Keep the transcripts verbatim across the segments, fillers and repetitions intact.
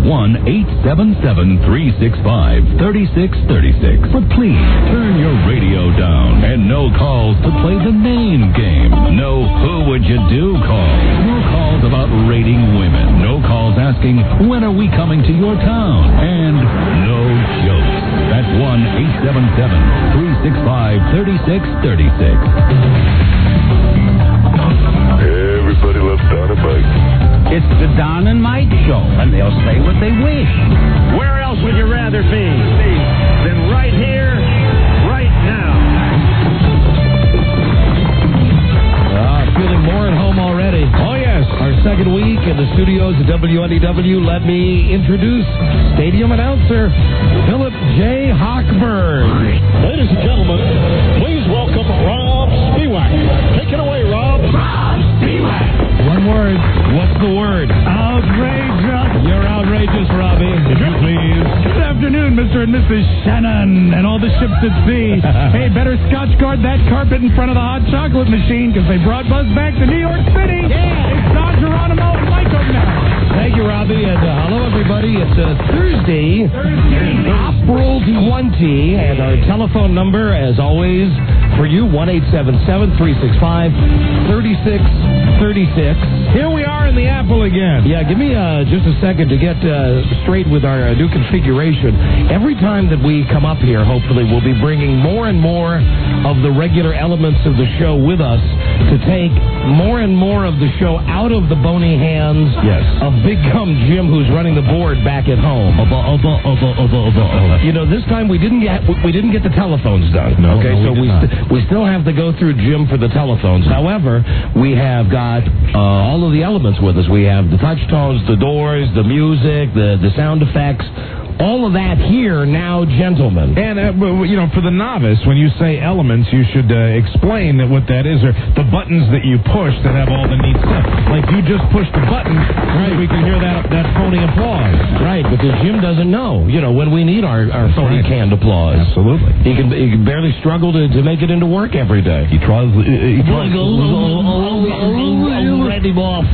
one eight seven seven, three six five, three six three six. But please, turn your radio down. And no calls to play the name game. No who would you do calls. No calls about rating women. No calls asking, when are we coming to your town? And no jokes. That's one eight seven seven, three six five, three six three six. Everybody loves Don and Mike. It's the Don and Mike Show, and they'll say what they wish. Where else would you rather be than right here, right now? Uh, feeling more at home already. Oh, yes. Our second week in the studios at W N E W. Let me introduce stadium announcer Philip J. Hochberg. Ladies and gentlemen, please welcome Rob Spiewak. Take it away, Rob. Rob Spiewak. One word. What's the word? Outrageous. You're outrageous, Robbie. If you please. Good afternoon, Mister and Missus Shannon and all the ships at sea. Hey, better Scotch guard that carpet in front of the hot chocolate machine because they brought Buzz back to New York City. Yeah. It's Don Geronimo and Mike now. Thank you, Robbie, and uh, hello, everybody. It's uh, Thursday, Thursday. April twentieth, and our telephone number, as always, for you, one eight seven seven, three six five, three six three six. Here we are in the Apple again. Yeah, give me uh, just a second to get uh, straight with our uh, new configuration. Every time that we come up here, hopefully, we'll be bringing more and more of the regular elements of the show with us to take more and more of the show out of the bony hands Yes. of Big Gum Jim, who's running the board back at home. You know, this time we didn't get we didn't get the telephones done. No, okay, no, so we we did not. st- we still have to go through Jim for the telephones. However, we have got uh, all of the elements with us. We have the touch tones, the doors, the music, the the sound effects. All of that here now, gentlemen. And, uh, w- you know, for the novice, when you say elements, you should uh, explain that what that is, or the buttons that you push that have all the neat stuff. Like, you just push the button, right? We can hear that that phony applause. Right, because Jim doesn't know, you know, when we need our, our phony right. canned applause. Absolutely. He can, he can barely struggle to, to make it into work every day. He tries... Uh, he tries Ready, Bob.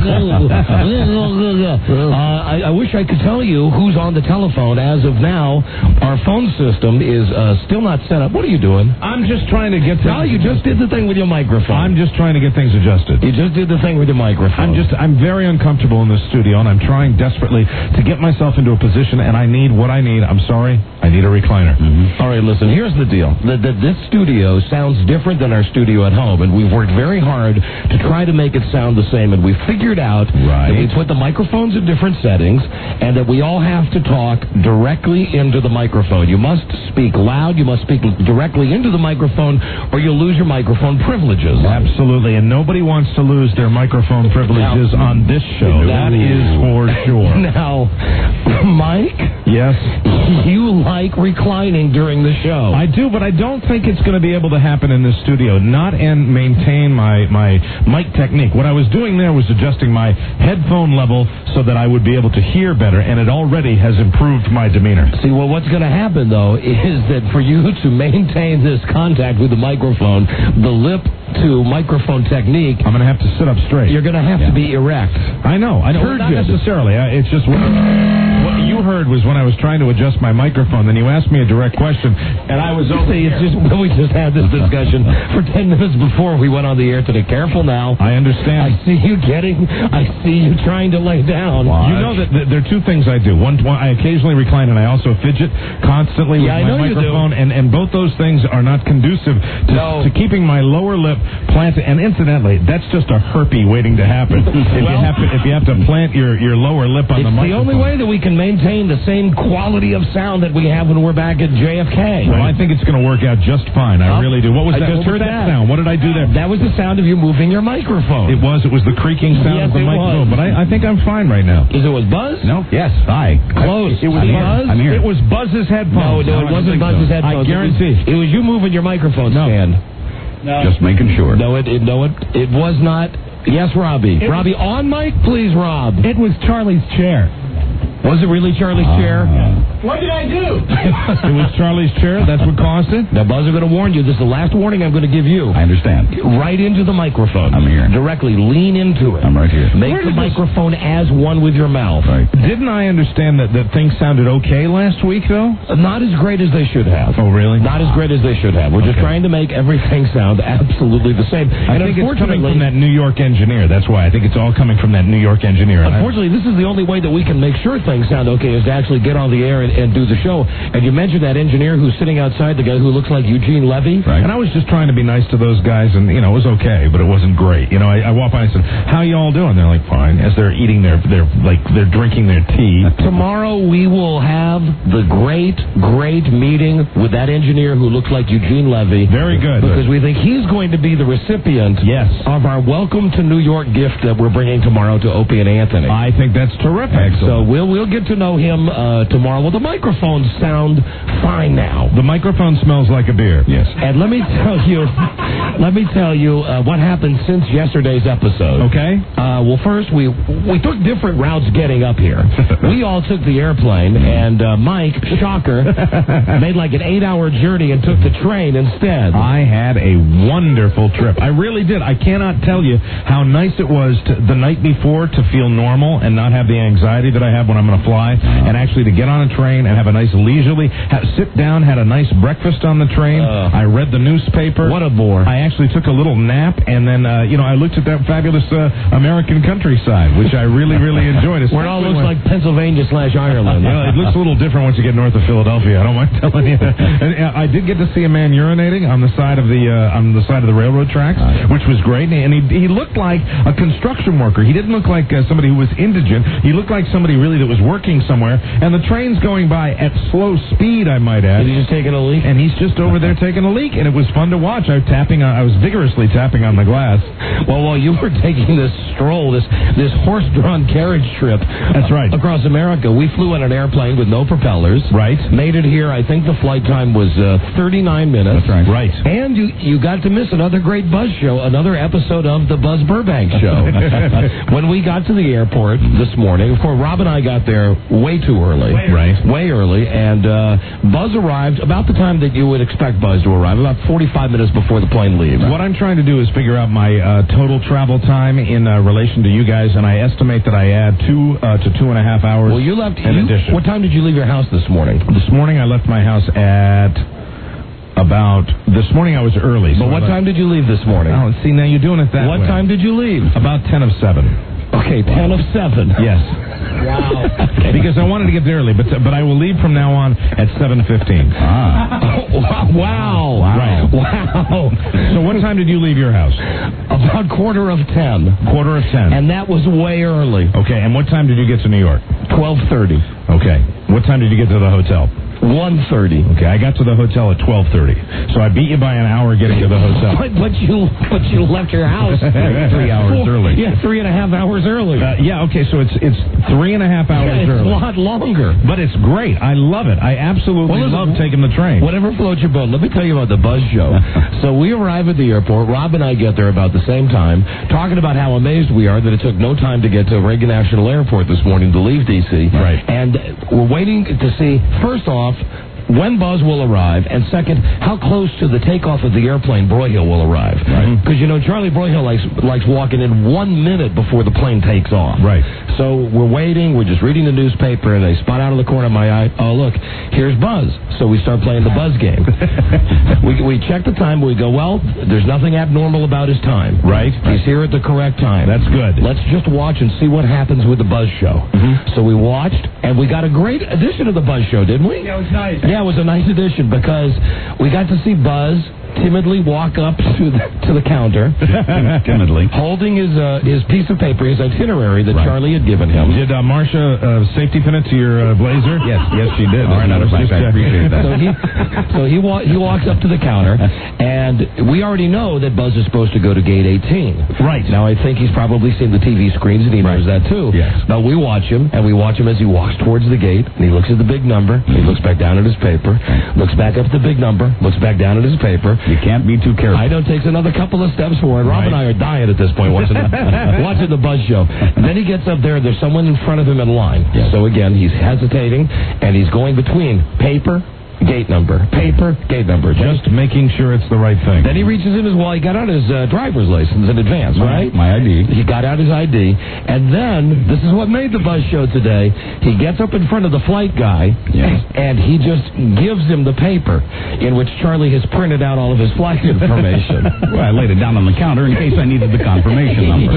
uh, I, I wish I could tell you who's on the telephone. As of now, our phone system is uh, still not set up. What are you doing? I'm just trying to get... No, you just did the thing with your microphone. I'm just trying to get things adjusted. You just did the thing with your microphone. I'm just, I'm very uncomfortable in this studio, and I'm trying desperately to get myself into a position, and I need what I need. I'm sorry, I need a recliner. Mm-hmm. All right, listen, here's the deal. The, the, this studio sounds different than our studio at home, and we've worked very hard to try to make it sound the same, and we figured out Right. that we put the microphones in different settings, and that we all have to talk directly into the microphone. You must speak loud, you must speak directly into the microphone, or you'll lose your microphone privileges. Absolutely, and nobody wants to lose their microphone privileges Now- on this show. That is for sure. Now, Mike, Yes, you like reclining during the show. I do, but I don't think it's going to be able to happen in this studio. Not and maintain my, my mic technique. What I was doing there was adjusting my headphone level so that I would be able to hear better, and it already has improved my demeanor. See, well, what's going to happen, though, is that for you to maintain this contact with the microphone, the lip-to-microphone technique, I'm going to have to sit up straight. you're going to have to be erect. I know. I know. Turgid. Not necessarily. I, it's just what, what you heard was when I was trying to adjust my microphone. Then you asked me a direct question, and I was over See, it's here. just we just had this discussion for ten minutes before we went on the air today. Careful now. I understand. I see you getting. I see you trying to lay down. You know that th- there are two things I do. One, one, I occasionally recline, and I also fidget constantly with Yeah, I my know you do. microphone, and, and both those things are not conducive to, No. to keeping my lower lip planted. And incidentally, that's just a herpy waiting to happen. if you Well- have to, if you have to plant your, your lower lip on It's the the microphone. only way that we can maintain the same quality of sound that we have when we're back at J F K. Well, I think it's going to work out just fine. I Huh? really do. What was I that? just What was heard that that. sound? What did I do there? That was the sound of you moving your microphone. It was. It was the creaking sound Yes, of the it microphone. was. But I, I think I'm fine right now. Is it was Buzz? No. Yes. Hi. Close. It was I'm here. Buzz. I'm here. It was Buzz's No, headphones. no, it I wasn't think Buzz's so. headphones. I guarantee. It was, it was you moving your microphone No. stand. Just making sure. No, it, it no, it it was not. Yes, Robbie. It Robbie, on mic, please, Rob. It was Charlie's chair. Was it really Charlie's chair? What did I do? It was Charlie's chair? That's what caused it? Now, Buzz, I'm going to warn you. This is the last warning I'm going to give you. I understand. Right into the microphone. I'm here. Directly. Lean into it. I'm right here. Make the microphone as one with your mouth. Right. Didn't I understand that, that things sounded okay last week, though? Not as great as they should have. Oh, really? Not as great as they should have. We're just Okay. trying to make everything sound absolutely the same. I and think it's coming unfortunately, from that New York engineer. That's why. I think it's all coming from that New York engineer. Unfortunately, this is the only way that we can make sure things sound okay is to actually get on the air and, and do the show. And you mentioned that engineer who's sitting outside, the guy who looks like Eugene Levy. Right. And I was just trying to be nice to those guys, and, you know, it was okay, but it wasn't great. You know, I, I walked by and said, how you all doing? They're like, fine, as they're eating their, their like, they're drinking their tea. Tomorrow we will have the great, great meeting with that engineer who looks like Eugene Levy. Very good. Because we think he's going to be the recipient Yes. of our Welcome to New York gift that we're bringing tomorrow to Opie and Anthony. I think that's terrific. So we'll we'll get to know him uh, tomorrow. Well, the microphones sound fine now. The microphone smells like a beer. Yes. And let me tell you, let me tell you uh, what happened since yesterday's episode. Okay. Uh, well, first we we took different routes getting up here. We all took the airplane, and uh, Mike, shocker, made like an eight-hour journey and took the train instead. I had a wonderful trip. I really did. I cannot tell you how nice it was to, the night before to feel normal and not have the anxiety that I have when I'm going to fly, and actually to get on a train and have a nice leisurely, have, sit down, had a nice breakfast on the train. Uh, I read the newspaper. What a bore. I actually took a little nap, and then, uh, you know, I looked at that fabulous uh, American countryside, which I really, really enjoyed. Where it all looks when, like Pennsylvania slash Ireland. Well, it looks a little different once you get north of Philadelphia. I don't mind telling you. And, uh, I did get to see a man urinating on the side of the uh, on the side of the railroad tracks, which was great. And he he looked like a construction worker. He didn't look like uh, somebody who was indigent. He looked like somebody really that was working somewhere. And the train's going by at slow speed, I might add. Is he just taking a leak? And he's just over there taking a leak, and it was fun to watch. I was tapping on, I was vigorously tapping on the glass. Well, while you were taking this stroll, this this horse-drawn carriage trip, That's right. across America, we flew on an airplane with no propellers. Right. Made it here. I think the flight time was uh, thirty-nine minutes. That's right. Right. And you you got to miss another great Buzz show, another episode of the Buzz Burbank Show. When we got to the airport this morning, of course, Rob and I got there way too early. Way right. Way early, and uh, Buzz arrived about the time that you would expect Buzz to arrive, about forty-five minutes before the plane leaves. What I'm trying to do is figure out my uh, total travel time in uh, relation to you guys, and I estimate that I add two uh, to two and a half hours. Well, you left. in you, addition. What time did you leave your house this morning? This morning I left my house at about. This morning I was early. But so what I time did you leave this morning? Oh, see, now you're doing it that What way. time did you leave? About ten of seven. Okay, ten of seven. Yes. Wow. Because I wanted to get there early, but but I will leave from now on at seven fifteen. Ah. Oh, wow. Wow. Right. Wow. So what time did you leave your house? About quarter of ten. Quarter of ten. And that was way early. Okay, and what time did you get to New York? twelve thirty. Okay. What time did you get to the hotel? one thirty. Okay, I got to the hotel at twelve thirty. So I beat you by an hour getting to the hotel. But, but you but you left your house Three hours Four, early. Yeah, three and a half hours early. Uh, yeah, okay, so it's it's three and a half hours Yeah, it's early. a lot longer. But it's great. I love it. I absolutely Well, listen, love taking the train. Whatever floats your boat. Let me tell you about the Buzz Show. So we arrive at the airport. Rob and I get there about the same time, talking about how amazed we are that it took no time to get to Reagan National Airport this morning to leave D C. Right. And we're waiting to see, first off, when Buzz will arrive, and second, how close to the takeoff of the airplane Broyhill will arrive. Right. Because, you know, Charlie Broyhill likes, likes walking in one minute before the plane takes off. Right. So we're waiting, we're just reading the newspaper, and they spot out of the corner of my eye, oh, look, here's Buzz. So we start playing the Buzz game. we, we check the time, we go, well, there's nothing abnormal about his time. Right. He's here at the correct time. That's good. Let's just watch and see what happens with the Buzz Show. Mm-hmm. So we watched, and we got a great edition of the Buzz Show, didn't we? Yeah, it was nice. Yeah, it was a nice edition because we got to see Buzz timidly walk up to the, to the counter, Timidly. holding his uh, his piece of paper, his itinerary that Right. Charlie had given him. Did uh, Marcia uh, safety pin it to your uh, blazer? Yes, yes, she did. All right, As a matter of fact, just, I uh, appreciate that. So he so he wa- he walks up to the counter, and we already know that Buzz is supposed to go to gate eighteen. Right. Now, I think he's probably seen the T V screens, and he knows that, too. Yes. Now, we watch him, and we watch him as he walks towards the gate, and he looks at the big number, he looks back down at his paper, looks back up at the big number, looks back down at his paper. You can't be too careful. I know it takes another couple of steps forward. Rob Right. and I are dying at this point watching the, watching the Buzz Show. And then he gets up there, there's someone in front of him in line. Yes. So, again, he's hesitating, and he's going between paper, gate number. Paper, gate number. Just making sure it's the right thing. Then he reaches in his wallet. He got out his uh, driver's license in advance, my, right? My I D. He got out his I D. And then, this is what made the Buzz Show today, he gets up in front of the flight guy, yes. and he just gives him the paper in which Charlie has printed out all of his flight information. Well, I laid it down on the counter in case I needed the confirmation number.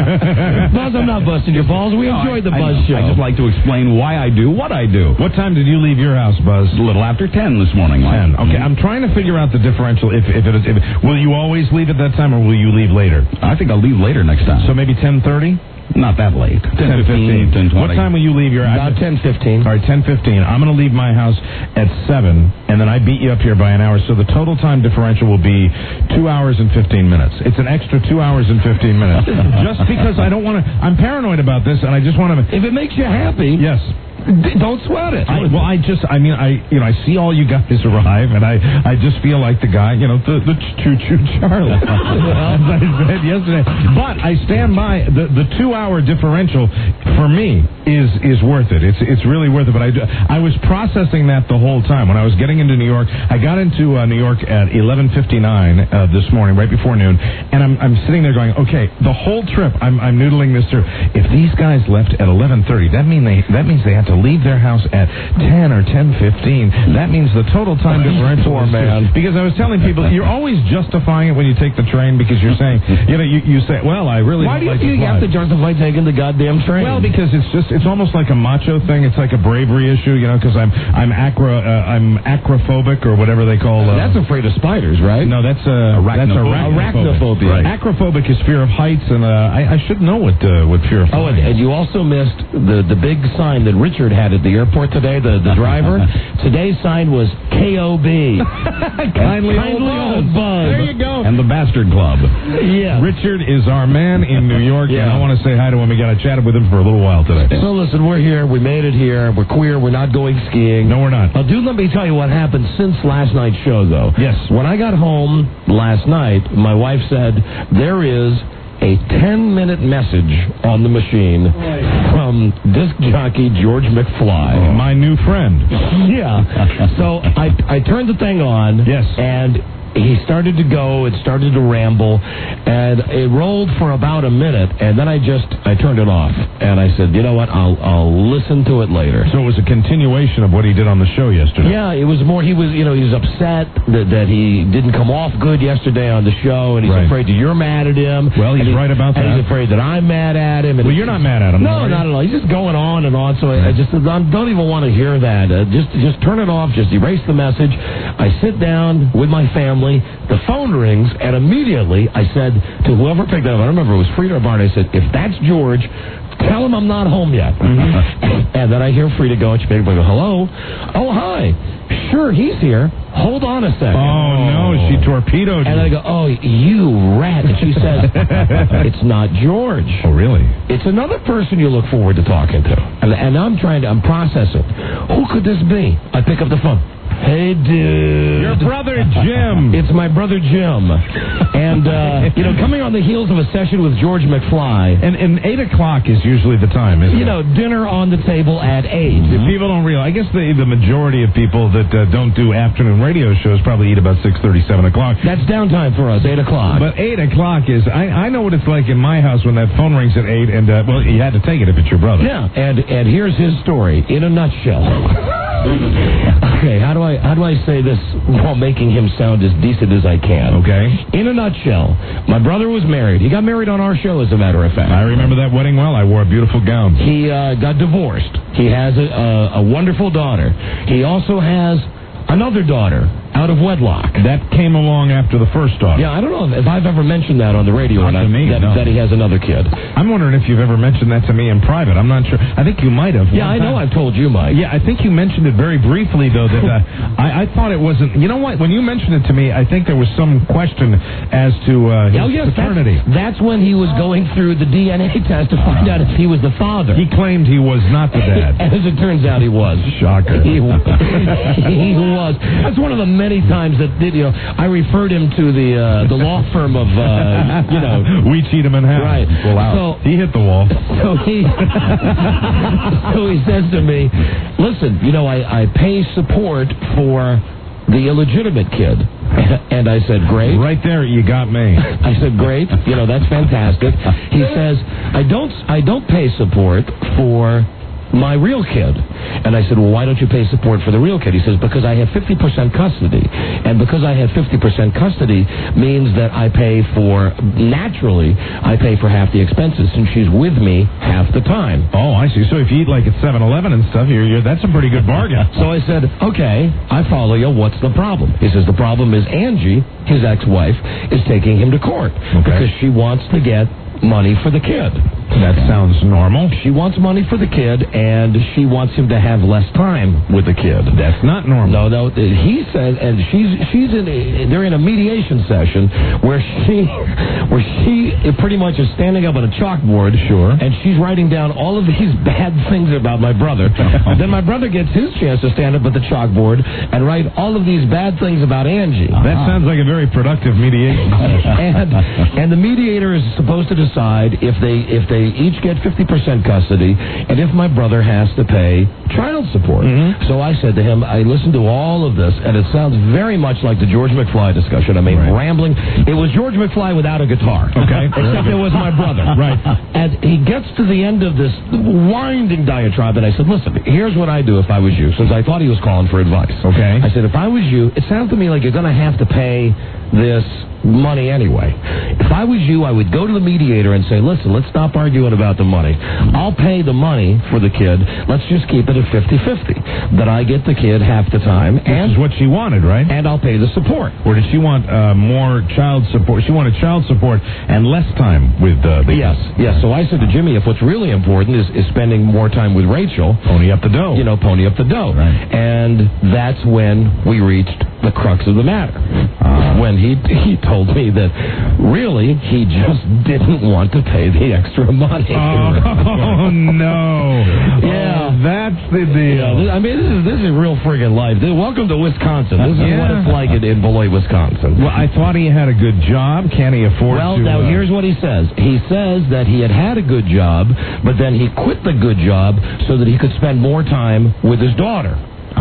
Yeah. Buzz, I'm not busting your balls. We no, enjoyed the I, Buzz I, Show. I just like to explain why I do what I do. What time did you leave your house, Buzz? A little after ten this morning. ten. Okay, I'm trying to figure out the differential. If if it is, if, will you always leave at that time, or will you leave later? I think I'll leave later next time. So maybe ten thirty. Not that late. ten fifteen. ten twenty. What time will you leave your house? About ten fifteen. All right, ten fifteen. I'm going to leave my house at seven, and then I beat you up here by an hour, so the total time differential will be two hours and fifteen minutes. It's an extra two hours and fifteen minutes. Just because I don't want to... I'm paranoid about this, and I just want to... If it makes you happy... Yes. Don't sweat it. I, well, I just, I mean, I, you know, I see all you guys arrive, and I, I just feel like the guy, you know, the, the choo-choo Charlie, as I said yesterday. But I stand by the the two-hour differential for me is is worth it. It's it's really worth it. But I I was processing that the whole time when I was getting into New York. I got into uh, New York at eleven fifty-nine uh, this morning, right before noon, and I'm I'm sitting there going, okay, the whole trip I'm I'm noodling this through. If these guys left at eleven thirty, that mean they that means they had to leave their house at ten or ten fifteen. That means the total time differential. Poor man. Because I was telling people, you're always justifying it when you take the train because you're saying, you know, you, you say, well, I really Why don't do you like feel you have to justify taking the goddamn train? Well, because it's just, it's almost like a macho thing. It's like a bravery issue, you know, because I'm I'm acro, uh, I'm acrophobic or whatever they call. Uh, that's afraid of spiders, right? No, that's uh, Arachnophobia. That's arachnophobia. Right. Acrophobic is fear of heights, and uh, I, I should know what uh, what fear of. Oh, and, and you also missed the the big sign that Richard had at the airport today. The the driver. Today's sign was K O B. Kindly, Kindly old Buzz. There you go. And the Bastard Club. Yeah. Richard is our man in New York, yeah. and I want to say hi to him again. I chatted with him for a little while today. So listen, we're here. We made it here. We're queer. We're not going skiing. No, we're not. Uh, do let me tell you what happened since last night's show, though. Yes. When I got home last night, my wife said there is a ten-minute message on the machine from disc jockey George McFly. Oh, my new friend. Yeah. So I I turned the thing on. Yes. And he started to go, it started to ramble, and it rolled for about a minute, and then I just, I turned it off. And I said, you know what, I'll I'll listen to it later. So it was a continuation of what he did on the show yesterday. Yeah, it was more, he was, you know, he was upset that, that he didn't come off good yesterday on the show, and he's right. afraid that you're mad at him. Well, he's he, right about and that. And he's afraid that I'm mad at him. And well, you're not mad at him. No, not at all. He's just going on and on, so I, I just I don't even want to hear that. Uh, just, just turn it off, just erase the message. I sit down with my family, the phone rings, and immediately I said to whoever picked it up, I don't remember, it was Frida or Bart, I said, if that's George, tell him I'm not home yet. Mm-hmm. And then I hear Frida go, and she picked up, I go, hello? Oh, hi. Sure, he's here. Hold on a second. Oh, no, she torpedoed you. And I go, oh, you rat. And she says, it's not George. Oh, really? It's another person you look forward to talking to. And, and I'm trying to, I'm processing. Who could this be? I pick up the phone. Hey, dude. Your brother Jim. It's my brother Jim. And, uh, you know, coming on the heels of a session with George McFly. And, and eight o'clock is usually the time, isn't you it? You know, dinner on the table at eight. If people don't realize, I guess the, the majority of people that uh, don't do afternoon radio shows probably eat about six thirty, seven o'clock. That's downtime for us, eight o'clock. But eight o'clock is, I, I know what it's like in my house when that phone rings at eight, and, uh, well, you had to take it if it's your brother. Yeah, and, and here's his story in a nutshell. Okay, how do I how do I say this while making him sound as decent as I can? Okay. In a nutshell, my brother was married. He got married on our show, as a matter of fact. I remember that wedding well. I wore a beautiful gown. He uh, got divorced. He has a, a, a wonderful daughter. He also has another daughter out of wedlock. That came along after the first daughter. Yeah, I don't know if, if I've ever mentioned that on the radio or not, to me, that, no. that he has another kid. I'm wondering if you've ever mentioned that to me in private. I'm not sure. I think you might have. Yeah, I know I've told you, Mike. Yeah, I think you mentioned it very briefly, though, that uh, I, I thought it wasn't... You know what? When you mentioned it to me, I think there was some question as to uh, his oh, yes, paternity. That's, that's when he was going through the D N A test to find out if he was the father. He claimed he was not the dad. As it turns out, he was. Shocker. He, he was. That's one of the many many times that you know I referred him to the uh, the law firm of uh, you know we cheat him in half. Right. Well, out. So he hit the wall. So he so he says to me, "Listen, you know I, I pay support for the illegitimate kid." And I said, "Great." Right there, you got me. I said, "Great. You know that's fantastic." He says, "I don't I don't pay support for my real kid." And I said, "Well, why don't you pay support for the real kid?" He says, "Because I have fifty percent custody. And because I have fifty percent custody means that I pay for, naturally, I pay for half the expenses since she's with me half the time." Oh, I see. So if you eat like at seven eleven and stuff, you're, you're, that's a pretty good bargain. So I said, "Okay, I follow you. What's the problem?" He says, "The problem is Angie, his ex-wife, is taking him to court okay. because she wants to get money for the kid." That sounds normal. She wants money for the kid, and she wants him to have less time with the kid. That's not normal. No, no. He said, and she's she's in. A, they're in a mediation session where she where she pretty much is standing up on a chalkboard. Sure. And she's writing down all of these bad things about my brother. Then my brother gets his chance to stand up at the chalkboard and write all of these bad things about Angie. Uh-huh. That sounds like a very productive mediation session. and and the mediator is supposed to decide if they if they each get fifty percent custody, and if my brother has to pay child support. Mm-hmm. So I said to him, I listened to all of this, and it sounds very much like the George McFly discussion. I mean, right. rambling. It was George McFly without a guitar. Okay. Except it was my brother. Right. And he gets to the end of this winding diatribe, and I said, listen, here's what I do if I was you, since I thought he was calling for advice. Okay. I said, if I was you, it sounds to me like you're going to have to pay this money anyway. If I was you, I would go to the mediator and say, listen, let's stop arguing about the money. I'll pay the money for the kid. Let's just keep it at fifty-fifty. That I get the kid half the time. Which and is what she wanted, right? And I'll pay the support. Or did she want uh, more child support? She wanted child support and less time with uh, the... Yes, yes. So I said to Jimmy, if what's really important is, is spending more time with Rachel... Pony up the dough. You know, pony up the dough. Right. And that's when we reached the crux of the matter. Uh, when he he told me that really he just didn't want to pay the extra money. Oh, oh no. Yeah. Oh, that's the deal. Yeah, I mean, this is this is real friggin' life. Welcome to Wisconsin. This is yeah. what it's like in, in Beloit, Wisconsin. Well, I thought he had a good job. Can he afford well, to... Well, now uh... here's what he says. He says that he had had a good job, but then he quit the good job so that he could spend more time with his daughter.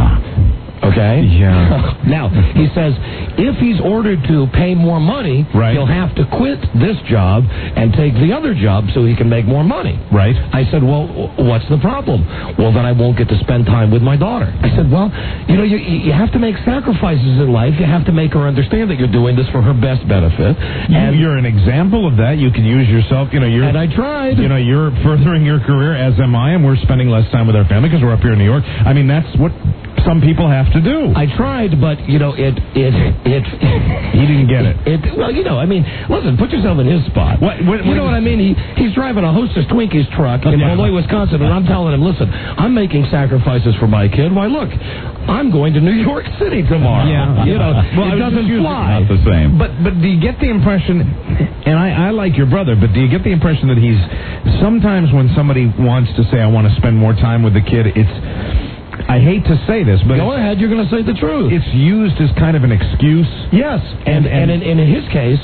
Okay? Yeah. Now, he says if he's ordered to pay more money, right. he'll have to quit this job and take the other job so he can make more money. Right. I said, well, what's the problem? Well, then I won't get to spend time with my daughter. I said, well, you know, you, you have to make sacrifices in life. You have to make her understand that you're doing this for her best benefit. And you're an example of that. You can use yourself. You know, you're. And I tried. You know, you're furthering your career, as am I, and we're spending less time with our family because we're up here in New York. I mean, that's what some people have to do. I tried, but you know, it it it. He didn't get it. It well, you know, I mean, listen, put yourself in his spot. What, what, you what know what I mean? He he's driving a Hostess Twinkies truck in yeah. Beloit, Wisconsin, and I'm telling him, listen, I'm making sacrifices for my kid. Why, look, I'm going to New York City tomorrow. Yeah, you know, well, it doesn't fly. Not the same. But but do you get the impression? And I, I like your brother, but do you get the impression that he's sometimes when somebody wants to say, I want to spend more time with the kid, it's. I hate to say this, but... Go ahead, you're going to say the truth. It's used as kind of an excuse. Yes, and, and, and, in, and in his case,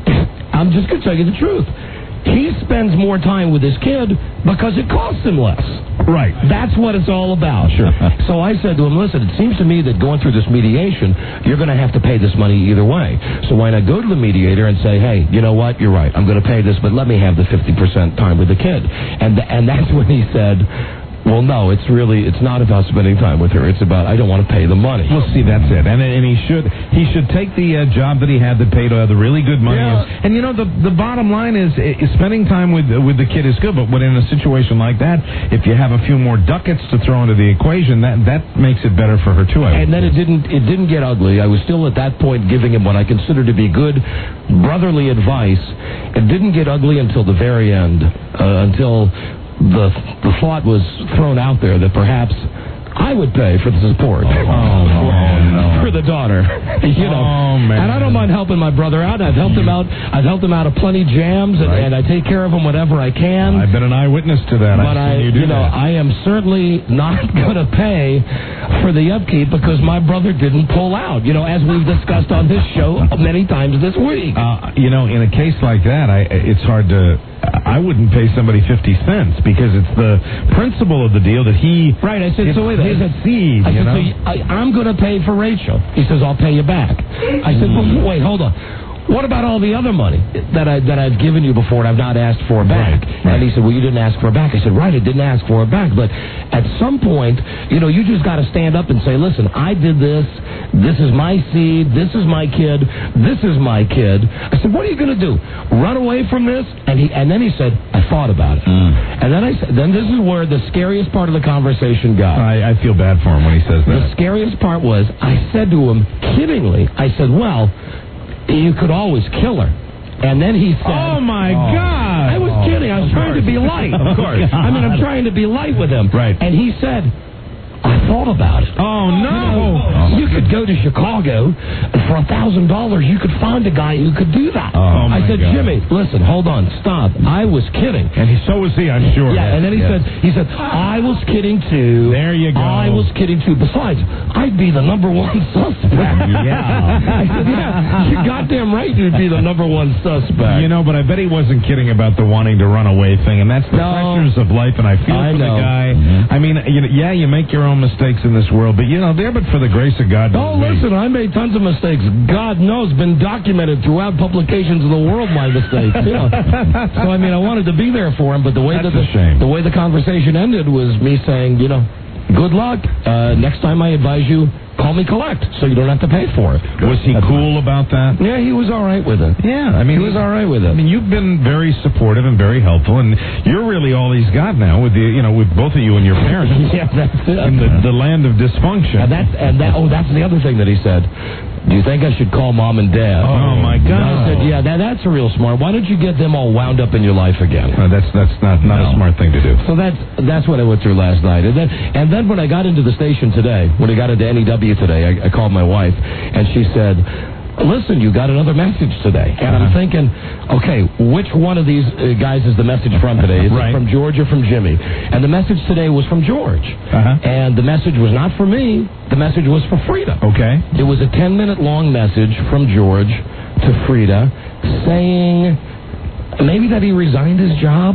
I'm just going to tell you the truth. He spends more time with his kid because it costs him less. Right. That's what it's all about. Sure. So I said to him, listen, it seems to me that going through this mediation, you're going to have to pay this money either way. So why not go to the mediator and say, hey, you know what, you're right, I'm going to pay this, but let me have the fifty percent time with the kid. And th- and that's when he said... Well, no, it's really, it's not about spending time with her. It's about, I don't want to pay the money. Well, see, that's it. And and he should he should take the uh, job that he had that paid uh, the really good money. Yeah. And, and, you know, the the bottom line is, is spending time with uh, with the kid is good, but when in a situation like that, if you have a few more ducats to throw into the equation, that, that makes it better for her, too. I and then it didn't, it didn't get ugly. I was still at that point giving him what I consider to be good brotherly advice. It didn't get ugly until the very end, uh, until... The the thought was thrown out there that perhaps I would pay for the support. Oh, oh, no. For the daughter. You know, oh, man. and I don't mind helping my brother out. I've helped him out. I've helped him out of plenty jams, and, Right. and I take care of him whenever I can. I've been an eyewitness to that. But I've I, seen you do you know, that. I am certainly not going to pay for the upkeep because my brother didn't pull out. You know, as we've discussed on this show many times this week. Uh, you know, in a case like that, I, it's hard to. I wouldn't pay somebody fifty cents because it's the principle of the deal that he. Right, I said, so wait a his minute. seed, I you said, know? so y- I, I'm going to pay for Rachel. He says, I'll pay you back. I said, well, wait, hold on. What about all the other money that I that I've given you before and I've not asked for back? Right, right. And he said, well, you didn't ask for it back. I said, right, I didn't ask for it back. But at some point, you know, you just got to stand up and say, listen, I did this. This is my seed. This is my kid. This is my kid. I said, what are you going to do? Run away from this? And he and then he said, I thought about it. Mm. And then I said, then this is where the scariest part of the conversation got. I, I feel bad for him when he says The that. scariest part was I said to him, kiddingly, I said, well, you could always kill her. And then he said, Oh, my oh. God. I was Oh, kidding. I was trying to be light. Of course. I mean, I'm trying to be light with him. Right. And he said, I thought about it. Oh, no. You know, you could go to Chicago, and for a thousand dollars, you could find a guy who could do that. Oh, I my said, God. Jimmy, listen, hold on, stop. I was kidding. And he, so was he, I'm sure. Yeah, and then he Yes. said, he said, I was kidding too. There you go. I was kidding too. Besides, I'd be the number one suspect. Yeah. I said, yeah, you're goddamn right you'd be the number one suspect. You know, but I bet he wasn't kidding about the wanting to run away thing, and that's the No. pressures of life, and I feel I for know. the guy. Mhm. I mean, you know, yeah, you make your own mistakes in this world, but, you know, there but for the grace of God. Oh, listen, I made tons of mistakes. God knows, been documented throughout publications of the world, my mistakes. You know. So, I mean, I wanted to be there for him, but the way That's that the, a shame. the way the conversation ended was me saying, you know, good luck. Uh, next time I advise you, call me collect, so you don't have to pay for it. Was he That's cool about that? Yeah, he was all right with it. Yeah, I mean, He was all right with it. I mean, you've been very supportive and very helpful, and you're really all he's got now with the, you know, with both of you and your parents yeah, that's it. in the, the land of dysfunction. And that's and that. Oh, that's the other thing that he said. Do you think I should call mom and dad? Oh, my And God. I said, yeah, that, that's real smart. Why don't you get them all wound up in your life again? Uh, that's that's not not No. a smart thing to do. So that's that's what I went through last night, and then and then when I got into the station today, when I got into N E W today, I, I called my wife, and she said, listen, you got another message today. And I'm thinking, okay, which one of these uh, guys is the message from today? Is Right. it from George or from Jimmy? And the message today was from George. Uh-huh. And the message was not for me. The message was for Frida. Okay. It was a ten-minute long message from George to Frida saying maybe that he resigned his job.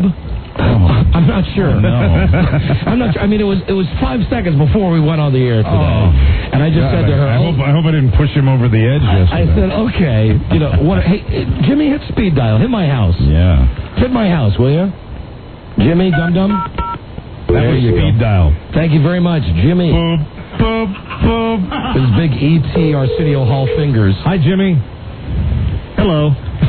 I'm not sure. Oh, no. I'm not sure. I mean, it was it was five seconds before we went on the air today. Oh. And I just God, said to her, I, I, oh, hope, I hope I didn't push him over the edge I yesterday. said, okay, you know, what? Hey, Jimmy, hit speed dial. Hit my house. Yeah. Hit my house, will you? Jimmy, dum dum. That There was you speed go. dial. Thank you very much, Jimmy. Boop, boop, boop. His big E T Arsenio Hall fingers. Hi, Jimmy. Hello.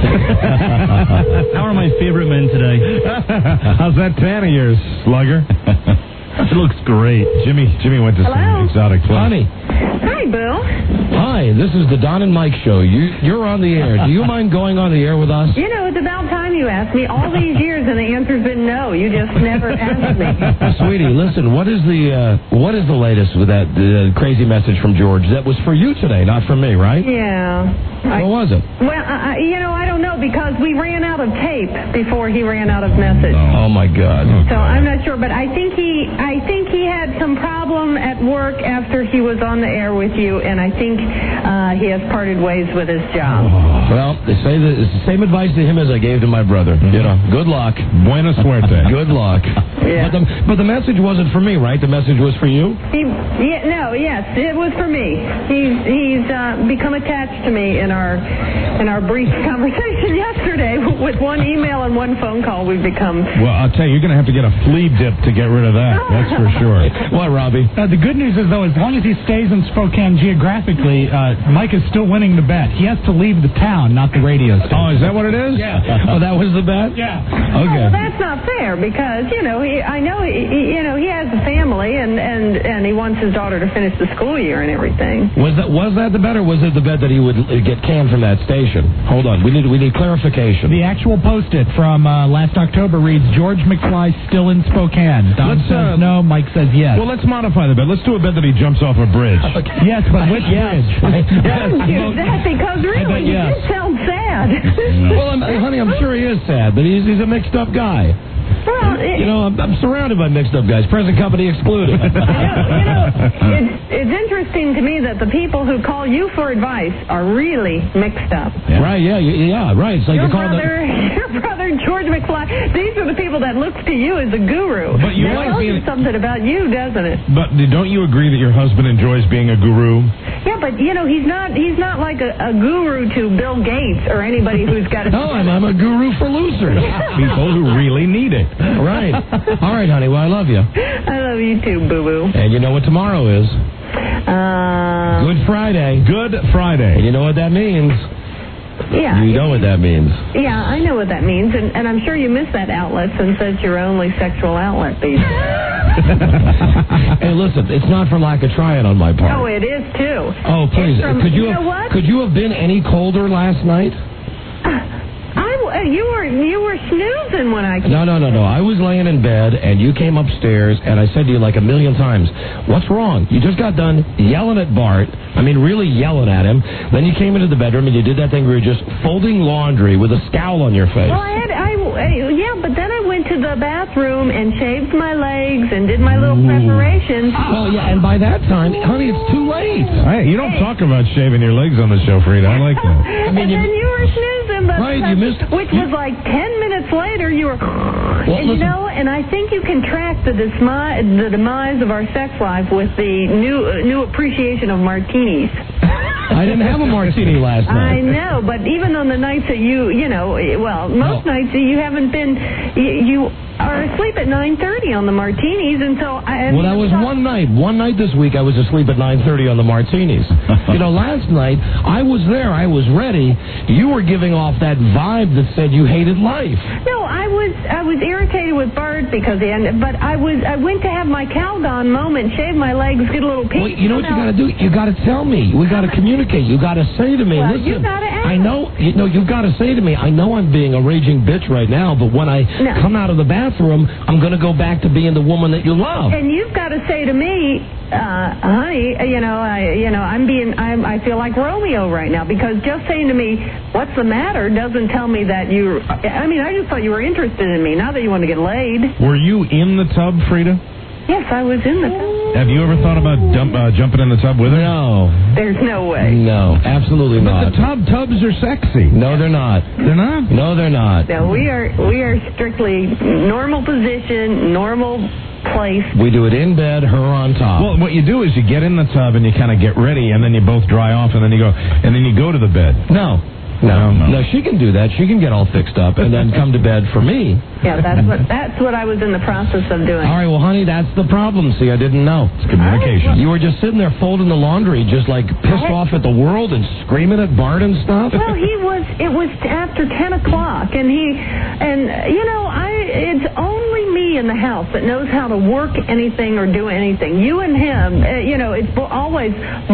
How are my favorite men today? How's that tan of yours, Slugger? It looks great. Jimmy Jimmy went to Hello? some exotic place. Honey, Hi, Bill. hi, this is the Don and Mike show. You, you're on the air. Do you mind going on the air with us? You know, it's about time you asked me all these years, and the answer's been no. You just never asked me. Sweetie, listen, what is the uh, what is the latest with that uh, crazy message from George? That was for you today, not for me, right? Yeah. I, What was it? well, I, I- you know, I don't know, because we ran out of tape before he ran out of message. Oh, my God. So I'm not sure, but I think he, I think he had some problem at work after he was on the air with you, and I think uh, he has parted ways with his job. Well, they say that it's the same advice to him as I gave to my brother. You know, good luck. Buena suerte. Good luck. Yeah. But, the, but the message wasn't for me, right? The message was for you? He, yeah, no, yes, it was for me. He's he's uh, become attached to me in our in our brief conversation yesterday. With one email and one phone call, we've become. Well, I'll tell you, you're going to have to get a flea dip to get rid of that. That's for sure. What, Robbie? Uh, the good news is, though, as long as he stays in Spokane geographically, uh, Mike is still winning the bet. He has to leave the town, not the radio station. Oh, is that what it is? Yeah. Oh, that was the bet? Yeah. Okay. Well, that's not fair, because you know he, I know he, he, you know he has a family, and, and, and he wants his daughter to finish the school year and everything. Was that was that the bet, or was it the bet that he would uh, get canned from that station. Hold on, we need we need clarification. The actual post-it from uh, last October reads, George McFly still in Spokane. Don Let's, says uh, no, Mike says yes. Well, let's modify the bet. Let's do a bet that he jumps off a bridge. Yes, but which Yes. bridge? Yes. Don't do that because really, you yes. did sound sad. Well, I'm, honey, I'm sure he is sad, but he's, he's a mixed-up guy. Well, it, You know, I'm, I'm surrounded by mixed-up guys, present company excluded. you know, it's, it's interesting to me that the people who call you for advice are really mixed up. Right, yeah, y- yeah, right. It's like Your you're calling brother, your brother George McFly, these are the people that look to you as a guru. But you that like tells being- you something about you, doesn't it? But don't you agree that your husband enjoys being a guru? Yeah, but you know he's not he's not like a, a guru to Bill Gates or anybody who's got a. No, I'm, I'm a guru for losers. People who really need it. Right. All right, honey, well, I love you. I love you too, Boo Boo. And you know what tomorrow is? Uh, Good Friday. Good And Friday. you know what that means? yeah. You know what that means. Yeah, I know what that means, and, and I'm sure you miss that outlet since it's your only sexual outlet these days. Hey, listen, it's not for lack of trying on my part. Oh, it is too. Oh, please. It's from- could you, you have, know what? Could you have been any colder last night? I, uh, you were you were snoozing when I came. No, no, no, no. I was laying in bed, and you came upstairs, and I said to you like a million times, what's wrong? You just got done yelling at Bart. I mean, really yelling at him. Then you came into the bedroom, and you did that thing where you're just folding laundry with a scowl on your face. Well, I had I, I yeah, but then I went to the bathroom and shaved my legs and did my little preparations. Well, yeah, and by that time, honey, it's too late. Hey, you don't talk about shaving your legs on the show, Frida. I like that. and mean, you- then you were snoozing, but Right, you missed- which was like ten minutes later. You were, and you listen. know, and I think you can track the demise, the demise of our sex life with the new uh, new appreciation of martinis. I didn't have a martini last I night. know, but even on the nights that you, you know, well, most No. nights you haven't been, you, you are asleep at nine thirty on the martinis, and so I. Well, that was one night. One night this week, I was asleep at nine thirty on the martinis. You know, last night, I was there. I was ready. You were giving off that vibe that said you hated life. No, I was I was irritated with Bert because he ended, but I was I went to have my Calgon moment, shave my legs, get a little pink. Well, you know what you got to do? You got to tell me. We got to communicate. You got to say to me, Well, listen. you gotta ask. I know. You know, you've got to say to me. I know I'm being a raging bitch right now, but when I No. come out of the bathroom, I'm going to go back to being the woman that you love. And you've got to say to me, uh, honey, you know, I, you know, I'm being, I'm, I feel like Romeo right now because just saying to me, what's the matter, doesn't tell me that you. I mean, I just thought you were interested in me, not that you want to get laid. Were you in the tub, Frida? Yes, I was in the. Have you ever thought about dump, uh, jumping in the tub with her? No. There's no way. No, absolutely But not. the tub tubs are sexy. No, they're not. They're not? No, they're not. No, we are we are strictly normal position, normal place. We do it in bed, her on top. Well, what you do is you get in the tub and you kind of get ready, and then you both dry off, and then you go, and then you go to the bed. no. No, no, she can do that. She can get all fixed up and then come to bed for me. Yeah, that's what that's what I was in the process of doing. All right, well, honey, that's the problem. See, I didn't know. It's communication. You were just sitting there folding the laundry, just like pissed off at the world and screaming at Bart and stuff. Well, he was. It was after ten o'clock, and he, and you know, I. It's only me in the house that knows how to work anything or do anything. You and him, uh, you know, it's bo- always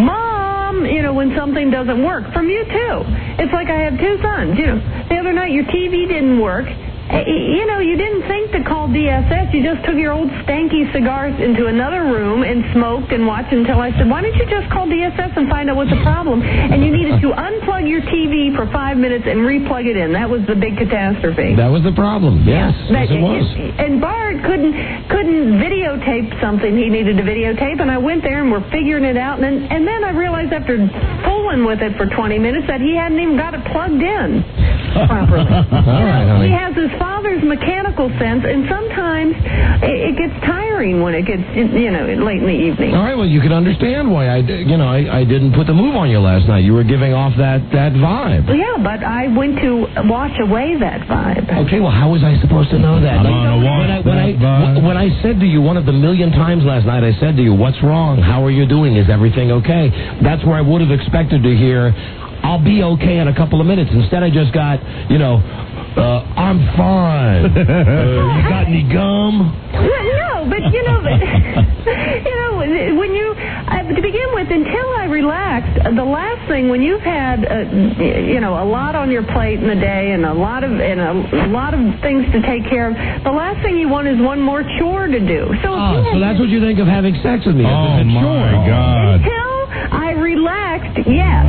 Mom. You know, when something doesn't work. From you too. It's like I have two sons. You know, the other night your T V didn't work. Uh, You know, you didn't think to call D S S. You just took your old stanky cigars into another room and smoked and watched until I said, why don't you just call D S S and find out what's the problem? And you needed to unplug your T V for five minutes and replug it in. That was the big catastrophe. That was the problem. Yes, That- yes, it was. And Bart couldn't couldn't videotape something he needed to videotape, and I went there and we're figuring it out. And then, and then I realized after fooling with it for twenty minutes that he hadn't even got it plugged in properly. All right, honey. He has his father's mechanical sense, and sometimes it, it gets tiring when it gets, you know, late in the evening. All right, well, you can understand why I, you know, I, I didn't put the move on you last night. You were giving off that, that vibe. Yeah, but I went to wash away that vibe. Okay, well, how was I supposed to know that? I'm on a walk when I, when, I, that vibe. when I said to you one of the million times last night, I said to you, what's wrong? How are you doing? Is everything okay? That's where I would have expected to hear, I'll be okay in a couple of minutes. Instead, I just got, you know, uh, I'm fine. uh, you got any gum? Well, no, but you know, but, you know, when you, I, to begin with, until I relaxed, the last thing when you've had, uh, you know, a lot on your plate in the day and a lot of and a, a lot of things to take care of, the last thing you want is one more chore to do. So, oh, so that's what you think of having sex with me? Oh, my chore. God. Until I relaxed, yes.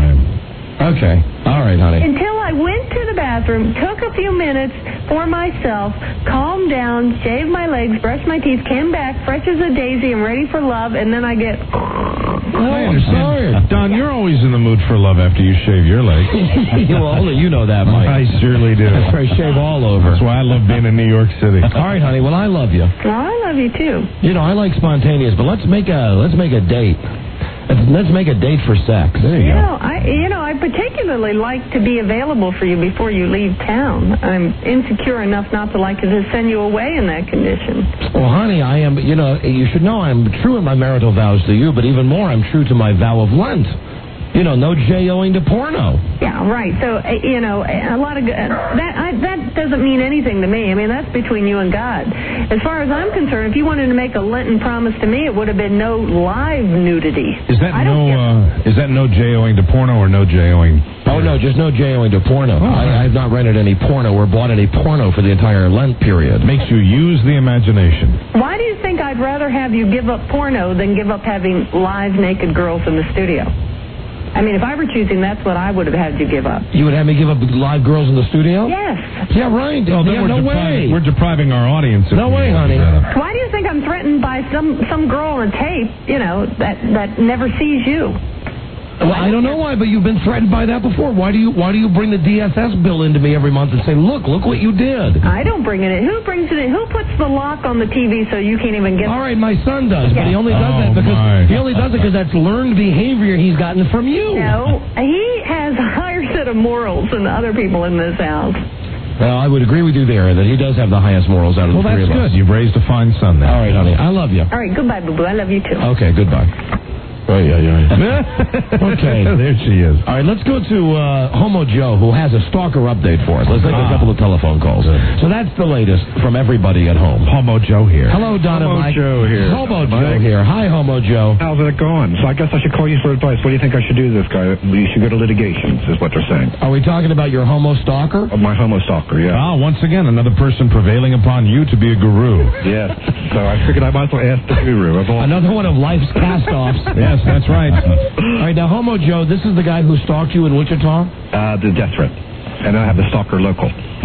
Okay. All right, honey. Until I went to the bathroom, took a few minutes for myself, calmed down, shaved my legs, brushed my teeth, came back, fresh as a daisy, and ready for love, and then I get... Oh, I'm sorry. Don, you're always in the mood for love after you shave your legs. Well, only you know that, Mike. I surely do. That's why I shave all over. That's why I love being in New York City. All right, honey. Well, I love you. Well, I love you, too. You know, I like spontaneous, but let's make a let's make a date. Let's, let's make a date for sex. There you, You go. know, I you know I particularly like to be available for you before you leave town. I'm insecure enough not to like to send you away in that condition. Well, honey, I am, you know, you should know I'm true in my marital vows to you, but even more, I'm true to my vow of Lent. You know, no J-O-ing to porno. Yeah, right. So, uh, you know, a lot of uh, that I, that doesn't mean anything to me. I mean, that's between you and God. As far as I'm concerned, if you wanted to make a Lenten promise to me, it would have been no live nudity. Is that I no? don't get- Uh, is that no J-O-ing to porno or no J-O-ing? Oh, no, just no J-O-ing to porno. Oh, I, I've not rented any porno or bought any porno for the entire Lent period. Makes you use the imagination. Why do you think I'd rather have you give up porno than give up having live naked girls in the studio? I mean, if I were choosing, that's what I would have had you give up. You would have me give up live girls in the studio? Yes. Yeah, right. Well, then yeah, we're no depriving, way. We're depriving our audience. if No we way, give honey. that up. Why do you think I'm threatened by some some girl on tape, you know, that, that never sees you? Well, I don't know why, but you've been threatened by that before. Why do you Why do you bring the D S S bill into me every month and say, look, look what you did? I don't bring it in. Who brings it in? Who puts the lock on the T V so you can't even get All right, my son does, but he only does Oh, that because my. he only does it because that's learned behavior he's gotten from you. No, he has a higher set of morals than the other people in this house. Well, I would agree with you there that he does have the highest morals out of Well, the three that's of us. good. You've raised a fine son there. All right, honey, I love you. All right, goodbye, boo-boo. I love you, too. Okay, goodbye. Oh, yeah, yeah. Okay. There she is. All right, let's go to uh, Homo Joe, who has a stalker update for us. Let's take a Ah. couple of telephone calls. So that's the latest from everybody at home. Homo Joe here. Hello, Don and Homo Mike. Joe here. Homo Mike. Joe here. Hi, Homo Joe. How's it going? So I guess I should call you for advice. What do you think I should do to this guy? We should go to litigations, is what they're saying. Are we talking about your homo stalker? Oh, my homo stalker, yeah. Ah, once again, another person prevailing upon you to be a guru. Yes. So I figured I might as well ask the guru. Of all- Another one of life's cast-offs. Yes, that's right. All right, now, Homo Joe, this is the guy who stalked you in Wichita? Uh, the death threat. And I have the stalker local.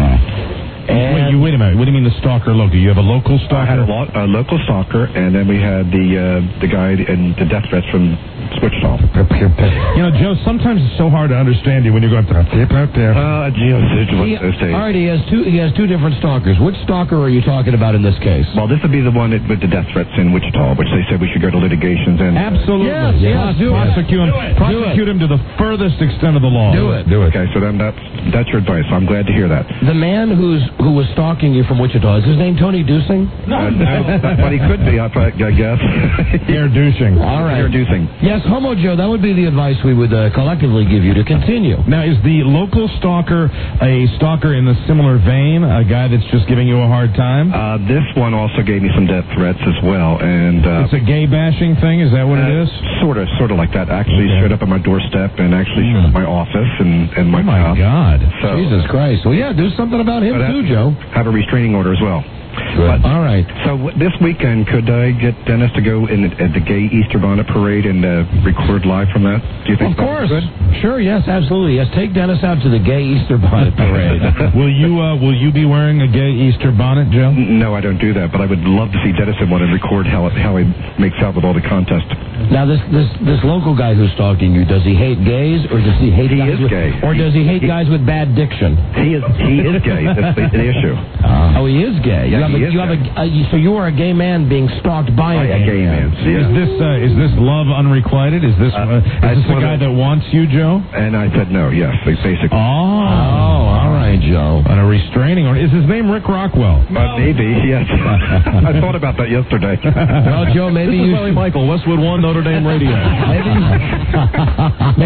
And Wait, you wait a minute. What do you mean the stalker local? You have a local I had a, stalker? lo- a local stalker, and then we had the uh, the guy and the death threats from Wichita. You know, Joe, sometimes it's so hard to understand you when you go up there. Uh, gee, he, all right, he has two. He has two different stalkers. Which stalker are you talking about in this case? Well, this would be the one that, with the death threats in Wichita, which they said we should go to litigations and... Absolutely. Yes, yes, do it. prosecute him. Do it. Prosecute him to the furthest extent of the law. Do it. Do it. Okay, so then that's, that's your advice. I'm glad to hear that. The man who's who was stalking you from Wichita, is his name Tony Dusing? Uh, no, that- but he could be, I, I guess. They're douching. All right. Introducing. Yes, Homo Joe, that would be the advice we would uh, collectively give you to continue. Now, is the local stalker a stalker in the similar vein, a guy that's just giving you a hard time? Uh, this one also gave me some death threats as well, and uh, It's a gay bashing thing? Is that what it is? Sort of, sort of like that. Actually, Okay. showed up at my doorstep and actually showed up at my office and, and my Oh, my job. God. So, Jesus Christ. Well, yeah, do something about him but I too, Joe. have a restraining order as well. Good. All right. So w- this weekend, could I get Dennis to go in the, at the gay Easter bonnet parade and uh, record live from that? Do you think Of that'd course. be good? Sure, yes, absolutely. Yes, take Dennis out to the gay Easter bonnet parade. will you uh, Will you be wearing a gay Easter bonnet, Joe? N- No, I don't do that, but I would love to see Dennis in one and record how it, how he makes out with all the contest. Now, this, this this local guy who's stalking you, does he hate gays, or does he hate He guys is with, gay. or does he hate He- guys with bad diction? He is he is gay. That's the, the issue. Oh, he is gay. Yeah, you have he a, is you have gay. a, uh, you, so you are a gay man being stalked by Oh, a yeah, gay, gay man. Is Yeah. this uh, is this love unrequited? Is this uh, Uh, is I this just the wanna- guy that wants you, Joe? And I said no. Yes, basically. Oh, Oh, all right, Joe. on a restraining order. Is his name Rick Rockwell? Uh, maybe, yes. I thought about that yesterday. Well, Joe, maybe This is you Larry should, Michael, Westwood One, Notre Dame Radio. maybe, maybe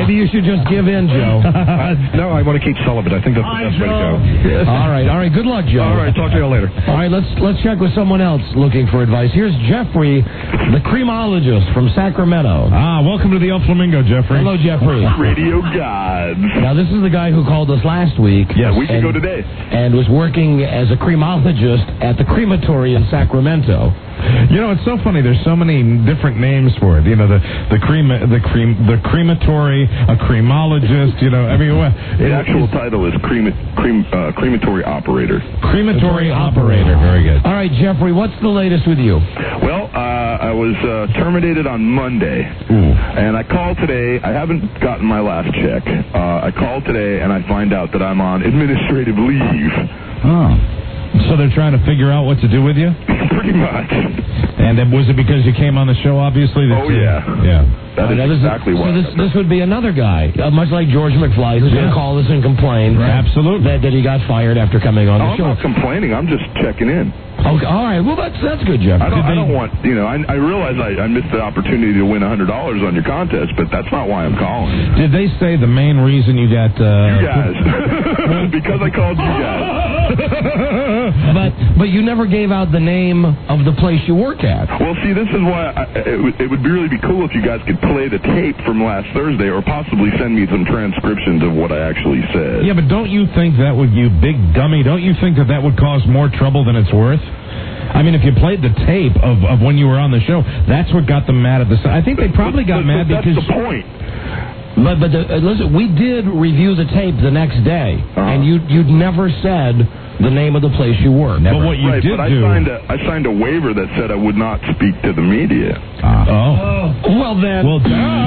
Maybe you should just give in, Joe. uh, no, I want to keep celibate. I think that's the best way to go. All right, all right. Good luck, Joe. All right, talk to you all later. All right, let's let's check with someone else looking for advice. Here's Jeffrey, the creamologist from Sacramento. Ah, welcome to the El Flamingo, Jeffrey. Hello, Jeffrey. Radio gods. Now, this is the guy who called us last week. Yeah, we can and, go today. And was working as a creamologist at the crematory in Sacramento. You know, it's so funny. There's so many different names for it. You know, the the cream the cream the crematory, a cremologist. You know, I mean, what? The actual title is crema, crem, uh, crematory operator. Crematory operator. Very good. All right, Jeffrey, what's the latest with you? Well, uh, I was uh, terminated on Monday, Ooh. and I called today. I haven't gotten my last check. Uh, I called today, and I find out that I'm on administrative leave. Oh. So they're trying to figure out what to do with you? Pretty much. And then was it because you came on the show, obviously? Oh, yeah. Yeah. That is Now, this exactly so what. this, this would be another guy, uh, much like George McFly, who's going to Yeah. call us and complain. Right. Absolutely. That, that he got fired after coming on Oh, the I'm show. not complaining. I'm just checking in. Okay, all right. Well, that's that's good, Jeff. I don't, Did I they- don't want, you know, I, I realize I, I missed the opportunity to win one hundred dollars on your contest, but that's not why I'm calling. Did they say the main reason you got... Uh, You guys. Because I called you guys. but but you never gave out the name of the place you work at. Well, see, this is why I, it, would, it would be really be cool if you guys could play the tape from last Thursday or possibly send me some transcriptions of what I actually said. Yeah, but don't you think that would, you big dummy, don't you think that that would cause more trouble than it's worth? I mean, if you played the tape of, of when you were on the show, that's what got them mad at the... I think they probably got but, mad but because... That's the point. But but the, uh, listen, we did review the tape the next day, Uh-huh. and you you'd never said the name of the place you work. But what you right, did but I do... signed, a, I signed a waiver that said I would not speak to the media. Oh. Well then, Well,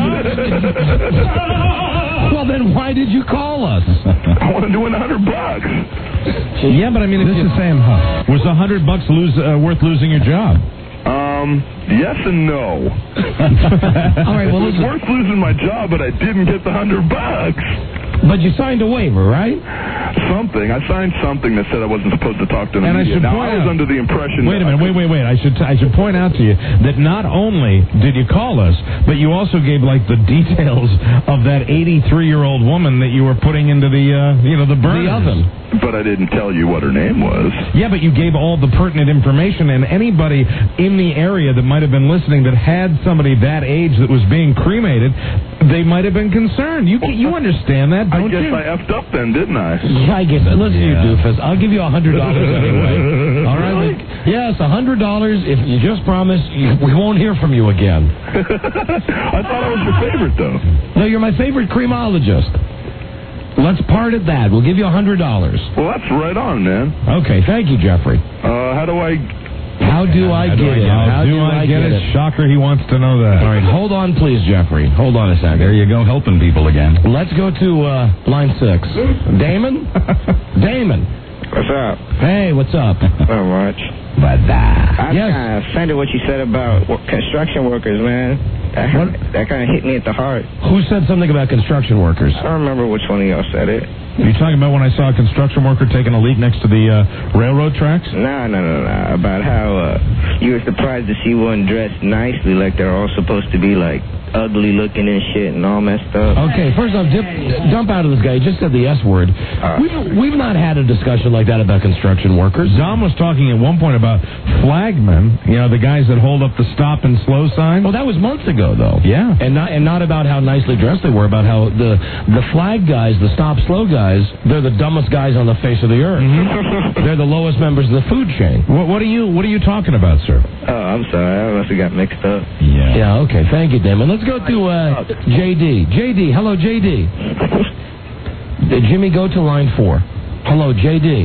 well then, why did you call us? I want to do one hundred bucks. yeah, but I mean, it's the same. Huh? Was a hundred bucks lose uh, worth losing your job? Um, yes and no. All right, well, It was listen, worth losing my job, but I didn't get the hundred bucks. but you signed a waiver, right? Something. I signed something that said I wasn't supposed to talk to the And I media. should Now, point I was out- under the impression Wait a that minute, I wait, wait, wait. I should I should point out to you that not only did you call us, but you also gave like the details of that eighty-three-year-old woman that you were putting into the uh, you know the burner. The oven. But I didn't tell you what her name was. Yeah, but you gave all the pertinent information, and anybody in the area that might have been listening that had somebody that age that was being cremated, they might have been concerned. You you understand that, I don't guess you? I effed up then, didn't I? Yeah, I guess. Listen, you Yeah. doofus. I'll give you a hundred dollars anyway. All right. Really? but- Yes, a hundred dollars. If you just promise, you, we won't hear from you again. I thought I was your favorite, though. No, you're my favorite cremologist. Let's part at that. We'll give you a hundred dollars. Well, that's right on, man. Okay. Thank you, Jeffrey. Uh, how do I... How do I How get it? How do I get it? Shocker, he wants to know that. All right, hold on, please, Jeffrey. Hold on a second. There you go, helping people again. Let's go to uh, line six. Damon? Damon. What's up? Hey, what's up? Not much. But that. I'm Yes. kind of offended what you said about wo- construction workers, man. That, What? that kind of hit me at the heart. Who said something about construction workers? I don't remember which one of y'all said it. You talking about when I saw a construction worker taking a leak next to the uh, railroad tracks? No, no, no, no. About how uh, you were surprised to see one dressed nicely, like they're all supposed to be like ugly looking and shit and all messed up. Okay, first off, dip, dump out of this guy. He just said the S word. We've, we've not had a discussion like that about construction workers. Dom was talking at one point about flagmen, you know, the guys that hold up the stop and slow sign. Well, that was months ago, though. Yeah. And not and not about how nicely dressed they were, about how the the flag guys, the stop slow guys, they're the dumbest guys on the face of the earth. They're the lowest members of the food chain. What, what are you What are you talking about, sir? Oh, I'm sorry. I must have got mixed up. Yeah. Yeah, okay. Thank you, Damon. Let's go to uh, J D. J D, hello, J D. Uh, Jimmy, go to line four. Hello, J D.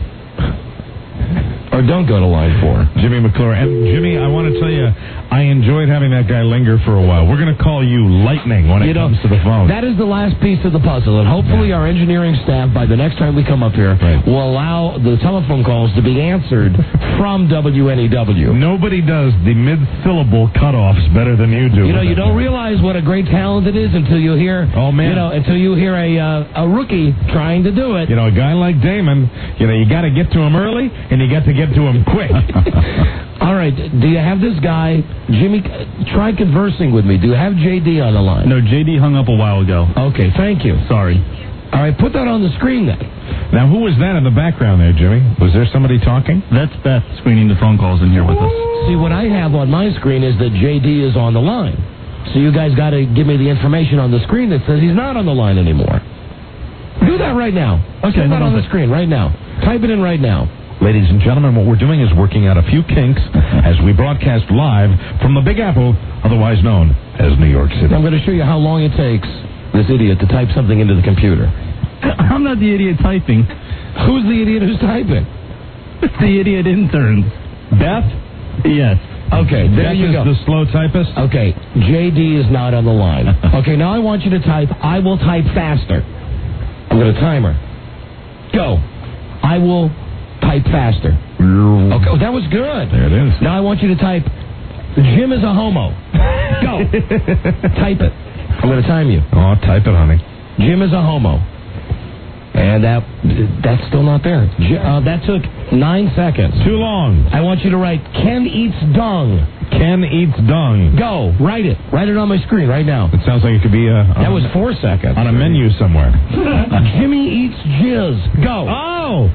Or don't go to line four. Jimmy McClure. And Jimmy, I want to tell you, I enjoyed having that guy linger for a while. We're going to call you Lightning when it You know, comes to the phone. That is the last piece of the puzzle, and hopefully our engineering staff, by the next time we come up here, Right. will allow the telephone calls to be answered from W N E W. Nobody does the mid-syllable cutoffs better than you do. You know, with you that. don't realize what a great talent it is until you hear. Oh, man. You know, until you hear a uh, a rookie trying to do it. You know, a guy like Damon, you know, you got to get to him early, and you got to get to him quick. All right. Do you have this guy, Jimmy? Try conversing with me. Do you have J D on the line? No, J D hung up a while ago. Okay, thank you. Sorry. All right, put that on the screen then. Now, who was that in the background there, Jimmy? Was there somebody talking? That's Beth screening the phone calls in here with us. See, what I have on my screen is that J D is on the line. So you guys got to give me the information on the screen that says he's not on the line anymore. Do that right now. Okay, Put that on the screen right now. Type it in right now. Ladies and gentlemen, what we're doing is working out a few kinks as we broadcast live from the Big Apple, otherwise known as New York City. I'm going to show you how long it takes this idiot to type something into the computer. I'm not the idiot typing. Who's the idiot who's typing? It's the idiot intern. Beth? Yes. Okay, there Beth you is go. the slow typist? Okay, J D is not on the line. Okay, now I want you to type, I will type faster. I'm going to timer. Go. I will type faster. Okay, oh, that was good. There it is. Now I want you to type, Jim is a homo. Go. Type it. I'm going to time you. Oh, type it, honey. Jim is a homo. And that that's still not there. J- uh, that took nine seconds. Too long. I want you to write, Ken eats dung. Ken eats dung. Go. Write it. Write it on my screen right now. It sounds like it could be a... That was four seconds. On a menu somewhere. Jimmy eats jizz. Go. Oh!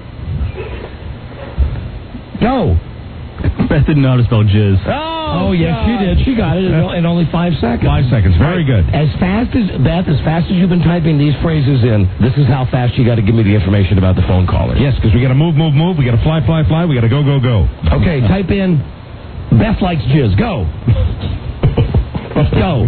Go. Beth didn't know how to spell jizz. Oh, yes, she did. She got it in, in only five seconds. Five seconds. Very good. As fast as, Beth, as fast as you've been typing these phrases in, this is how fast you got to give me the information about the phone caller. Yes, because we got to move, move, move. We got to fly, fly, fly. We got to go, go, go. Okay, type in Beth likes jizz. Go. Go.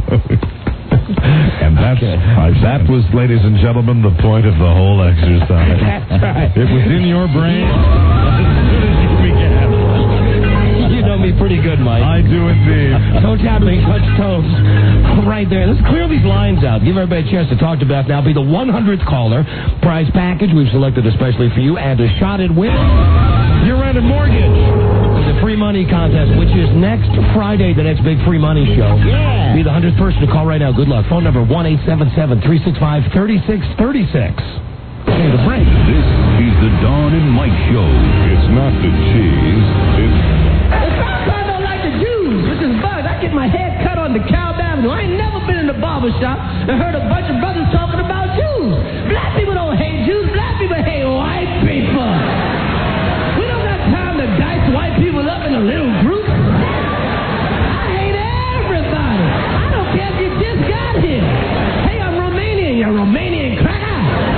And that's, Okay. that was, ladies and gentlemen, the point of the whole exercise. That's right. It was in your brain as soon as you began. You know me pretty good, Mike. I do indeed. Toe tapping, touch toes. Right there. Let's clear these lines out. Give everybody a chance to talk to Beth now. Be the one hundredth caller. Prize package we've selected especially for you. And a shot at winning your rented mortgage. The free money contest, which is next Friday, the next big free money show. Yeah. Be the one hundredth person to call right now. Good luck. Phone number one eight seven seven, three six five, three six three six. Okay, the break. This is the Dawn and Mike Show. It's not the cheese. It's... I don't like the Jews. This is Buzz. I get my hair cut on the Cal Avenue. I ain't never been in the barber shop and heard a bunch of brothers talking about Jews. Black people don't hate Jews. Black people hate white people. We don't got time to dice white people up in a little group. I hate everybody. I don't care if you just got here. Hey, I'm Romanian. You Romanian cracker.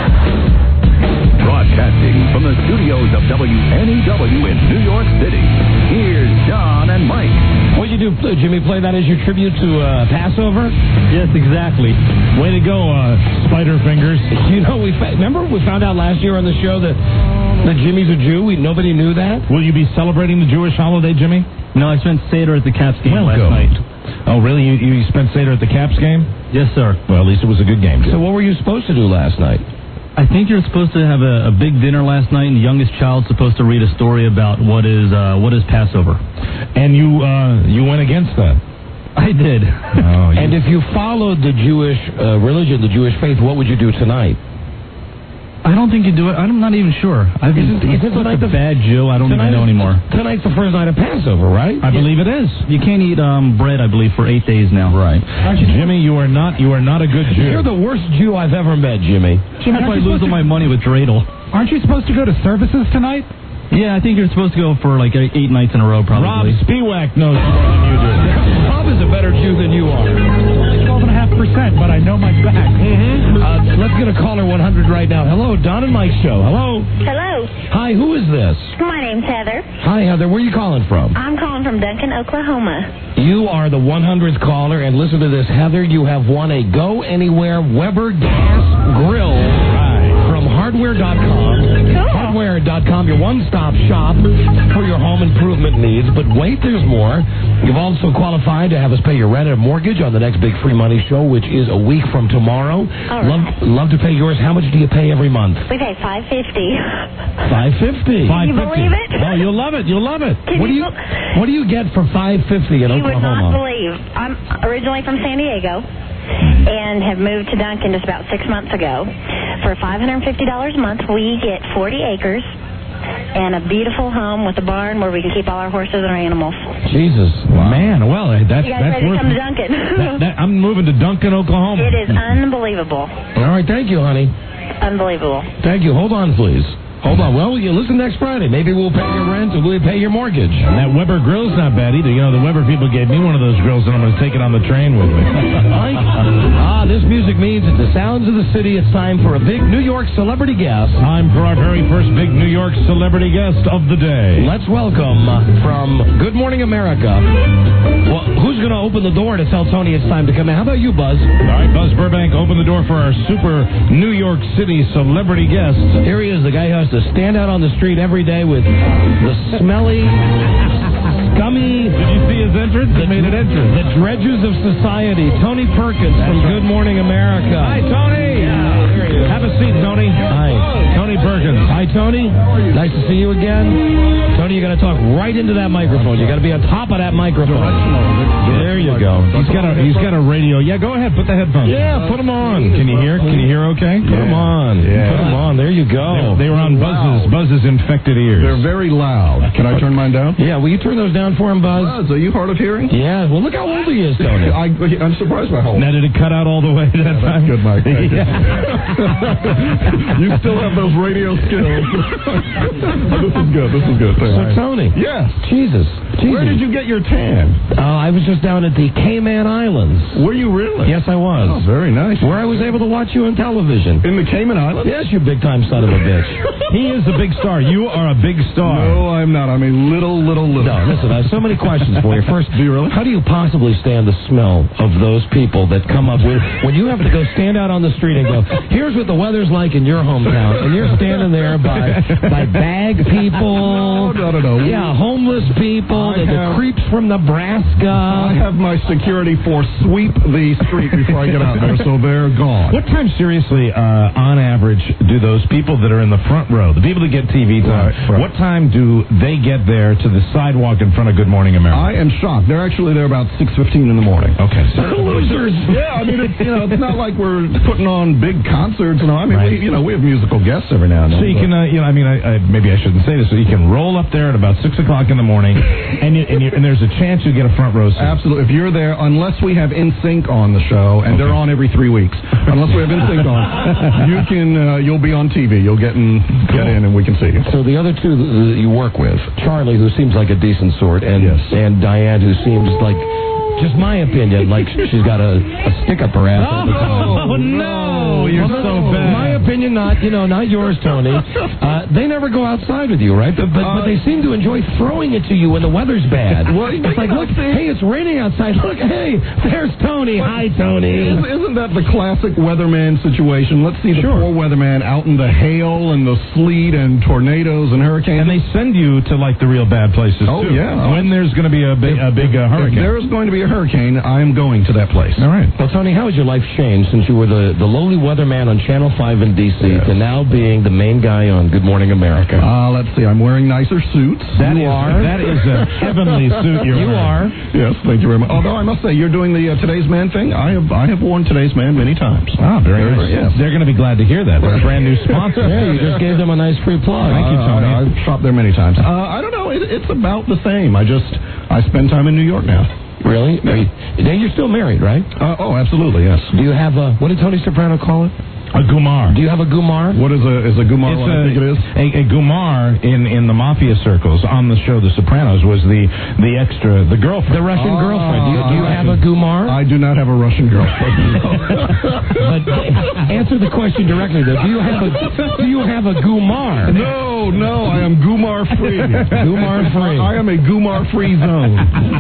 Broadcasting from the studios of W N E W in New York City, here's John and Mike. What'd you do, Jimmy? Play that as your tribute to uh, Passover? Yes, exactly. Way to go, uh, Spider Fingers. You know, we fa- remember we found out last year on the show that that Jimmy's a Jew. We, nobody knew that. Will you be celebrating the Jewish holiday, Jimmy? No, I spent Seder at the Caps game Welcome. last night. Oh, really? You, you spent Seder at the Caps game? Yes, sir. Well, at least it was a good game. So what were you supposed to do last night? I think you're supposed to have a, a big dinner last night, and the youngest child's supposed to read a story about what is uh, what is Passover. And you uh, you went against that. I did. Oh, you... And if you followed the Jewish uh, religion, the Jewish faith, what would you do tonight? I don't think you do it. I'm not even sure. I've been Isn't- isn't such tonight a the- bad Jew. I don't even Tonight know is- anymore. Tonight's the first night of Passover, right? I believe it is. You can't eat um, bread, I believe, for eight days now. Right. Jimmy, you are not you are not a good Jew. You're the worst Jew I've ever met, Jimmy. That's why I lose all my money with dreidel. Aren't you supposed to go to services tonight? Yeah, I think you're supposed to go for like eight eight nights in a row, Rob probably. Spiewak knows more than you do. Rob is a better Jew than you are. twelve point five percent, but I know my back. Mm-hmm. Uh, let's get a caller one hundred right now. Hello, Don and Mike Show. Hello. Hello. Hi, who is this? My name's Heather. Hi, Heather. Where are you calling from? I'm calling from Duncan, Oklahoma. You are the one hundredth caller, and listen to this, Heather. You have won a Go Anywhere Weber gas grill from hardware dot com. Cool. hardware dot com, your one-stop shop for your home improvement needs. But wait, there's more. You've also qualified to have us pay your rent and mortgage on the next Big Free Money Show, which is a week from tomorrow. All right. Love, love to pay yours. How much do you pay every month? We pay five fifty. Five fifty. Can you believe it? Oh, you'll love it. You'll love it. Can What do you bel- What do you get for five fifty in You would not Oklahoma? believe. I'm originally from San Diego and have moved to Duncan just about six months ago. For five hundred fifty dollars a month, we get forty acres and a beautiful home with a barn where we can keep all our horses and our animals. Jesus. Wow. Man, well, that's, You guys that's ready to worth come to Duncan? that, that, I'm moving to Duncan, Oklahoma. It is unbelievable. All right, thank you, honey. Unbelievable. Thank you. Hold on, please. Hold on. Well, you listen next Friday. Maybe we'll pay your rent or we'll pay your mortgage. And that Weber grill's not bad either. You know, the Weber people gave me one of those grills, and I'm going to take it on the train with me. Mike? Ah, this music means at the sounds of the city, it's time for a big New York celebrity guest. Time for our very first big New York celebrity guest of the day. Let's welcome uh, from Good Morning America. Well, who's going to open the door to tell Tony it's time to come in? How about you, Buzz? All right, Buzz Burbank, open the door for our super New York City celebrity guest. Here he is, the guy who has to stand out on the street every day with the smelly, scummy... Did you see his entrance? He made an entrance. The dredges of society. Tony Perkins That's from right. Good Morning America. Hi, Tony. Yeah. Have a seat, Tony. Hi. Tony Perkins. Hi, Tony. Nice to see you again. Tony, you got to talk right into that microphone. You got to be on top of that microphone. There you go. He's got a he's got a radio. Yeah, go ahead. Put the headphones. Yeah, put them on. Can you hear? Can you hear? Okay. Put them on. Yeah. Put them on. There you go. They, they were on Buzz's Buzz's infected ears. They're very loud. Can I turn mine down? Yeah. Will you turn those down for him, Buzz? Buzz, are you hard of hearing? Yeah. Well, look how old he is, Tony. I, I'm surprised by how old. Now, did it cut out all the way that yeah, time? Good, Mike. Thank yeah. You still have those radio skills. This is good. This is good. So, right. Tony. Yes. Jesus. Jesus. Where did you get your tan? Uh, I was just down at the Cayman Islands. Were you really? Yes, I was. Oh, very nice. Where I was able to watch you on television. In the Cayman Islands? Yes, you big-time son of a bitch. He is a big star. You are a big star. No, I'm not. I'm a little, little, little. No, listen, I have so many questions for you. First, do you really? How do you possibly stand the smell of those people that come up with, when you have to go stand out on the street and go, here's what the weather's like in your hometown, and you're standing there by by bag people. No, no, no, no. Yeah, homeless people, the, have, the creeps from Nebraska. I have my security force sweep the street before I get out there, so they're gone. What time, seriously, uh, on average, do those people that are in the front row, the people that get T V time, right, right. what time do they get there to the sidewalk in front of Good Morning America? I am shocked. They're actually there about six fifteen in the morning. Okay. So losers. Yeah, I mean, it's, you know, it's not like we're putting on big concerts. You know, I mean, right. we, you know, we have musical guests every now and then. So you can, uh, you know, I mean, I, I, maybe I shouldn't say this, so you can roll up there at about six o'clock in the morning, and you, and, you, and there's a chance you'll get a front row seat. Absolutely. If you're there, unless we have N Sync on the show, and okay. they're on every three weeks, unless we have N Sync on, you can, uh, you'll be on T V. You'll get in, cool. get in, and we can see you. So the other two that you work with, Charlie, who seems like a decent sort, and yes. and Diane, who seems like, just my opinion, like she's got a, a stick up her ass. Oh, no, you're well, so no, bad. My opinion, not you know, not yours, Tony. Uh, they never go outside with you, right? But but, uh, but they seem to enjoy throwing it to you when the weather's bad. Well, it's like, look, hey, it's raining outside. Look, hey, there's Tony. Hi, Tony. Isn't, isn't that the classic weatherman situation? Let's see the sure. poor weatherman out in the hail and the sleet and tornadoes and hurricanes. And they send you to like the real bad places oh, too. yeah. When there's going to be a big, a big uh, hurricane. If there's going to be a hurricane, I am going to that place. All right. Well, Tony, how has your life changed since you were the, the lowly weatherman on Channel five in D C yes. to now being the main guy on Good Morning America? Uh, let's see. I'm wearing nicer suits. That you is, are. That is a heavenly suit you're You wearing. are. Yes, thank you very much. Although I must say, you're doing the uh, Today's Man thing. I have I have worn Today's Man many times. Ah, very, very nice. Yes. They're going to be glad to hear that. They're a brand new sponsor. Yeah, you just gave them a nice free plug. Thank you, Tony. Uh, I've shopped there many times. Uh, I don't know. It, it's about the same. I just I spend time in New York now. Really? Are you, you're still married, right? Uh, oh, absolutely, yes. Do you have a, what did Tony Soprano call it? A gumar. Do you have a gumar? What is a is a gumar? It's what a, I think it is. A, a gumar in, in the mafia circles on the show The Sopranos was the the extra the girlfriend. The Russian oh, girlfriend. Do you, do you have a gumar? I do not have a Russian girlfriend. But answer the question directly though. Do you have a do you have a gumar? No, no, I am gumar free. Gumar free. I am a gumar free zone.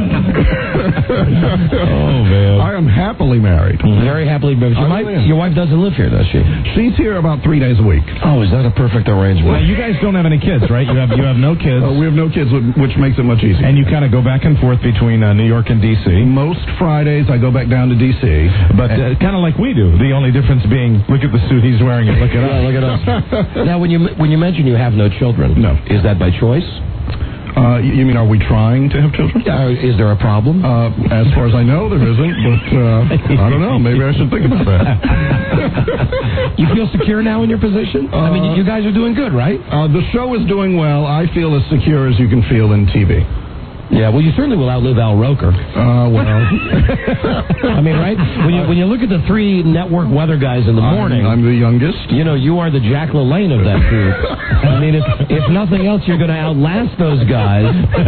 Oh man. I am happily married. Very happily married. Your, wife, your wife doesn't live here, does she? She's here about three days a week. Oh, is that a perfect arrangement? Well, you guys don't have any kids, right? You have you have no kids. Uh, we have no kids, which makes it much easier. And you kind of go back and forth between uh, New York and D C. Most Fridays I go back down to D C. But uh, kind of like we do. The only difference being, look at the suit he's wearing and look at us. Yeah, look at us. Now, when you when you mention you have no children, no. is that by choice? Uh, you mean, are we trying to have children? Uh, is there a problem? Uh, as far as I know, there isn't, but uh, I don't know. Maybe I should think about that. You feel secure now in your position? Uh, I mean, you guys are doing good, right? Uh, the show is doing well. I feel as secure as you can feel in T V. Yeah, well, you certainly will outlive Al Roker. Uh, well. I mean, right? When you when you look at the three network weather guys in the morning. I'm, I'm the youngest. You know, you are the Jack LaLanne of that group. I mean, if, if nothing else, you're going to outlast those guys.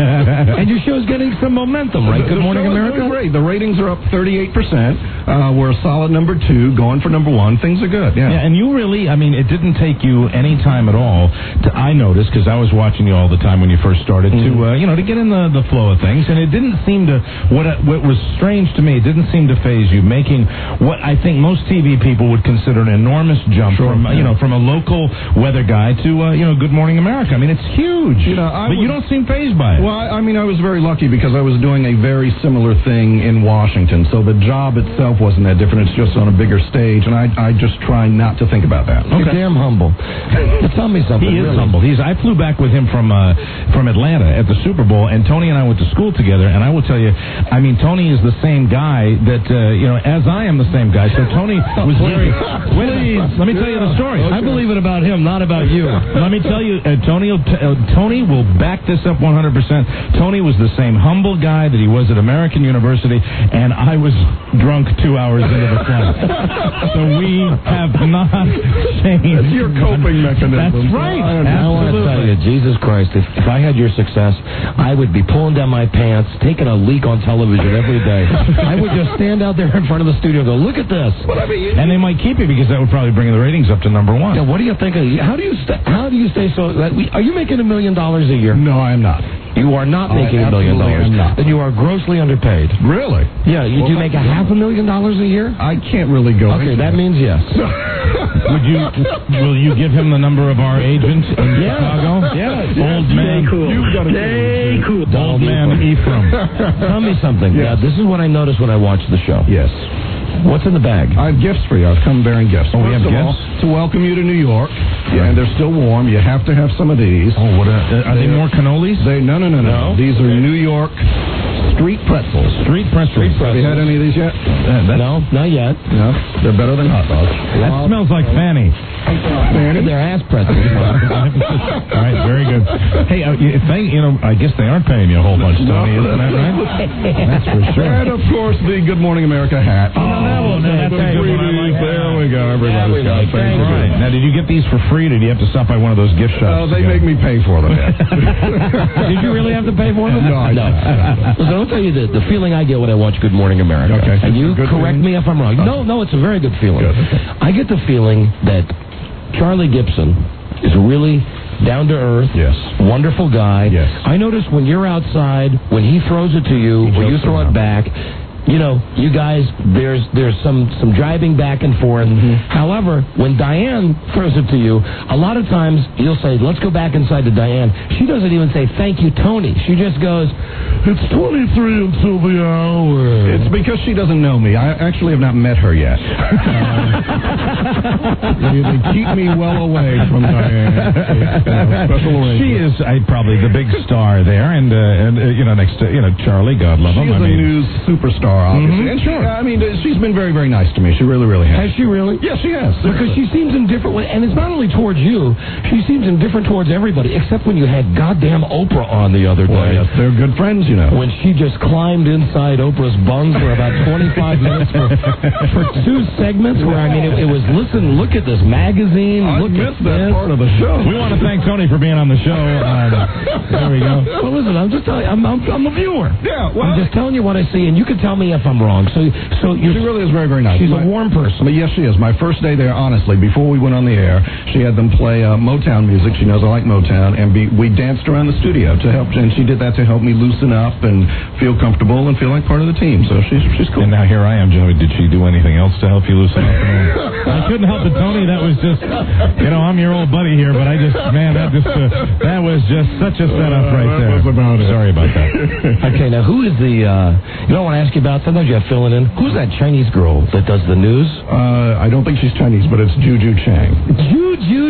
And your show's getting some momentum, right? The, Good the Morning show America? Is doing great. The ratings are up thirty-eight percent. Uh, we're a solid number two, going for number one. Things are good, yeah. Yeah, and you really, I mean, it didn't take you any time at all, to, I noticed, because I was watching you all the time when you first started, mm-hmm. to, uh, you know, to get in the, the flow of things. And it didn't seem to, what what was strange to me, it didn't seem to phase you, making what I think most T V people would consider an enormous jump sure, from, yeah. you know, from a local weather guy to, uh, you know, Good Morning America. I mean, it's huge. You know, I but was, you don't seem phased by it. Well, I, I mean, I was very lucky because I was doing a very similar thing in Washington. So the job itself wasn't that different. It's just on a bigger stage. And I, I just try not to think about that. Okay. You're damn humble. Tell me something. He is really. humble. He's, I flew back with him from, uh, from Atlanta at the Super Bowl, and Tony and I went to school together. And I will tell you, I mean, Tony is the same guy that, uh, you know, as I am the same guy. So Tony was very... Please, let me tell you the story. Okay. I believe it about him, not about you. Let me tell you, uh, Tony, will t- uh, Tony will back this up one hundred percent. Tony was the same humble guy that he was at American University, and I was drunk two hours into the flight. So we have not changed. That's your coping mechanism. That's right. I, I want to tell you, Jesus Christ, if, if I had your success, I would be pulling down my pants, taking a leak on television every day. I would just stand out there in front of the studio and go, look at this. Well, I mean, and they might keep you because that would probably bring the ratings up to number one. Yeah, what do you think? Of, how do you st- how do you stay so... Are you making a million dollars a year? No, I am not. You are not I making a million dollars. Am not. Then you are grossly underpaid. Really? Yeah, you well, do make a half a million dollars a year? I can't really go Okay, that means yes. Would you? Will you give him the number of our agent in yeah. Chicago? Yes. Old man. Cool. You've got to Stay cool. Old man Ephraim. Tell me something. Yes. Now, this is what I noticed when I watched the show. Yes. What's in the bag? I have gifts for you. I've come bearing gifts. Oh, we have First of gifts? all, to welcome you to New York. Yeah. And they're still warm. You have to have some of these. Oh, what? A, are they, they more cannolis? They no, no, no, no. no. These are New York street pretzels. Street pretzels. Street pretzels. Have you had any of these yet? Uh, no, not yet. No, they're better than hot dogs. That well, smells like Fanny. Fanny? They're ass pretzels. All right, very good. Hey, uh, if they, you know, I guess they aren't paying you a whole bunch, Tony, no, isn't that right? That's for sure. And of course, the Good Morning America hat. Oh, that one. No, that's the freebies. Like there we go. Everybody's got it. Right. Now, did you get these for free, or did you have to stop by one of those gift shops? Oh, they make me pay for them. Did you really have to pay for them? No, I no. Listen, I'll tell you the, the feeling I get when I watch Good Morning America. Okay. And you correct feeling? me if I'm wrong. No, no, it's a very good feeling. Good. I get the feeling that Charlie Gibson is really down to earth, yes, wonderful guy. Yes. I notice when you're outside, when he throws it to you, or you throw around. it back, you know, you guys, there's there's some, some driving back and forth. Mm-hmm. However, when Diane throws it to you, a lot of times you'll say, let's go back inside to Diane. She doesn't even say, thank you, Tony. She just goes, it's twenty-three until the hour. It's because she doesn't know me. I actually have not met her yet. um, they, they keep me well away from Diane. Uh, special she is uh, probably the big star there, and, uh, and uh, you know, next to, you know, Charlie, God love she him. She's I a mean, news superstar. Obviously. Mm-hmm. And she, I mean, she's been very, very nice to me. She really, really has. Has she really? Yes, she has. Because she seems indifferent, and it's not only towards you. She seems indifferent towards everybody, except when you had goddamn Oprah on the other day. Well, yes, they're good friends, you know. When she just climbed inside Oprah's bung for about twenty-five minutes for, for two segments where, I mean, it, it was, listen, look at this magazine. I look missed at that this. part of the show. We want to thank Tony for being on the show. Um, there we go. Well, listen, I'm just telling you, I'm, I'm, I'm a viewer. Yeah, well, I'm just telling you what I see, and you can tell me if I'm wrong. So, so she really is very, very nice. She's My, a warm person. But yes, she is. My first day there, honestly, before we went on the air, she had them play uh, Motown music. She knows I like Motown, and be, we danced around the studio to help, and she did that to help me loosen up and feel comfortable and feel like part of the team. So she's she's cool. And now here I am, Joey. Did she do anything else to help you loosen up? I couldn't help it, Tony. That was just, you know, I'm your old buddy here, but I just, man, that just, uh, that was just such a setup uh, right that there. Was about it. Sorry about that. Okay, now who is the? Uh, you know what I want to ask you about? Sometimes you have filling in. Who's that Chinese girl that does the news? Uh, I don't think she's Chinese, but it's Juju Chang. Juju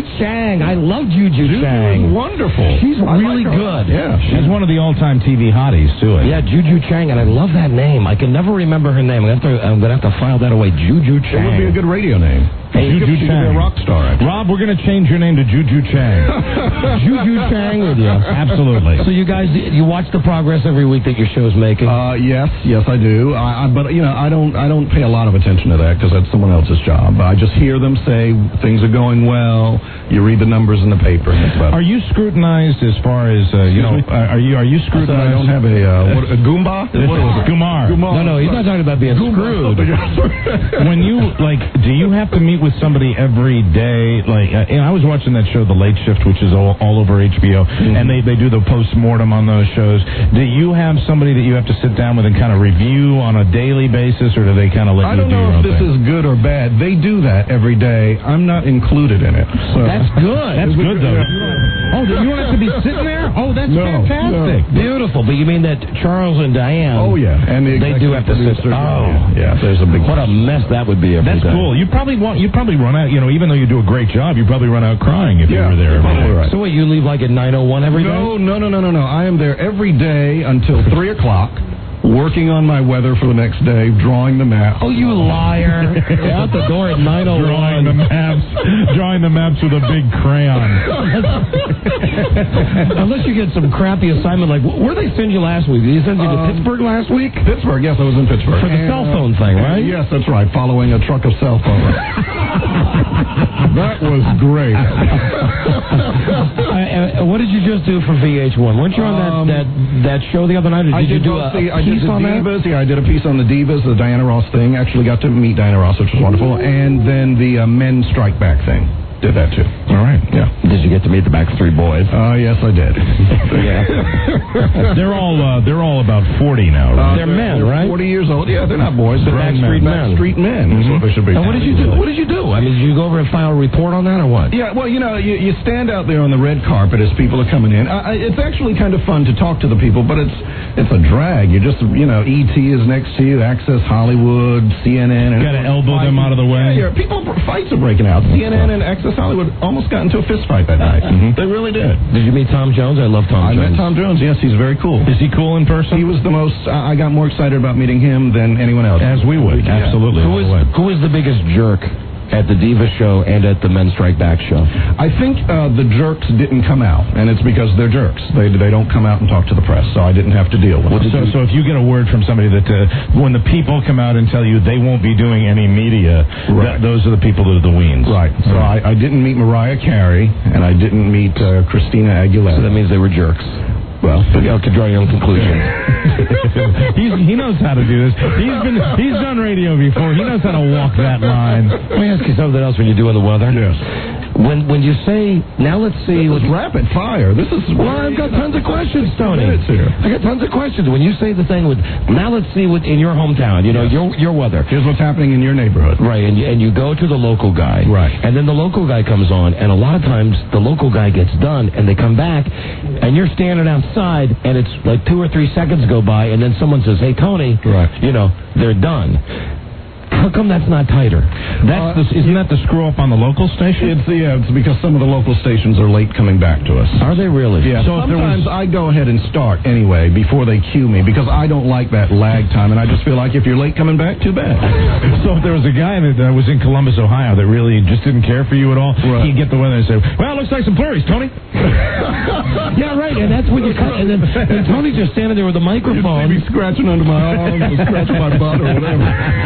Chang. I love Juju, Juju Chang. is wonderful. She's I really like her. good. Yeah, she's one of the all-time T V hotties, too. Yeah, Juju Chang, and I love that name. I can never remember her name. I'm going to have to file that away. Juju Chang. It would be a good radio name. Hey, Juju she could Chang. be a rock star. Actually. Rob, we're going to change your name to Juju Chang. Juju Chang with you. Absolutely. So you guys, you watch the progress every week that your show's making? Uh, yes, yes, I do. I, I, but you know, I don't, I don't pay a lot of attention to that because that's someone else's job. I just hear them say things are going well. You read the numbers in the paper. And that's about Are you scrutinized as far as uh, you know? Uh, are you are you I, scrutinized? I don't have a uh, what, a Goomba. This What is is it? Gumar. Gumar. No, no, he's not talking about being screwed. When you like, do you have to meet with somebody every day? Like, uh, and I was watching that show, The Late Shift, which is all, all over H B O, Mm-hmm. and they, they do the post-mortem on those shows. Do you have somebody that you have to sit down with and kind of review on a daily basis, or do they kind of let I you don't do your know own if this thing? is good or bad. They do that every day. I'm not included in it. So. That's good. That's good, though. Yeah. Oh, you don't have to be sitting there? Oh, that's No, fantastic. no. Beautiful. But you mean that Charles and Diane? Oh yeah, and the They do have to sit. executive producer. Oh, yeah, there's a big. what a mess that would be every That's day. cool. You probably want. You probably run out. You know, even though you do a great job, you probably run out crying if Yeah, you were there. every probably day. right. So what? You leave like at nine oh one every day? No, no, no, no, no, no. I am there every day until three o'clock, working on my weather for the next day, drawing the map. Oh, you liar! You're out the door at nine oh Drawing the one. maps, drawing the maps with a big crayon. Unless you get some crappy assignment like where they send you last week? Did you send you to Um, Pittsburgh last week? Pittsburgh, yes, I was in Pittsburgh. For the And, cell uh, phone thing, right? Yes, that's right. Following a truck of cell phones. That was great. Uh, uh, what did you just do for V H one? Weren't you on that, Um, that that show the other night? Or did I you did do both a, the, a I did piece the on that? Divas. Yeah, I did a piece on the Divas, the Diana Ross thing. Actually got to meet Diana Ross, which was wonderful. And then the uh, Men Strike Back thing. Did that too. All right. Yeah. Did you get to meet the Backstreet Boys? Uh, yes, I did. Yeah. They're all uh, they're all about forty now. Right? Uh, They're men, right? forty years old. Yeah, they're not boys. They're Grown Backstreet men. Backstreet men is what they should be. And what did you do? What did you do? I mean, did you go over and file a report on that or what? Yeah, well, you know, you, you stand out there on the red carpet as people are coming in. Uh, it's actually kind of fun to talk to the people, but it's it's a drag. You just, you know, E T is next to you, Access Hollywood, C N N. And Got to elbow them out of the way. Yeah, yeah, people, fights are breaking out. C N N and Access Hollywood almost got into a fist fight that night. Mm-hmm. They really did. Did you meet Tom Jones? I love Tom I Jones. met Tom Jones. Yes, he's very cool. Is he cool in person? He was the most. I I got more excited about meeting him than anyone else. As we would, Yeah. absolutely. Who is who is the biggest jerk at the Diva show and at the Men Strike Back show? I think uh, the jerks didn't come out, and it's because they're jerks. They they don't come out and talk to the press, so I didn't have to deal with it. So, so if you get a word from somebody that uh, when the people come out and tell you they won't be doing any media, Right. that, those are the people that are the weens. Right. So I, I didn't meet Mariah Carey, and I didn't meet uh, Christina Aguilera. So that means they were jerks. Well, you can draw your own conclusion. He's, he knows how to do this. He's been he's done radio before. He knows how to walk that line. Let me ask you something else when you're doing the weather. Yes. When when you say, now let's see. This is rapid fire. This is. Well, I've got tons of questions, Tony. Minutes here. I got tons of questions. When you say the thing with, now let's see what in your hometown, you know, your your weather. Here's what's happening in your neighborhood. Right, and you, and you go to the local guy. Right. And then the local guy comes on, and a lot of times the local guy gets done, and they come back, and you're standing outside, and it's like two or three seconds go by, and then someone says, hey, Tony, Right. you know, they're done. How come that's not tighter? That's the, isn't that the screw up on the local station? It's yeah, it's because some of the local stations are late coming back to us. Are they really? Yeah. So if there sometimes was- I go ahead and start anyway before they cue me because I don't like that lag time, and I just feel like if you're late coming back, too bad. So if there was a guy that uh, was in Columbus, Ohio, that really just didn't care for you at all, Right. he'd get the weather and say, well, it looks like some flurries, Tony. Yeah, right, and that's when you cut, and then and Tony's just standing there with a You'd microphone. see me scratching under my arms or scratching my butt or whatever.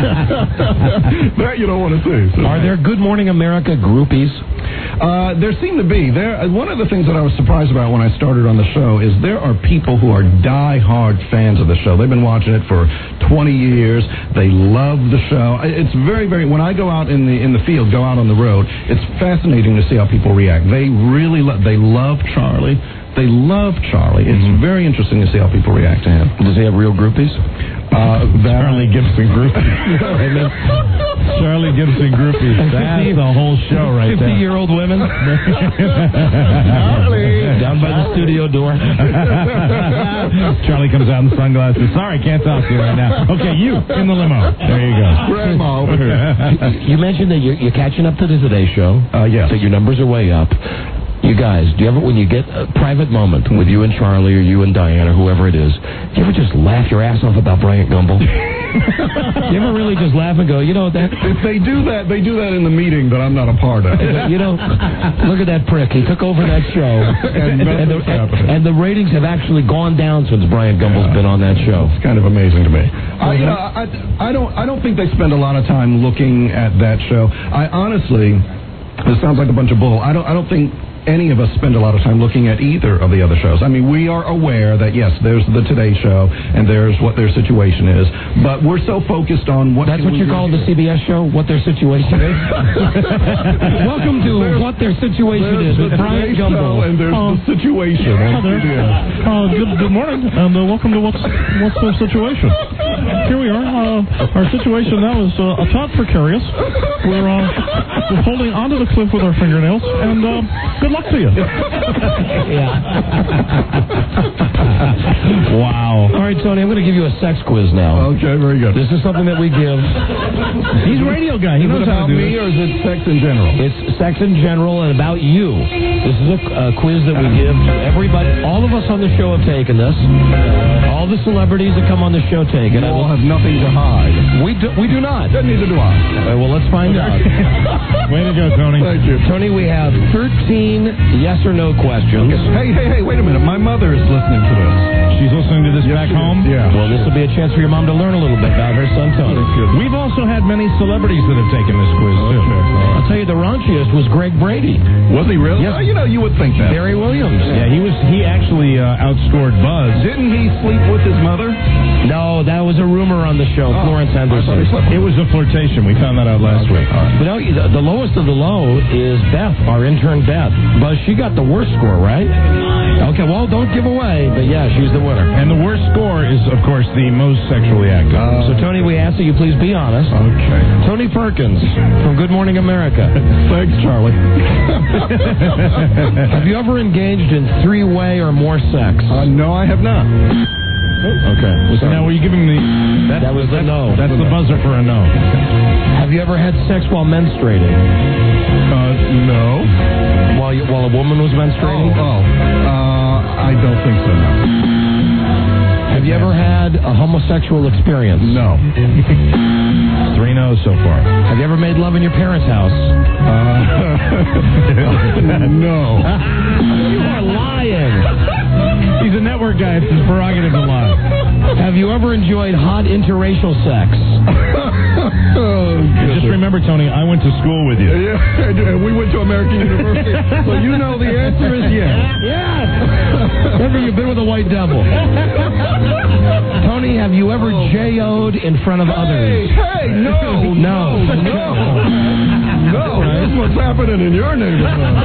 That you don't want to see. So. Are there Good Morning America groupies? Uh, there seem to be. There. uh, One of the things that I was surprised about when I started on the show is there are people who are die-hard fans of the show. They've been watching it for twenty years. They love the show. I- It's very, very. When I go out in the in the field, go out on the road, it's fascinating to see how people react. They really love. They love Charlie. They love Charlie. It's Mm-hmm. very interesting to see how people react to him. Does he have real groupies? Uh, that Charlie Gibson group. Charlie Gibson groupies. That's the whole show right there. fifty-year-old women. Down by the studio door. Charlie comes out in sunglasses. Sorry, can't talk to you right now. Okay, you in the limo. There you go. Grandma over here. You mentioned that you're, you're catching up to the Today Show. Uh, yes. So your numbers are way up. You guys, do you ever, when you get a private moment with you and Charlie or you and Diane or whoever it is, do you ever just laugh your ass off about Bryant Gumbel? Do you ever really just laugh and go, you know, that... If they do that, they do that in the meeting that I'm not a part of. You know, look at that prick. He took over that show. and, and, the, and, and the ratings have actually gone down since Bryant Gumbel's yeah. been on that show. It's kind of amazing to me. I, uh, I, I, don't, I don't think they spend a lot of time looking at that show. I honestly... This sounds like a bunch of bull. I don't, I don't think... any of us spend a lot of time looking at either of the other shows. I mean, we are aware that, yes, there's the Today Show, and there's what their situation is, but we're so focused on what... That's what you call the C B S show, what their situation is? Welcome to there's, What Their Situation Is with Bryant Gumbel. And there's uh, the situation. Hi there. Uh, good, good morning, and uh, welcome to What's, What's the Situation. Here we are. Uh, our situation now is uh, a tad precarious. We're, uh, we're holding onto the cliff with our fingernails, and uh, good luck to you. Yeah. Wow. All right, Tony, I'm going to give you a sex quiz now. Okay, very good. This is something that we give. He's a radio guy. He knows knows how about to do me, this. or is it sex in general? It's sex in general and about you. This is a uh, quiz that we give to everybody. All of us on the show have taken this. All the celebrities that come on the show take it. You all have nothing to hide. We do, we do not. Neither do I. Uh, well, let's find out. Way to go, Tony. Thank you. Tony, we have thirteen yes or no questions. Hey, hey, hey, wait a minute. My mother is listening to this. She's listening to this yes, back home? Yeah. Well, this will be a chance for your mom to learn a little bit about her son, Tony. We've also had many celebrities that have taken this quiz, too. Okay. I'll tell you, the raunchiest was Greg Brady. Was he really? Yes. Oh, you know, you would think that. Barry Williams. Yeah, he was. He actually uh, outscored Buzz. Didn't he sleep with his mother? No, that was a rumor on the show, Oh, Florence Henderson. It was a flirtation. We found that out last Okay. week. You know, the, the lowest of the low is Beth, our intern Beth. But she got the worst score, right? Okay, well, don't give away, but yeah, she's the winner. And the worst score is, of course, the most sexually active. Uh, So, Tony, we ask that you please be honest. Okay. Tony Perkins from Good Morning America. Thanks, Charlie. Have you ever engaged in three-way or more sex? Uh, no, I have not. Okay. So now, were you giving the... That, That was the no. That's the buzzer for a no. Have you ever had sex while menstruating? Uh, no. While you, while a woman was Oh, menstruating? oh. Uh, I don't think so, no. Have you ever had a homosexual experience? No. Three no's so far. Have you ever made love in your parents' house? Uh, no. You are lying. He's a network guy. It's his prerogative to lie. Have you ever enjoyed hot interracial sex? Oh, Just remember, Tony, I went to school with you. Yeah, and we went to American University, so you know the answer is yes. Yes. Remember, you've been with a white devil. Tony, have you ever Oh. J O'd in front of Hey, others? hey, no, No. no, no. No, this is what's happening in your neighborhood.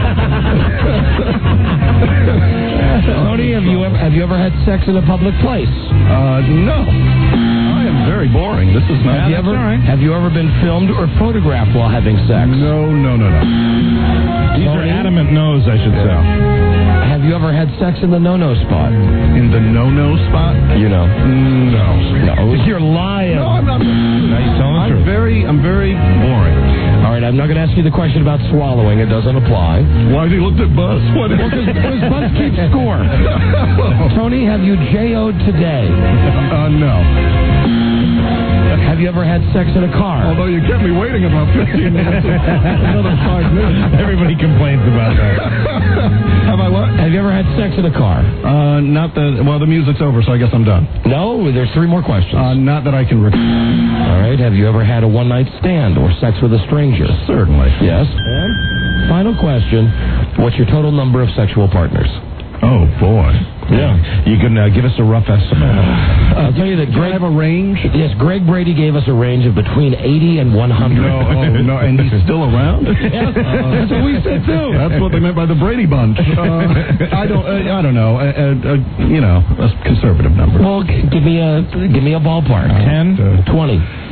Tony, have you ever have you ever had sex in a public place? Uh, no. I am very boring. This is not... Have you ever have you ever been filmed or photographed while having sex? No, no, no, no. These are adamant no's, I should say. Have you ever had sex in the no-no spot? In the no-no spot? You know. No. No. You're lying. No, I'm not. Now he's telling the I'm truth. very, I'm very boring. All right, I'm not going to ask you the question about swallowing. It doesn't apply. Why he looked at Buzz? What is Because Buzz keeps score. Tony, have you J O'd today? Uh, no. Have you ever had sex in a car? Although you kept me waiting about fifteen minutes. Another five minutes. Everybody complains about that. Have I what? Have you ever had sex in a car? Uh, not that... Well, the music's over, so I guess I'm done. No, there's three more questions. Uh, not that I can... Rec- All right, have you ever had a one-night stand or sex with a stranger? Certainly. Yes. And final question, what's your total number of sexual partners? Oh, boy. Yeah. You can uh, give us a rough estimate. I'll tell you that Do I Greg... have a range? Yes, Greg Brady gave us a range of between eighty and one hundred. No, oh, no, and he's still around? Yes, that's what we said, too. That's what they meant by the Brady Bunch. Uh, I don't uh, I don't know. Uh, uh, uh, you know, a conservative number. Well, g- give me a give me a ballpark. Ten? Uh, twenty.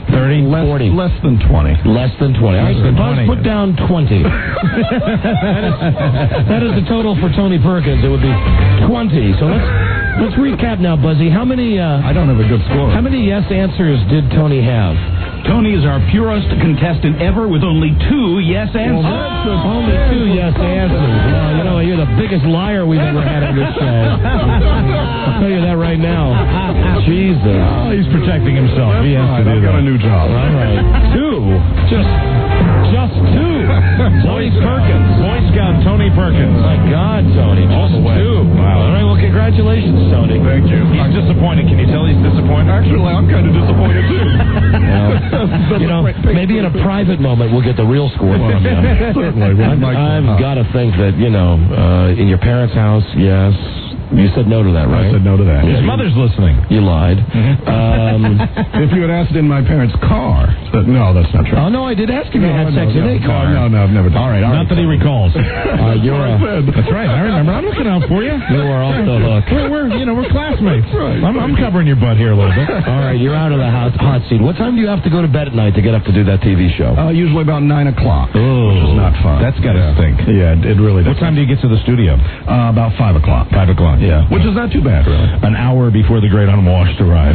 thirty, less, forty. Less than twenty. Less than twenty. All right, Less than Buzz, twenty. put down twenty. that, is, that is the total for Tony Perkins. It would be twenty. So let's let's recap now, Buzzy. How many? Uh, I don't have a good score. How many yes answers did Tony have? Tony is our purest contestant ever with only two yes answers. Oh, only two yes answers. Well, you know, you're the biggest liar we've ever had on this show. I'll tell you that right now. Jesus. Oh, he's protecting himself. He has to do I've got that. a new job. All right. Two. Just, just two. Boy Perkins. Boy Scout Tony Perkins. My God, Tony. Just two. Wow. All right, well, congratulations, Tony. Thank you. He's disappointed. Can you tell he's disappointed? Actually, I'm kind of disappointed, too. Well, you know, maybe in a private moment we'll get the real score from you. Certainly. Well, I've, Mike, I've uh, got to think that, you know, uh, in your parents' house, yes. You said no to that, right? I said no to that. His mother's listening. You lied. Um, If you had asked in my parents' car, but no, that's not true. oh, no, I did ask if you No, had no, sex in no, a car. No, no, I've never done. All right, all right. Not that he recalls. Uh, you're a, That's right. I remember. I'm looking out for you. you are off the hook. We're, we're you know, we're classmates. I'm, I'm covering your butt here a little bit. All right, you're out of the hot, hot seat. What time do you have to go to bed at night to get up to do that T V show? Uh, usually about nine o'clock. Oh, which is not fun. That's got to yeah. stink. Yeah, it, it really does. What time do you get to the studio? Uh, about five o'clock. Five o'clock. Yeah, which is not too bad, really. An hour before the great unwashed arrive.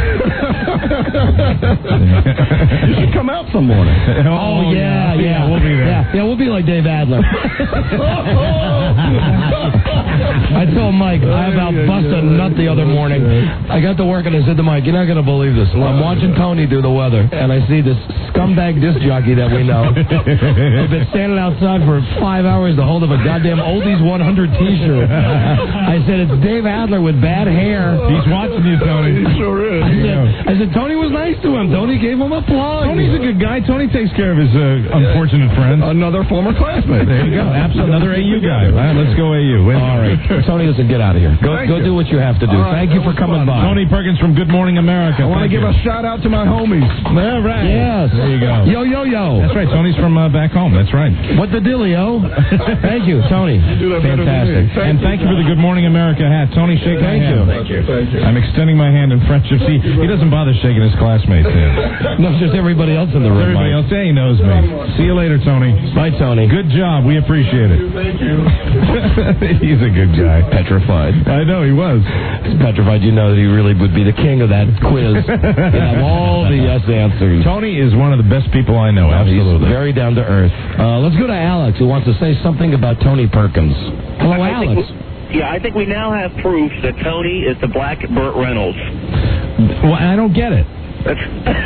You should come out some morning. Oh, yeah, yeah. We'll be there. Yeah, yeah, we'll be like Dave Adler. I told Mike, I about bust a nut the other morning. I got to work and I said to Mike, you're not going to believe this. Well, I'm watching Tony do the weather, and I see this scumbag disc jockey that we know. I've been standing outside for five hours to hold of a goddamn Oldies one hundred t-shirt. I said, it's Dave Adler with bad hair. He's watching you, Tony. He sure is. I said, I said, Tony was nice to him. Tony gave him a plug. Tony's a good guy. Tony takes care of his uh, unfortunate friends. Another former classmate. There you go. Absolutely. Another A U guy. All right, let's go A U. Wait. All right. Tony, listen, get out of here. Go, Thank go you. do what you have to do. All right, Thank you that for was coming fun. by. Tony Perkins from Good Morning America. I want to Thank give you. a shout out to my homies. All right. Yes. There you go. Yo, yo, yo. That's right. Tony's from uh, back home. That's right. What the dealio? Thank you, Tony. Do that better than Fantastic. me. Thank And thank you for the Good Morning America hat. Tony, shake my Thank hand. you. Thank you. Thank you. I'm extending my hand in friendship. See, he doesn't bother shaking his classmates' hands. No, it's just everybody else in the room. Everybody Mike. else, hey, he knows me. See you later, Tony. Bye, Tony. Good job. We appreciate it. Thank you. He's a good guy. Petrified. I know, he was. He's petrified. You know that he really would be the king of that quiz. He'd have all the yes answers. Tony is one of the best people I know. Absolutely. He's very down to earth. Uh, let's go to Alex, who wants to say something about Tony Perkins. Hello, I think Alex. we- yeah, I think we now have proof that Tony is the black Burt Reynolds. Well, I don't get it. That's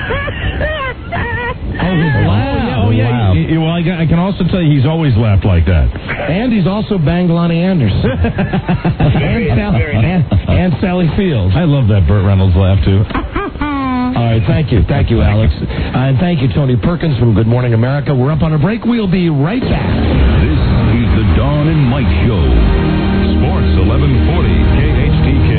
Oh, he's Wow. Oh, yeah. Wow. He- he- well, I, can- I can also tell you he's always laughed like that. And he's also banged Lonnie Anderson. and, Sal- and, and Sally Fields. I love that Burt Reynolds laugh, too. All right, thank you. Thank you, Alex. Uh, and thank you, Tony Perkins from Good Morning America. We're up on a break. We'll be right back. This is the Dawn and Mike Show. Sports eleven forty K H T K.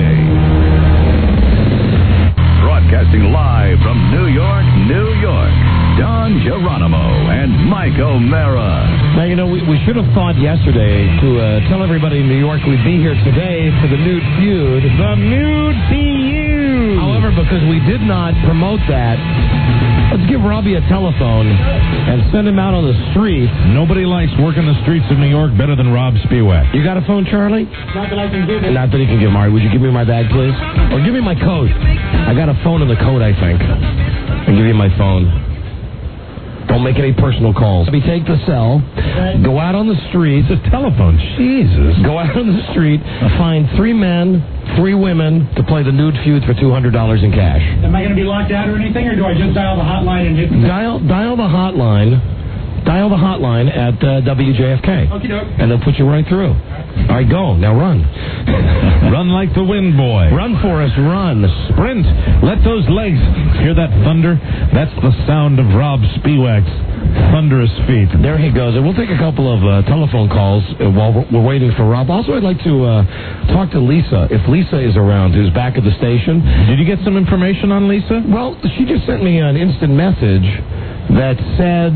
Broadcasting live from New York, New York. Don Geronimo and Mike O'Mara. Now, you know, we, we should have thought yesterday to uh, tell everybody in New York we'd be here today for the Nude Feud. The Nude Feud. However, because we did not promote that, let's give Robbie a telephone and send him out on the street. Nobody likes working the streets of New York better than Rob Spiewak. You got a phone, Charlie? Not that I can give it. Not that he can give him. All right, would you give me my bag, please? Or give me my coat. I got a phone in the coat, I think. I'll give you my phone. Don't make any personal calls. Let me take the cell, go out on the street. It's a telephone. Jesus. Go out on the street, find three men, three women to play the Nude Feud for two hundred dollars in cash. Am I going to be locked out or anything, or do I just dial the hotline and hit? Dial, dial the hotline. Dial the hotline at uh, W J F K. Okie doke. And they'll put you right through. All right, go. Now run. Run like the wind, boy. Run for us, run. Sprint. Let those legs hear that thunder. That's the sound of Rob Spiewak's thunderous feet. There he goes. And we'll take a couple of uh, telephone calls uh, while we're, we're waiting for Rob. Also, I'd like to uh, talk to Lisa, if Lisa is around, who's back at the station. Did you get some information on Lisa? Well, she just sent me an instant message that said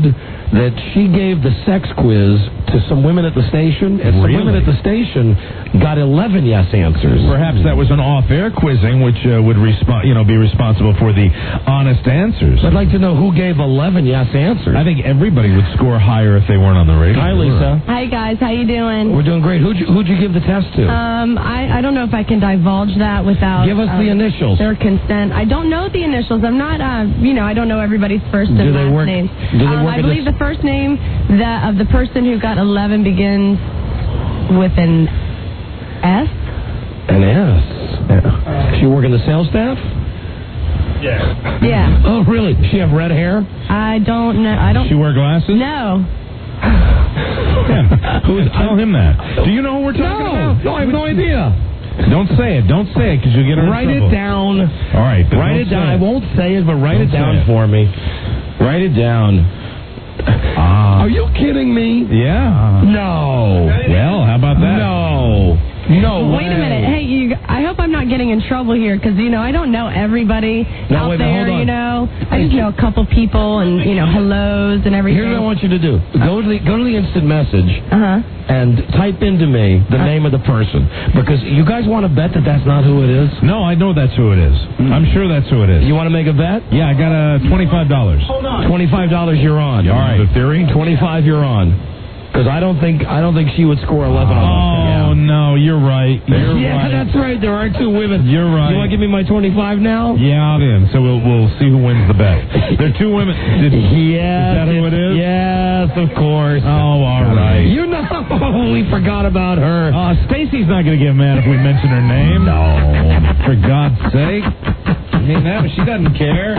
that she gave the sex quiz to some women at the station, and some Really? women at the station got eleven yes answers. Perhaps that was an off-air quizzing, which uh, would respo- you know, be responsible for the honest answers. I'd like to know who gave eleven yes answers. I think everybody would score higher if they weren't on the radio. Hi, Lisa. Hi, guys. How you doing? We're doing great. Who'd you, who'd you give the test to? Um, I, I don't know if I can divulge that without... Give us uh, the initials. Their consent. I don't know the initials. I'm not, uh, you know, I don't know everybody's first and Do they last work- names. do they um, work I in believe this- the first name that of the person who got eleven begins with an S. An S. Yeah. She work in the sales staff? Yeah. Yeah. Oh, really? Does she have red hair? I don't know. I don't... She wear glasses? No. Yeah. Who, tell him that. Do you know who we're talking No. about? No, I have no idea. Don't say it. Don't say it because you'll get her in Write trouble. it down. All right. but Write don't it down. say I won't say it, but write Don't it down say it. for me. Write it down. Ah. Are you kidding me? Yeah. No. Well, how about that? No. No Wait a way. minute. Hey, you, I hope I'm not getting in trouble here because, you know, I don't know everybody No, out wait, there, hold on. you know. I just know a couple people and, you know, hellos and everything. Here's what I want you to do. Go to the go to the instant message Uh-huh. and type into me the name of the person. Because you guys want to bet that that's not who it is? No, I know that's who it is. I'm sure that's who it is. You want to make a bet? Yeah, I got a twenty-five dollars. Hold on. twenty-five dollars you're on. All right. The theory? twenty-five you're on. Because I don't think I don't think she would score eleven Oh, on no, you're right. You're yeah, right. that's right. There are two women. You're right. You want to give me my twenty-five now? Yeah, I'm in. So we'll we'll see who wins the bet. There are two women. Did, Yes. Is that who it is? Yes, of course. Oh, all right. You know, we forgot about her. Uh, Stacy's not going to get mad if we mention her name. No. For God's sake. I mean, that, she doesn't care.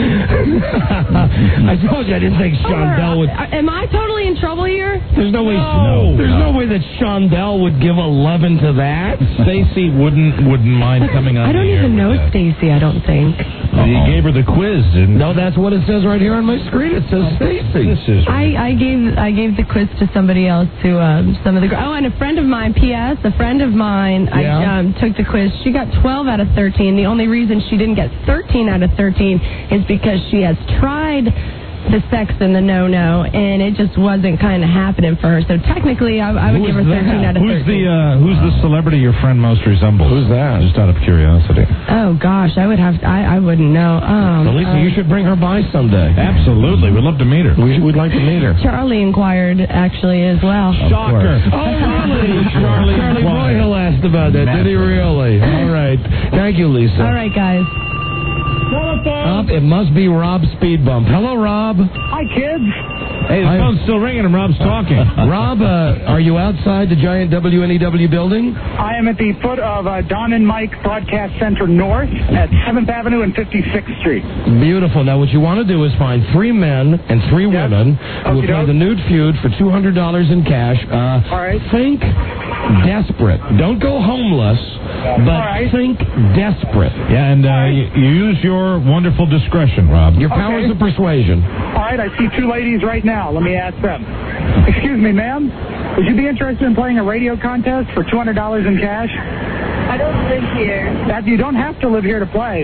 I told you I didn't think Shondell would. Uh, Am I totally in trouble here? There's no way. No. there's No. no way that Shondell would give eleven to that. Stacy wouldn't wouldn't mind coming on I don't the air even know with that. Stacy, I don't think. You gave her the quiz, didn't No, that's what it says right here on my screen. It says Stacy. This is... I, I gave I gave the quiz to somebody else, to um, some of the... Oh, and a friend of mine, P S, a friend of mine, Yeah. I um, took the quiz. She got twelve out of thirteen. The only reason she didn't get thirteen out of thirteen is because she has tried the sex and the no-no, and it just wasn't kind of happening for her. So technically, I, I would Who's give her thirteen that? out of Who's thirteen. the uh, Who's the celebrity your friend most resembles? Who's that? Just out of curiosity. Oh, gosh, I would have... I, I wouldn't know. Um, So, Lisa, uh, you should bring her by someday. Absolutely. We'd love to meet her. We, we'd like to meet her. Charlie inquired, actually, as well. Shocker. Oh, really? Charlie Charlie inquired. Boyle asked about that. Did he really? All right. Thank you, Lisa. All right, guys. Up, it must be Rob Speed Bump. Hello, Rob. Hi, kids. Hey, the Hi. phone's still ringing and Rob's talking. Rob, uh, are you outside the giant W N E W building? I am at the foot of uh, Don and Mike Broadcast Center North at seventh Avenue and fifty-sixth Street. Beautiful. Now, what you want to do is find three men and three women who will play Okey-doke. the nude feud for two hundred dollars in cash. Uh, All right. Think desperate. Don't go homeless, but All right. think desperate. Yeah, and uh, you, you use your wonderful discretion, Rob. Your powers Okay. of persuasion. All right, I see two ladies right now. Let me ask them. Excuse me, ma'am. Would you be interested in playing a radio contest for two hundred dollars in cash? I don't live here. That you don't have to live here to play.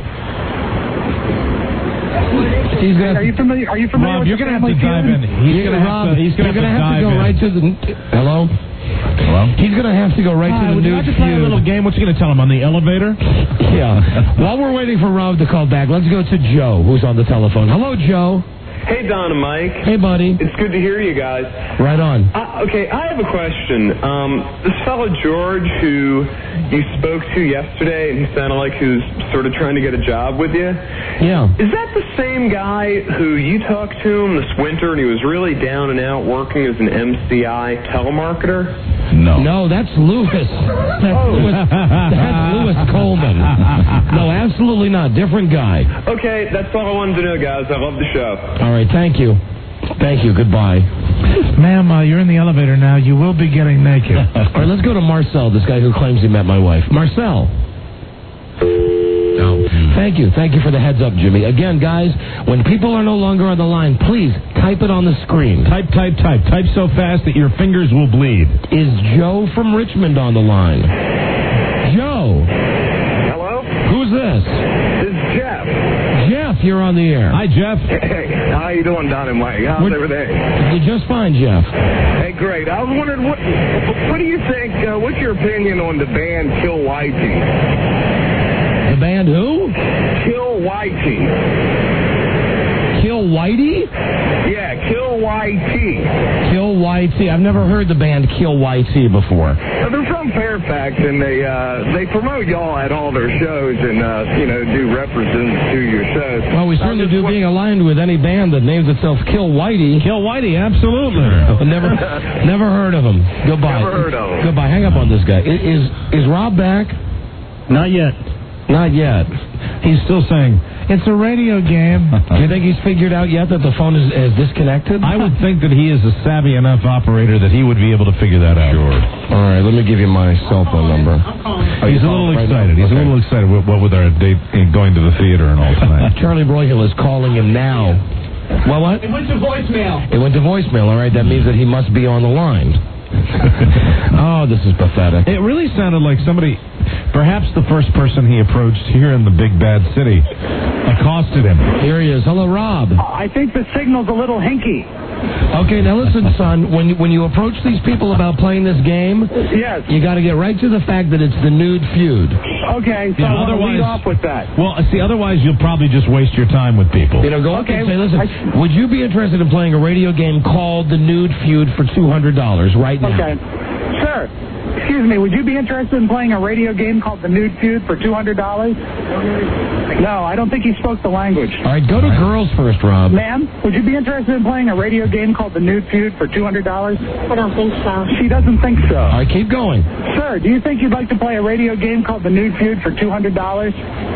He's gonna. Are you familiar? Are you familiar Rob, with you're the going to have Family to dive Feud? in. He's You- going to Rob, have to, he's gonna you're have gonna to have to dive go in. right to the. Hello. Hello? He's going to have to go right Hi, to the would you nude like to play a feud. little game? What's you going to tell him on the elevator? Yeah. While we're waiting for Rob to call back, let's go to Joe, who's on the telephone. Hello, Joe. Hey, Don and Mike. Hey, buddy. It's good to hear you guys. Right on. Uh, okay, I have a question. Um, this fellow George who you spoke to yesterday, and he sounded like he was sort of trying to get a job with you. Yeah. Is that the same guy who you talked to him this winter, and he was really down and out working as an M C I telemarketer? No. No, that's Lewis. That's Lewis. That's Lewis Coleman. No, absolutely not. Different guy. Okay, that's all I wanted to know, guys. I love the show. All right. Thank you. Thank you. Goodbye. Ma'am, uh, you're in the elevator now. You will be getting naked. All right. Let's go to Marcel, this guy who claims he met my wife. Marcel. No. Thank you. Thank you for the heads up, Jimmy. Again, guys, when people are no longer on the line, please type it on the screen. Type, type, type. Type so fast that your fingers will bleed. Is Joe from Richmond on the line? Joe. Hello? Who's this? This is Jeff. Jeff, You're on the air. Hi, Jeff. Hey, how you doing, Don and Mike? How's We're- everything? You're just fine, Jeff. Hey, great. I was wondering, what what do you think, uh, what's your opinion on the band Kill Whitey? The band who? Kill Whitey. Kill Whitey? Yeah, Kill Whitey. Kill Whitey. I've never heard the band Kill Whitey before. Uh, they're from Fairfax, and they uh, they promote y'all at all their shows and, uh, you know, do references to your shows. Well, we certainly do being aligned with any band that names itself Kill Whitey. Kill Whitey, absolutely. never never heard of him. Goodbye. Never heard of him. Goodbye. Hang up on this guy. I- Is, is Rob back? Not yet. Not yet. He's still saying, it's a radio game. Do you think he's figured out yet that the phone is, is disconnected? I would think that he is a savvy enough operator that he would be able to figure that out. Sure. All right, let me give you my cell phone number. Oh, he's a little right excited. now? He's Okay. a little excited with, what with our date in going to the theater and all tonight. Charlie Broyhill is calling him now. Well, what? It went to voicemail. It went to voicemail. All right, that means that he must be on the line. Oh, this is pathetic. It really sounded like somebody, perhaps the first person he approached here in the big bad city, accosted him. Here he is. Hello, Rob. I think the signal's a little hinky. Okay, now listen, son. When you, when you approach these people about playing this game, Yes. you got to get right to the fact that it's the nude feud. Okay, so Yeah, I want to otherwise- lead off with that. Well, see, otherwise you'll probably just waste your time with people. You know, go up Okay, and say, listen, I- would you be interested in playing a radio game called The Nude Feud for two hundred dollars right now? Okay. Sir, excuse me, would you be interested in playing a radio game called The Nude Feud for two hundred dollars? No, I don't think he spoke the language. All right, go to girls first, Rob. Ma'am, would you be interested in playing a radio game called The Nude Feud for two hundred dollars? I don't think so. She doesn't think so. All right, keep going. Sir, do you think you'd like to play a radio game called The Nude Feud for two hundred dollars?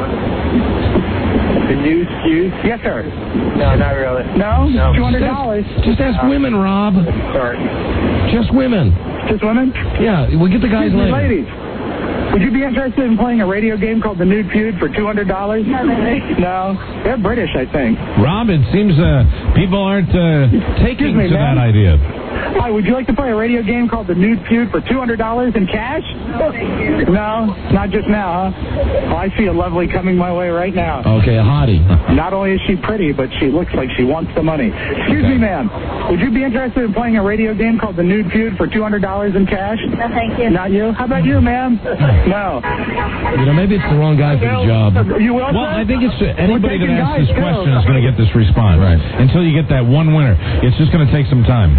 The Nude Feud? Yes, sir. No, not really. No? No. two hundred dollars. Just ask women, Rob. Sorry. Just women. Just women? Yeah, we'll get the guys Excuse me, later. ladies. Would you be interested in playing a radio game called The Nude Feud for two hundred dollars? No, no. They're British, I think. Rob, it seems uh, people aren't uh, taking me, to ma'am. that idea. Hi, would you like to play a radio game called The Nude Feud for two hundred dollars in cash? No, not just now, huh? Well, I see a lovely coming my way right now. Okay, a hottie. Not only is she pretty, but she looks like she wants the money. Excuse me, ma'am. Would you be interested in playing a radio game called The Nude Feud for two hundred dollars in cash? No, thank you. Not you? How about you, ma'am? No. You know, maybe it's the wrong guy for the job. You will, Well, sir? I think it's uh, anybody that taking asks this guys, too. question is going to get this response. Right. Until you get that one winner. It's just going to take some time.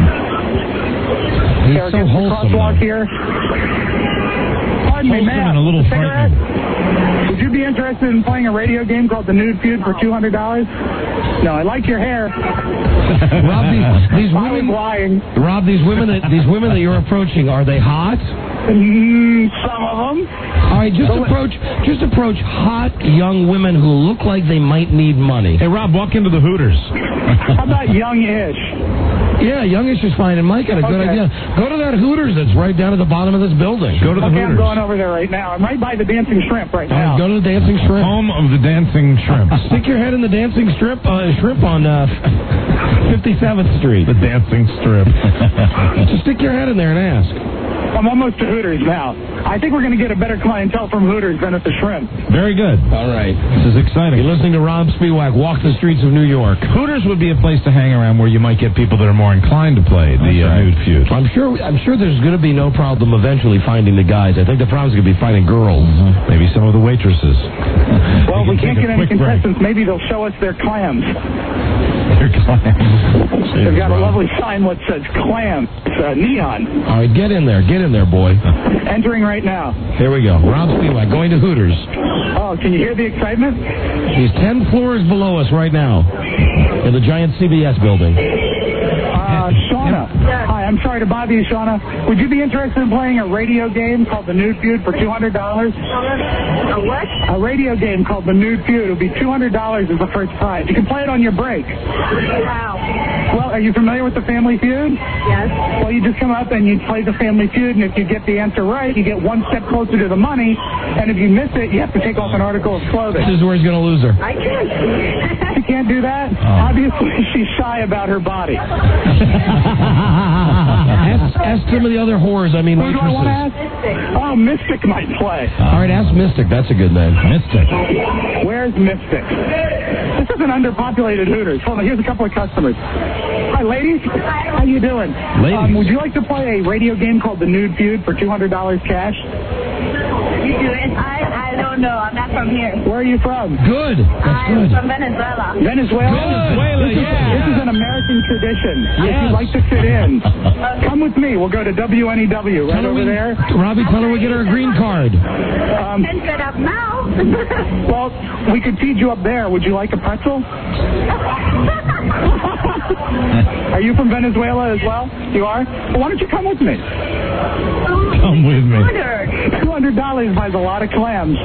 He's Sarah so gets the wholesome. crosswalk though. here. Pardon me, Wholesome ma'am. and a little Cigarette? frightening. Would you be interested in playing a radio game called The Nude Feud for two hundred dollars? No, I like your hair. Rob, these, these I was women, lying. Rob, these women that these women that you're approaching, are they hot? Mm, some of them. All right, just approach just approach hot young women who look like they might need money. Hey, Rob, walk into the Hooters. How about young-ish? Yeah, youngish is fine, and Mike had a good Okay. idea. Go to that Hooters that's right down at the bottom of this building. Go to the Okay, I'm Hooters. going over there right now. I'm right by the Dancing Shrimp right All right, now. go to the Dancing Shrimp. Home of the Dancing Shrimp. Stick your head in the Dancing Strip uh, Shrimp on uh, fifty-seventh Street. The Dancing Strip. Just stick your head in there and ask. I'm almost to Hooters now. I think we're going to get a better clientele from Hooters than at the Shrimp. Very good. All right. This is exciting. You're listening to Rob Spiewak walk the streets of New York. Hooters would be a place to hang around where you might get people that are more inclined to play the uh, nude feud. I'm sure. I'm sure there's going to be no problem eventually finding the guys. I think the problem's going to be finding girls. Mm-hmm. Maybe some of the waitresses. Well, We we can can't take a get any quick break. contestants. Maybe they'll show us their clams. Their clams. They've got a lovely sign that says clam. It's uh, neon. All right, get in there. Get in there, boy. Entering right now. Here we go. Rob Spiewak going to Hooters. Oh, can you hear the excitement? He's ten floors below us right now in the giant C B S building. Uh, Shauna. Hi, I'm sorry to bother you, Shauna. Would you be interested in playing a radio game called The Nude Feud for two hundred dollars? A what? A radio game called The Nude Feud. It'll be two hundred dollars as the first prize. You can play it on your break. Wow. Well, are you familiar with the Family Feud? Yes. Well, you just come up and you play the Family Feud, and if you get the answer right, you get one step closer to the money. And if you miss it, you have to take off an article of clothing. This is where he's going to lose her. I can't. She can't do that? Oh. Obviously, she's shy about her body. ask, ask some of the other whores. I mean, Who do I want to waitresses. ask? Oh, Mystic might play. All right, ask Mystic. That's a good name. Mystic. Where's Mystic? This an underpopulated Hooters. Hold on, here's a couple of customers. Hi, ladies. How you doing? Ladies. Um, would you like to play a radio game called The Nude Feud for two hundred dollars cash? You do it? I, I don't know. I'm not from here. Where are you from? Good. That's I'm good. from Venezuela. Venezuela? Venezuela, this is, yeah. This is an American tradition. If Yes. you'd like to fit in, come with me. We'll go to W N E W right Tell her over we- there. Robbie, tell her we get her a green card. Um, Can't fit up now. well, we could feed you up there. Would you like a pretzel? Are you from Venezuela as well? You are? Well, why don't you come with me? Come with me. two hundred dollars buys a lot of clams.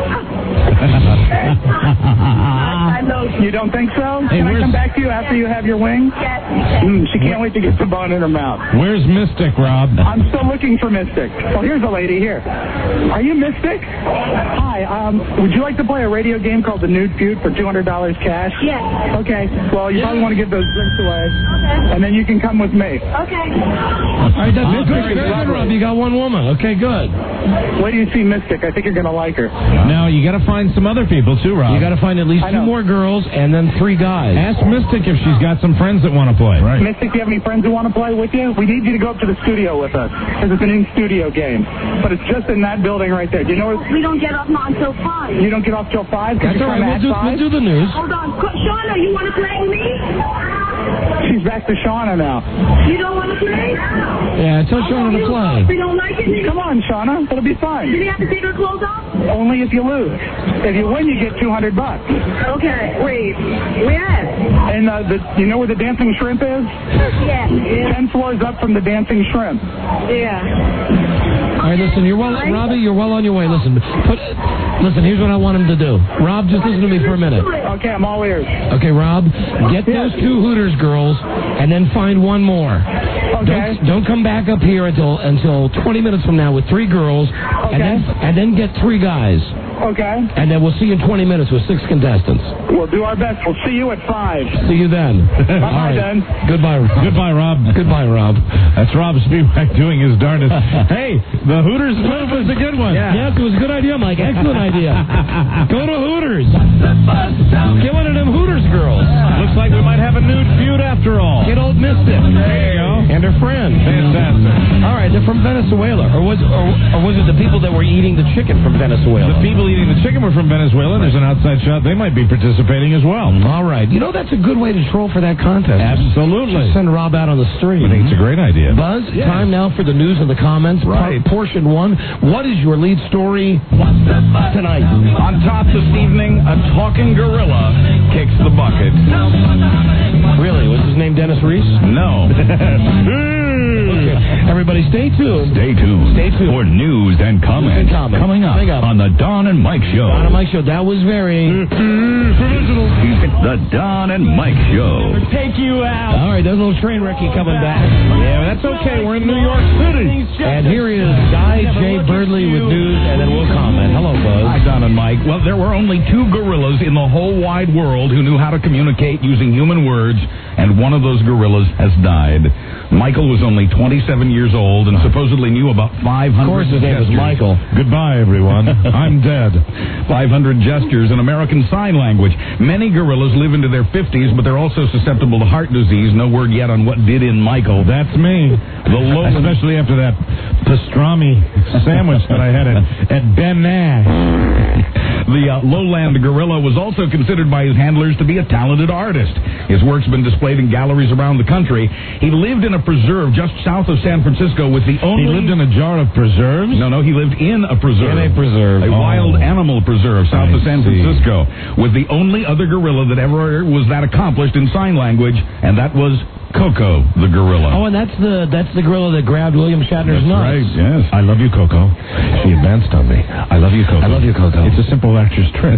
I know. You don't think so? Hey, Can I where's- come back to you after you have your wing? Yes. Mm, she can't wait to get the bone in her mouth. Where's Mystic, Rob? I'm still looking for Mystic. Well, here's a lady here. Are you Mystic? Hi. Um, would you like to play a radio game called The Nude Feud for two hundred dollars cash? Yes. Okay. Well, you probably want to give those drinks away. Okay. And then you can come with me. Okay. All right, that's Oh, good. very Very good, lovely. Rob. You got one woman. Okay, good. Wait till you see Mystic. I think you're going to like her. Now, you got to find some other people, too, Rob. You got to find at least I two know. more girls and then three guys. Ask Mystic if she's got some friends that want to play. Right. Mystic, do you have any friends who want to play with you? We need you to go up to the studio with us because it's an in-studio game. But it's just in that building right there. Do you know where... We don't get off now until five. You don't get off till five? 'Cause That's you're all right. trying We'll to do, act we'll five? do the news. Hold on. Qu- Shauna, you want to play with me? She's back to Shauna now. You don't want to play? Yeah, tell Shauna to play. We don't like it. Come on, Shauna. It'll be fun. Do we have to take our clothes off? Only if you lose. If you win, you get two hundred bucks. Okay. Wait. Where at? And uh, the, you know where the Dancing Shrimp is? Yeah. Yeah. Ten floors up from the Dancing Shrimp. Yeah. All right, listen, you're well, Robbie, you're well on your way. Listen, put, listen, here's what I want him to do. Rob, just listen to me for a minute. Okay, I'm all ears. Okay, Rob, get those two Hooters girls and then find one more. Okay. Don't, don't come back up here until until twenty minutes from now with three girls, and then and then get three guys. Okay. And then we'll see you in twenty minutes with six contestants. We'll do our best. We'll see you at five. See you then. Bye-bye, All right. then. Goodbye, Rob. Goodbye, Rob. Goodbye, Rob. That's Rob Spivak doing his darndest. Hey, the Hooters move was a good one. Yes, it was a good idea, Mike. Excellent idea. Go to Hooters. Get one of them Hooters girls. Looks like we might have a nude feud after all. Get old Mystic. There you go. And her friend. Fantastic. All right, they're from Venezuela. Or was, or, or was it the people that were eating the chicken from Venezuela? The people eating the chicken were from Venezuela. There's an outside shot. They might be participating as well. All right. You know, that's a good way to troll for that contest. Absolutely. Just send Rob out on the street. I think it's a great idea. Buzz, Yes. time now for the news and the comments. Right. Por- portion one. What is your lead story tonight? On top this evening, a talking gorilla kicks the bucket. Really? Was his name Dennis Reese? No. Okay. Everybody stay tuned. Stay tuned. Stay tuned. For news and comments. News and comments. Coming up, Coming up. on the Don and Mike Show. Don and Mike Show. That was very... The Don and Mike Show. Take you out. All right, there's a little train wrecky coming back. Yeah, that's okay. We're in New York City. And here is Guy J. Birdley with news, and then we'll comment. Hello, Buzz. Hi, Don and Mike. Well, there were only two gorillas in the whole wide world who knew how to communicate using human words, and one of those gorillas has died. Michael was only twenty-seven years old and supposedly knew about five hundred Of course, his name is gestures. Michael. Goodbye, everyone. I'm dead. five hundred gestures in American Sign Language. Many gorillas live into their fifties, but they're also susceptible to heart disease. No word yet on what did in Michael. That's me. The low- Especially after that pastrami sandwich that I had at, at Ben Nash. The uh, lowland gorilla was also considered by his handlers to be a talented artist. His work's been displayed in galleries around the country. He lived in a preserve just south of San Francisco with the only... He lived in a jar of preserves? No, no, he lived in a preserve. In a preserve. A Oh. wild animal preserve south I of San see. Francisco with the only other gorilla that ever was that accomplished in sign language, and that was Coco the gorilla. Oh, and that's the that's the gorilla that grabbed William Shatner's That's nuts. right, yes. I love you, Coco. She advanced on me. I love you, Coco. I love you, Coco. It's a simple actor's trick.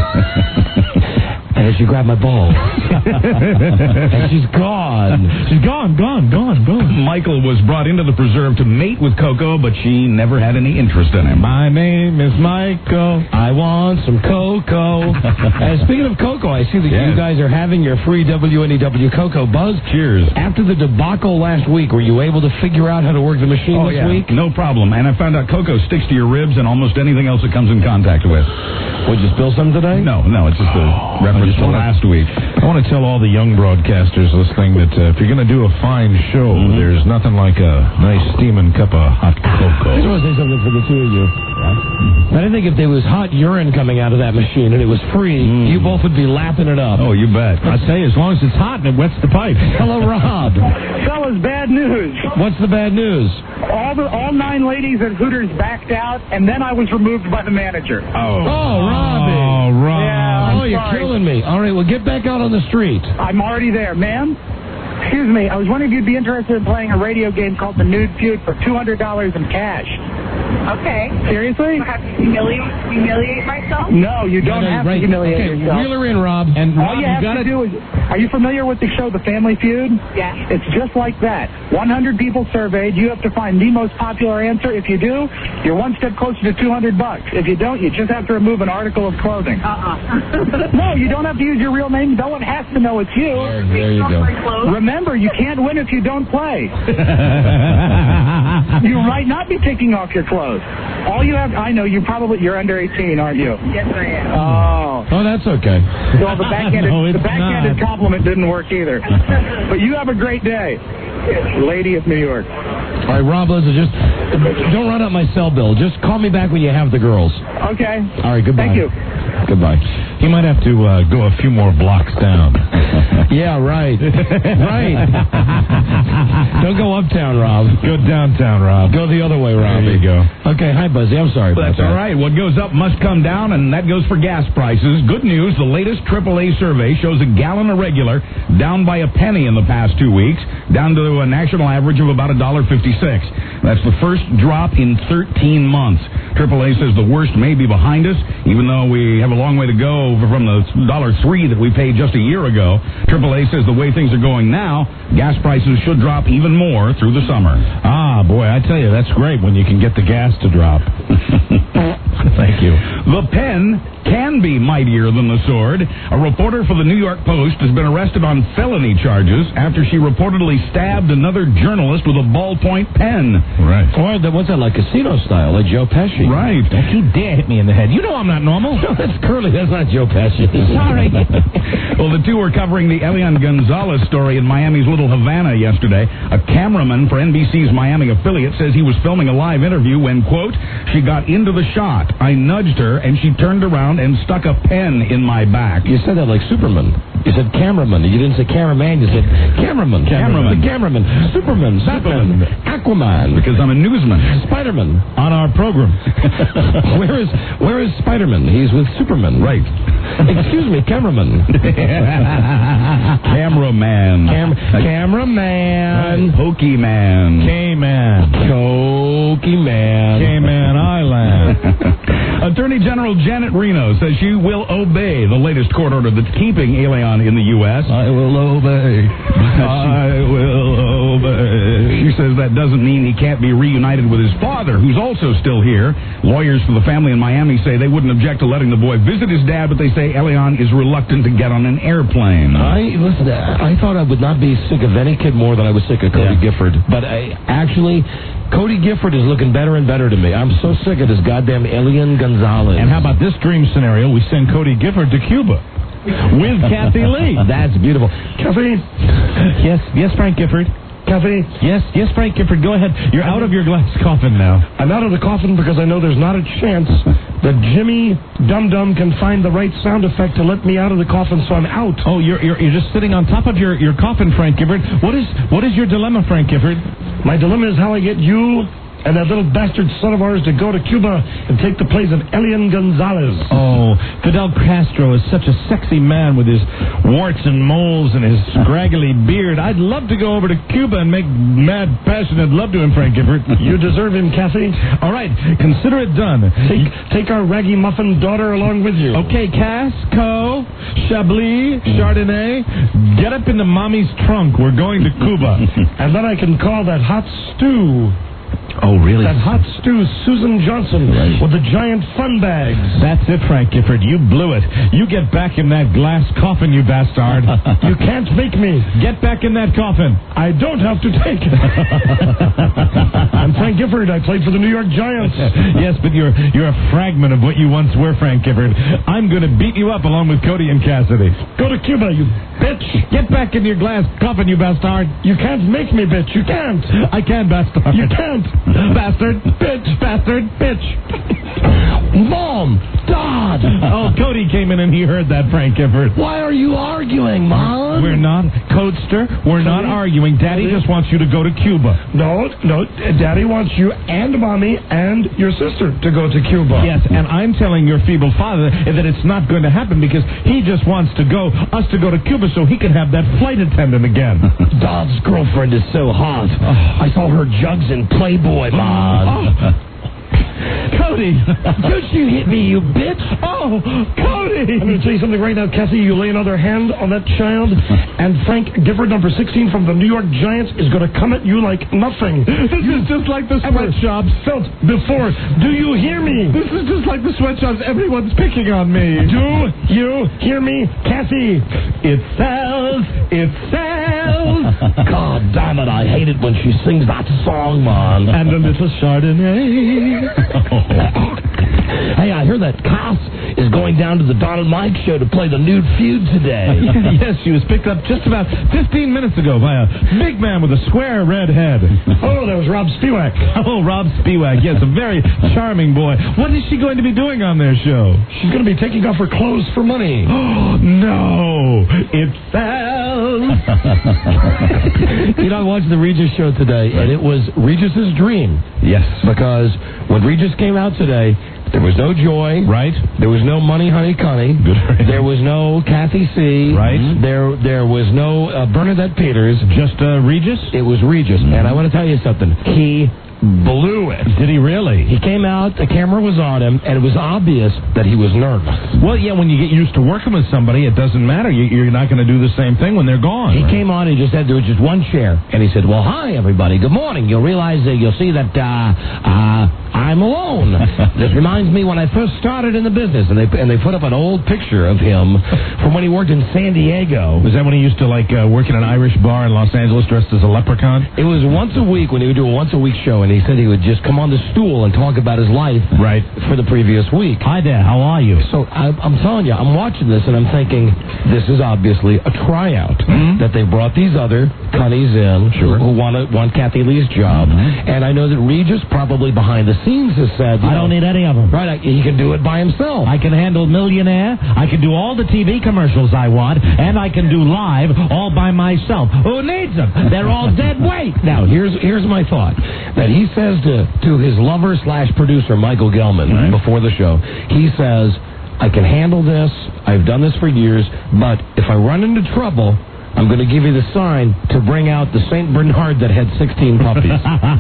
And she grabbed my ball. And she's gone. She's gone, gone, gone, gone. Michael was brought into the preserve to mate with Coco, but she never had any interest in him. My name is Michael. I want some Coco. And speaking of Coco, I see that Yes. you guys are having your free W N E W Coco Buzz. Cheers. After the debacle last week, were you able to figure out how to work the machine Oh, this yeah. week? No problem. And I found out Coco sticks to your ribs and almost anything else it comes in contact with. Would you spill some today? No, no, it's just a reference just until wanna- last week. I want to tell all the young broadcasters listening that uh, if you're going to do a fine show, Mm-hmm. there's nothing like a nice steaming cup of hot I cocoa. just want to say something for the two of you. I didn't think if there was hot urine coming out of that machine and it was free, you both would be lapping it up. Oh, you bet. I tell you, as long as it's hot and it wets the pipe. Hello, Rob. Fellas, bad news. What's the bad news? All the all nine ladies at Hooters backed out, and then I was removed by the manager. Oh. Oh, Robbie. Oh, Rob. Yeah, I'm Oh, you're sorry. killing me. All right, well, get back out on the street. I'm already there, ma'am. Excuse me, I was wondering if you'd be interested in playing a radio game called The Nude Feud for two hundred dollars in cash. Okay. Seriously? I have to humiliate, humiliate myself? No, you don't No, no, have right. to humiliate Okay, yourself. reel her in, Rob. And All Rob, you you have got to it. do is, are you familiar with the show The Family Feud? Yes. It's just like that. one hundred people surveyed. You have to find the most popular answer. If you do, you're one step closer to two hundred bucks. If you don't, you just have to remove an article of clothing. Uh-uh. No, you don't have to use your real name. No one has to know it's you. There, there you go. Remember, you can't win if you don't play. You might not be taking off your clothes. All you have, I know, you probably, you're under eighteen, aren't you? Yes, I am. Oh. Oh, that's okay. Well, the backhanded, No, it's the backhanded not. compliment didn't work either. But you have a great day, lady of New York. All right, Rob, listen, just don't run up my cell bill. Just call me back when you have the girls. Okay. All right, goodbye. Thank you. Goodbye. He might have to uh, go a few more blocks down. Yeah, right. Right. Don't go uptown, Rob. Go downtown, Rob. Go the other way, Rob. There you go. Okay, hi, Buzzy. I'm sorry about That's that. all right. What goes up must come down, and that goes for gas prices. Good news, the latest triple A survey shows a gallon of regular down by a penny in the past two weeks, down to a national average of about one dollar fifty-six. That's the first drop in thirteen months. triple A says the worst may be behind us, even though we have a long way to go from the one dollar three that we paid just a year ago. triple A says the way things are going now, gas prices should drop even more through the summer. Ah, boy, I tell you, that's great when you can get the gas to drop. Thank you. The pen can be mightier than the sword. A reporter for the New York Post has been arrested on felony charges after she reportedly stabbed another journalist with a ballpoint pen. Right. Or that, what's that, like casino style, like Joe Pesci? Right. He dare hit me in the head. You know I'm not normal. No, that's Curly. That's not Joe Pesci. Sorry. Well, the two were covering the Elian Gonzalez story in Miami's Little Havana yesterday. A cameraman for N B C's Miami affiliate says he was filming a live interview when, quote, she got into the shot. I nudged her, and she turned around and stuck a pen in my back. You said that like Superman. You said cameraman. You didn't say cameraman. You said cameraman. Cameraman. The cameraman. Superman. Batman. Aquaman. Because I'm a newsman. Spider-Man. On our program. Where is Where is Spider-Man? He's with Superman. Right. Excuse me, cameraman. Cameraman. Cam- cameraman. Pokeyman. K-Man. Pokeyman. K-Man Island. Attorney General Janet Reno says she will obey the latest court order that's keeping Elian in the U S I will obey. I will obey. She says that doesn't mean he can't be reunited with his father, who's also still here. Lawyers for the family in Miami say they wouldn't object to letting the boy visit his dad, but they say Elian is reluctant to get on an airplane. I listen. I thought I would not be sick of any kid more than I was sick of Cody Yeah. Gifford. But I actually, Cody Gifford is looking better and better to me. I'm so sick of this goddamn Elian Gonzalez. And how about this dream scenario? We send Cody Gifford to Cuba with Kathy Lee. That's beautiful. Kathy. Yes, yes, Frank Gifford. Kathy. Yes, yes, Frank Gifford. Go ahead. You're out of your glass coffin now. I'm out of the coffin because I know there's not a chance that Jimmy Dum Dum can find the right sound effect to let me out of the coffin, so I'm out. Oh, you're you're, you're just sitting on top of your, your coffin, Frank Gifford. What is what is your dilemma, Frank Gifford? My dilemma is how I get you and that little bastard son of ours to go to Cuba and take the place of Elian Gonzalez. Oh, Fidel Castro is such a sexy man with his warts and moles and his scraggly beard. I'd love to go over to Cuba and make mad, passionate love to him, Frank Gifford. You deserve him, Kathy. All right, consider it done. Take, take our raggy muffin daughter along with you. Okay, Cass, Co, Chablis, Chardonnay, get up into Mommy's trunk. We're going to Cuba. And then I can call that hot stew Oh, really? That hot stew Susan Johnson Right. with the giant fun bags. That's it, Frank Gifford. You blew it. You get back in that glass coffin, you bastard. You can't make me. Get back in that coffin. I don't have to take it. I'm Frank Gifford. I played for the New York Giants. Yes, but you're you're a fragment of what you once were, Frank Gifford. I'm going to beat you up along with Cody and Cassidy. Go to Cuba, you bitch. Get back in your glass coffin, you bastard. You can't make me, bitch. You can't. I can, bastard. You can't. Bastard, bitch, bastard, bitch. Mom, Dad. Oh, Cody came in and he heard that, Frank Gifford. Why are you arguing, Mom? We're not, Codester, we're not arguing. Daddy just wants you to go to Cuba. No, no, Daddy wants you and Mommy and your sister to go to Cuba. Yes, and I'm telling your feeble father that it's not going to happen because he just wants to go, us to go to Cuba so he can have that flight attendant again. Dad's girlfriend is so hot. I saw her jugs in Playboy, Mom. Oh. Cody! Don't you hit me, you bitch! Oh, Cody! I'm going to tell you something right now, Cassie. You lay another hand on that child, and Frank Gifford, number sixteen from the New York Giants, is going to come at you like nothing. This you is just like the ever sweatshops. Felt before. Do you hear me? This is just like the sweatshops. Everyone's picking on me. Do you hear me, Cassie? It sells. It sells. God damn it, I hate it when she sings that song, man. And a little Chardonnay. Hey, I hear that Cass is going down to the Donald Mike show to play the Nude Feud today. Yes, she was picked up just about fifteen minutes ago by a big man with a square red head. Oh, that was Rob Spiewak. Oh, Rob Spiewak. Yes, a very charming boy. What is she going to be doing on their show? She's going to be taking off her clothes for money. Oh, no. It sells. You know, I watched the Regis show today, and it was Regis's dream. Yes. Because when Regis came out today, there was no Joy. Right. There was no Money Honey Connie. Good. There was no Kathy C. Right. There there was no uh, Bernadette Peters. Just uh, Regis? It was Regis. Mm-hmm. And I want to tell you something. He blew it. Did he really? He came out, the camera was on him, and it was obvious that he was nervous. Well, yeah, when you get used to working with somebody, it doesn't matter. You, you're not going to do the same thing when they're gone. He right? came on and just said there was just one chair. And he said, well, hi, everybody. Good morning. You'll realize, uh, you'll see that uh, uh, I'm alone. This reminds me when I first started in the business. And they and they put up an old picture of him from when he worked in San Diego. Was that when he used to, like, uh, work in an Irish bar in Los Angeles dressed as a leprechaun? It was once a week when he would do a once-a-week show, and he said he would just come on the stool and talk about his life right for the previous week. Hi there, how are you? So I, I'm telling you, I'm watching this, and I'm thinking, this is obviously a tryout, mm-hmm. that they brought these other cunnies in sure. who, who want, to, want Kathy Lee's job. Mm-hmm. And I know that Regis probably behind the scenes has said, I know, don't need any of them. Right, I, he can do it by himself. I can handle Millionaire, I can do all the T V commercials I want, and I can do live all by myself. Who needs them? They're all dead weight. Now, here's here's my thought. That he says to, to his lover slash producer, Michael Gelman, right. before the show, he says, I can handle this, I've done this for years, but if I run into trouble, I'm going to give you the sign to bring out the Saint Bernard that had sixteen puppies.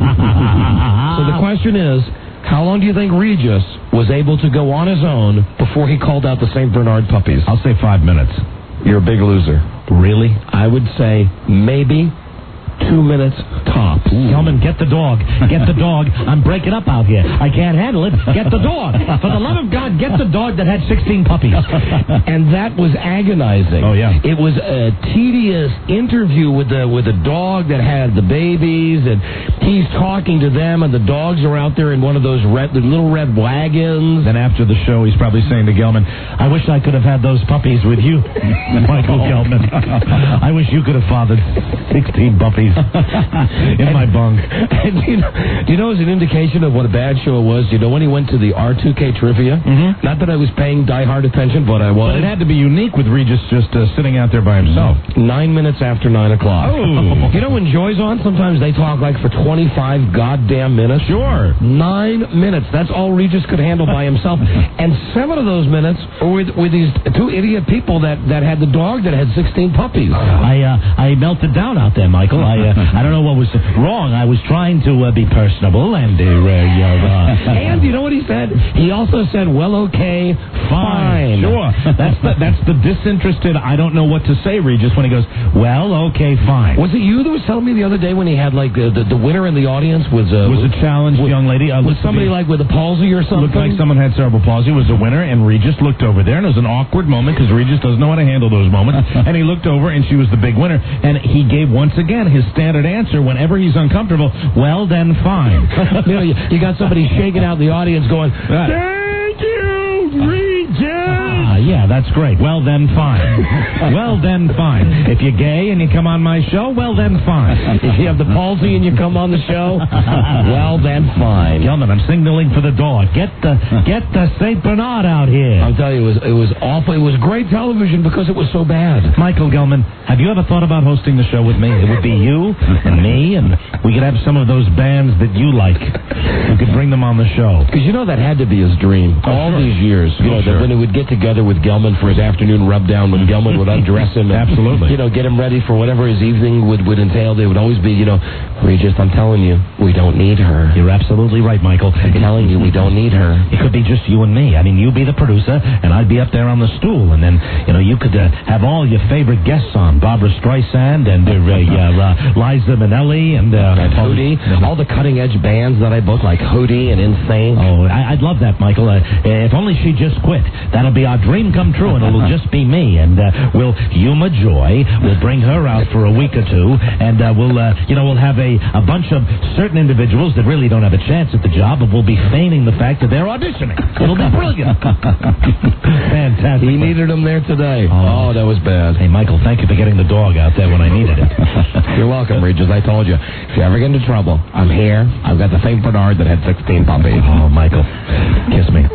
So the question is, how long do you think Regis was able to go on his own before he called out the Saint Bernard puppies? I'll say five minutes. You're a big loser. Really? I would say maybe two minutes tops. Gelman, get the dog. Get the dog. I'm breaking up out here. I can't handle it. Get the dog. For the love of God, get the dog that had sixteen puppies. And that was agonizing. Oh, yeah. It was a tedious interview with the with the dog that had the babies, and he's talking to them, and the dogs are out there in one of those red, the little red wagons. And after the show, he's probably saying to Gelman, I wish I could have had those puppies with you, Michael Gelman. I wish you could have fathered sixteen puppies. In my bunk. And do, you know, do you know as an indication of what a bad show it was? You know when he went to the R two K trivia? Mm-hmm. Not that I was paying diehard attention, but I was. But it had to be unique with Regis just uh, sitting out there by himself. Nine minutes after nine o'clock. Oh. You know when Joy's on, sometimes they talk like for twenty-five goddamn minutes. Sure. Nine minutes. That's all Regis could handle by himself. And seven of those minutes were with, with these two idiot people that, that had the dog that had sixteen puppies. I uh, I melted down out there, Michael. I I uh, I don't know what was wrong. I was trying to uh, be personable and uh, uh, and you know what he said? He also said, "Well, okay, fine." Sure. That's the, that's the disinterested. I don't know what to say, Regis. When he goes, "Well, okay, fine." Was it you that was telling me the other day when he had like the the, the winner in the audience was a was a challenged was, young lady? Uh, was somebody like with a palsy or something? Looked like someone had cerebral palsy. Was a winner, and Regis looked over there, and it was an awkward moment because Regis doesn't know how to handle those moments. And he looked over, and she was the big winner, and he gave once again his standard answer whenever he's uncomfortable. Well, then fine. you, know, you, you got somebody shaking out the audience going, "Thank you, Regis." Ah, yeah, that's great. Well, then fine. Well, then fine. If you're gay and you come on my show, well, then fine. If you have the palsy and you come on the show, well, then fine. Gelman, I'm signaling for the dog. Get the get the Saint Bernard out here. I'll tell you, it was it was awful. It was great television because it was so bad. Michael Gelman, have you ever thought about hosting the show with me? It would be you and me, and we could have some of those bands that you like. We could bring them on the show. Because you know that had to be his dream Oh, all sure. these years. You Oh, know, sure. that when he would get together with Gelman for his afternoon rub down, when Gelman would undress him, and, Absolutely. you know, get him ready for whatever his evening would, would entail. They would always be, you know, Regis, I'm telling you, we don't need her. You're absolutely right, Michael. I'm telling you, we don't need her. It could be just you and me. I mean, you be the producer, and I'd be up there on the stool, and then, you know, you could uh, have all your favorite guests on, Barbara Streisand and uh, uh, Liza Minnelli and... Uh, And Hootie, all the cutting-edge bands that I book, like Hootie and Insane. Oh, I, I'd love that, Michael. Uh, if only she just quit. That'll be our dream come true, and it'll just be me. And uh, we'll Yuma Joy. We'll bring her out for a week or two, and uh, we'll, uh, you know, we'll have a, a bunch of certain individuals that really don't have a chance at the job, but we'll be feigning the fact that they're auditioning. It'll be brilliant. Fantastic. He needed him there today. Oh, that was bad. Hey, Michael, thank you for getting the dog out there when I needed it. You're welcome, Regis. I told you. If you ever get into trouble, I'm here. I've got the Saint Bernard that had sixteen puppies. Oh, Michael, kiss me.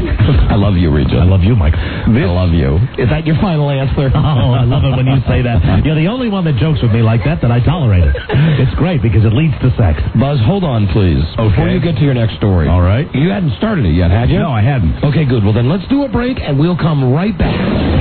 I love you, Regis. I love you, Michael. I love you. Is that your final answer? Oh, I love it when you say that. You're the only one that jokes with me like that that I tolerate it. It's great because it leads to sex. Buzz, hold on, please. Before you get to your next story. All right. You hadn't started it yet, had you? No, I hadn't. Okay, good. Well, then let's do a break, and we'll come right back.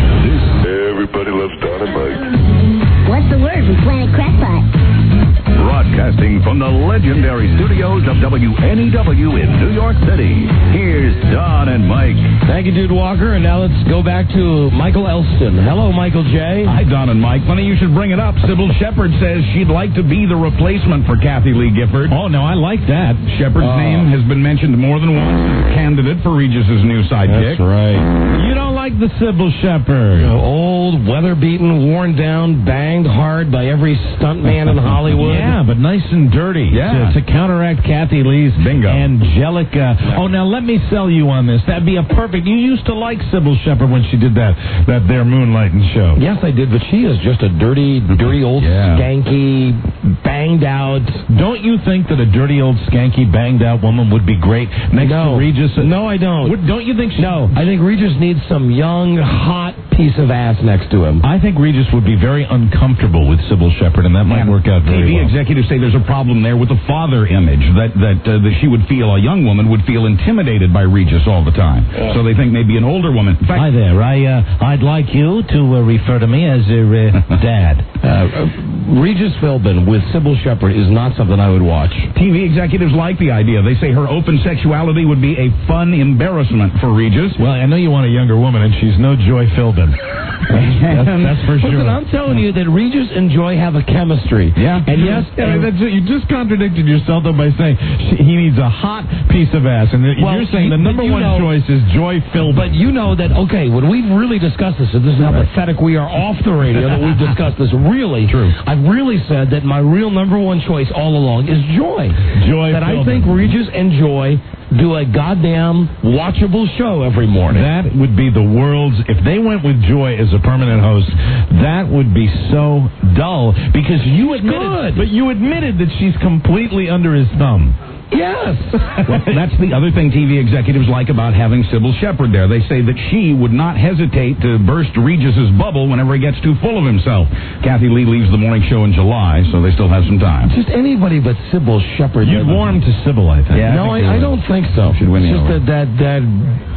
Everybody loves Dynamite. What's the word from Planet Crackpot? Broadcasting from the legendary studios of W N E W in New York City, here's Don and Mike. Thank you, Dude Walker. And now let's go back to Michael Elston. Hello, Michael J. Hi, Don and Mike. Funny you should bring it up. Sybil Shepherd says she'd like to be the replacement for Kathy Lee Gifford. Oh, no, I like that. Shepherd's Oh. name has been mentioned more than once as a candidate for Regis's new sidekick. That's right. You don't like the Sybil Shepherd. You know, old, weather-beaten, worn down, banged hard by every stuntman in Hollywood. Yeah, but nice and dirty. Yeah. To, to counteract Kathy Lee's Bingo. angelic. Uh, oh, now let me sell you on this. That'd be a perfect. You used to like Sybil Shepherd when she did that that their moonlighting show. Yes, I did, but she is just a dirty, dirty old Yeah. skanky, banged out. Don't you think that a dirty old skanky banged out woman would be great next No. to Regis? No, I don't. Would, don't you think? She, No, I think Regis needs some young, hot piece of ass next to him. I think Regis would be very uncomfortable with Sybil Shepherd, and that might And work out very T V well. executives say there's a problem there with the father image, that that uh, that she would feel, a young woman would feel intimidated by Regis all the time. So they think maybe an older woman. In fact, Hi there. I, uh, I'd like you to uh, refer to me as your uh, dad. Uh, uh, Regis Philbin with Sybil Shepherd is not something I would watch. T V executives like the idea. They say her open sexuality would be a fun embarrassment for Regis. Well, I know you want a younger woman, and she's no Joy Philbin. that's, that's for Listen, sure. I'm telling you that Regis and Joy have a chemistry. Yeah. And yes, Yeah, that's it. You just contradicted yourself though by saying she, he needs a hot piece of ass, and Well, you're saying you- the number but you one know- choice is Joy Philbin. but you know that, okay, when we've really discussed this, and this is how pathetic we are off the radio that we've discussed this, really, True. I've really said that my real number one choice all along is Joy. Joy That I Philbin. think Regis and Joy do a goddamn watchable show every morning. That would be the world's. If they went with Joy as a permanent host, that would be so dull because you admitted, good. but you admitted that she's completely under his thumb. Yes. Well, that's the other thing T V executives like about having Sybil Shepherd there. They say that she would not hesitate to burst Regis's bubble whenever he gets too full of himself. Kathy Lee leaves the morning show in July, so they still have some time. Just anybody but Sybil Shepherd. You'd warm to Sybil, I think. Yeah, no, I think I, I they don't think so. Should win it's the just award. that, that that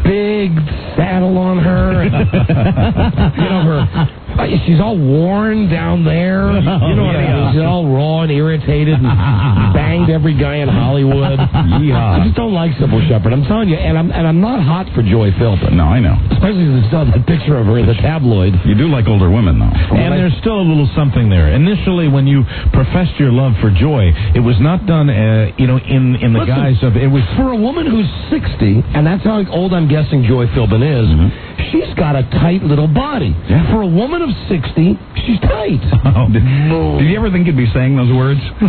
big saddle on her. And, you know, her... She's all worn down there. You know Oh, what I yeah. mean? She's all raw and irritated and banged every guy in Hollywood. Yeehaw. I just don't like Sybil Shepherd. I'm telling you, and I'm and I'm not hot for Joy Philpin. No, I know. Especially since I saw the picture of her in the tabloid. You do like older women, though. And there's still a little something there. Initially, when you professed your love for Joy, it was not done, uh, you know, in, in the Listen, guise of it was for a woman who's sixty, and that's how old I'm guessing Joy Philbin is. Mm-hmm. She's got a tight little body. Yeah. For a woman of sixty, she's tight. Oh, did, did you ever think you'd be saying those words? But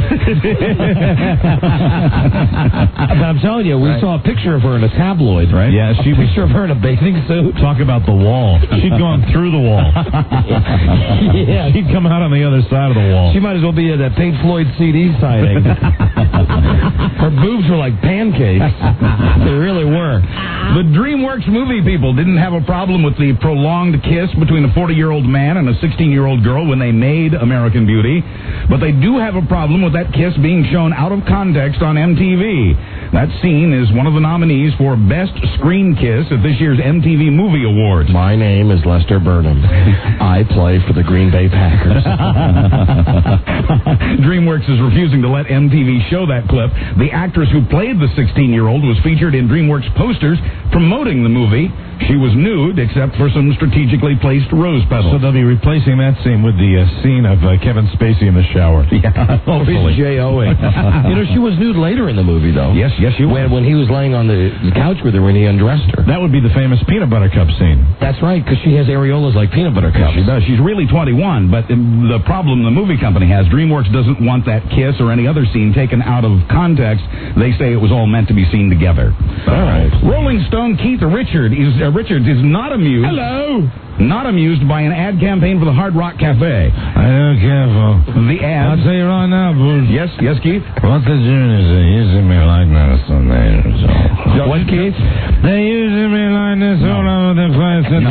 I'm telling you, we Right. saw a picture of her in a tabloid. Right. Yeah, A she was. picture of her in a bathing suit. Talk about the wall. She'd gone through the wall. Yeah. She'd come out on the other side of the wall. She might as well be at that Pink Floyd C D signing. Her boobs were like pancakes. They really were. The DreamWorks movie people didn't have a problem with the prolonged kiss between a forty-year-old man and a sixteen-year-old girl when they made American Beauty, but they do have a problem with that kiss being shown out of context on M T V. That scene is one of the nominees for Best Screen Kiss at this year's M T V Movie Awards. My name is Lester Burnham. I play for the Green Bay Packers. DreamWorks is refusing to let M T V show that clip. The actress who played the sixteen-year-old was featured in DreamWorks posters promoting the movie. She was nude, except for some strategically placed rose petals. So they'll be replacing that scene with the uh, scene of uh, Kevin Spacey in the shower. Yeah, hopefully. J O ing. You know, she was nude later in the movie, though. Yes, yes, she was. When, when he was laying on the, the couch with her when he undressed her. That would be the famous peanut butter cup scene. That's right, because she has areolas like peanut butter cups. She does. She's really twenty-one, but um, the problem the movie company has, DreamWorks doesn't want that kiss or any other scene taken out of context. They say it was all meant to be seen together. All right. Rolling Stone Keith Richard is, uh, Richards is not amused. Hello. Not amused by an ad campaign for the Hard Rock Cafe. I don't care for... The ad. I'll tell you right now, Booze. Yes, yes, Keith? What they're doing is they're using me like this on there. So. What, Keith? They're using me like this all over the place. No.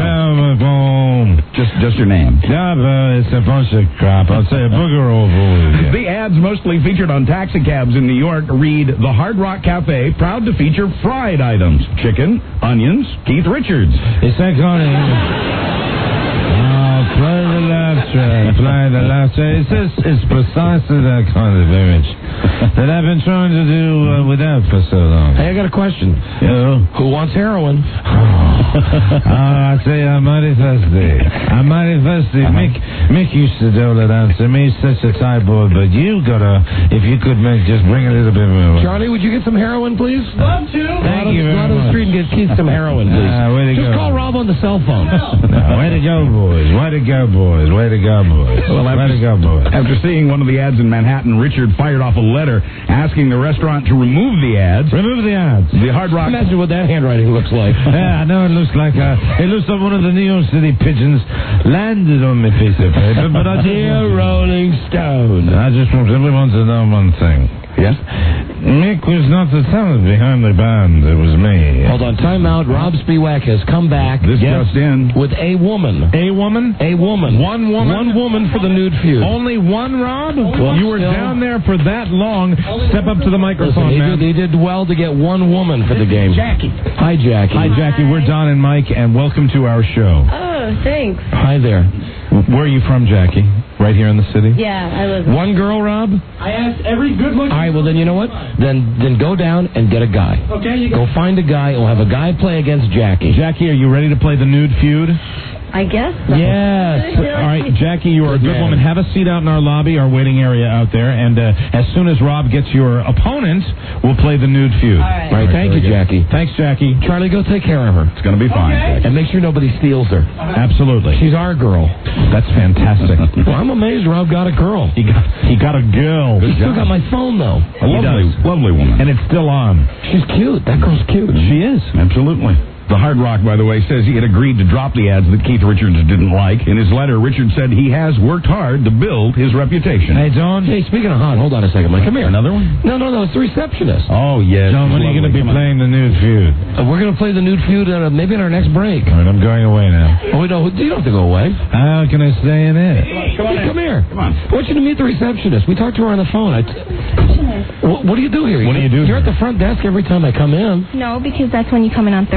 No. Just, just your name. Yeah, but it's a bunch of crap. I'll say a booger over. The ads mostly featured on taxi cabs in New York read, The Hard Rock Cafe, proud to feature fried items. Chicken, onions, Keith Richards. It's that kind of... Oh, play the laugh track. Play the laugh track. It's, just, it's precisely that kind of image that I've been trying to do uh, without for so long. Hey, I got a question. Yeah. Who wants heroin? Oh, I say I'm mighty thirsty. I'm mighty thirsty. Uh-huh. Mick, Mick used to do that answer. Me, such a tight boy, but you gotta, if you could make, just bring a little bit more. Charlie, would you get some heroin, please? Love to. Thank you Go very out on the much. street and get Keith some heroin, please. Ah, way to Just go. call Rob on the cell phone. No, way to go, boys. Way to go, boys. Way to go, boys. Well, way to go, boys. After seeing one of the ads in Manhattan, Richard fired off a letter asking the restaurant to remove the ads. Remove the ads. The Hard Rock... Imagine what that handwriting looks like. Yeah, I know it looks like uh, it looks like one of the New York City pigeons landed on my piece of paper. But I just Dear Rolling Stone. I just simply want to know one thing. Yes? Mick was not the talent behind the band. It was me. Hold on, time out. Rob Spiewak has come back. This just in. With a woman. A woman? A woman. One woman? One woman for the nude feud. Only one, Rob? Well, you were still- down there for that long. Step up to the microphone, Listen, he man. did, he did well to get one woman for the game. Jackie. Hi, Jackie. Hi, Jackie. We're Don and Mike, and welcome to our show. Oh, thanks. Hi there. Where are you from, Jackie? Right here in the city? Yeah, I live. One girl, Rob? I asked every good-looking... All right, well, then you know what? Then then go down and get a guy. Okay, you Go find a guy, and we'll have a guy play against Jackie. Jackie, are you ready to play the nude feud? I guess so. Yes. All right, Jackie, you are a Good good man. woman. Have a seat out in our lobby, our waiting area out there, and uh, as soon as Rob gets your opponent, we'll play the nude feud. All right. All right, thank you, Jackie. Thanks, Jackie. Charlie, go take care of her. It's going to be fine. Okay. And make sure nobody steals her. Absolutely. She's our girl. That's fantastic. Well, I'm amazed Rob got a girl. He got, he got a girl. He still got my phone, though. A lovely, lovely woman. And it's still on. She's cute. That girl's cute. She is. Absolutely. The Hard Rock, by the way, says he had agreed to drop the ads that Keith Richards didn't like. In his letter, Richards said he has worked hard to build his reputation. Hey, John. Hey, speaking of hot, hold on a second, Mike. Come here. Another one? No, no, no. It's the receptionist. Oh, yes. John, when are you going to be playing the nude feud? Uh, we're going to play the nude feud uh, maybe in our next break. All right, I'm going away now. Oh, wait, no, you don't have to go away. How can I stay in it? Come on, come here. Come on. I want you to meet the receptionist. We talked to her on the phone. I t- what, what do you do here? What do you do You're here? at the front desk every time I come in. No, because that's when you come in on Thursdays.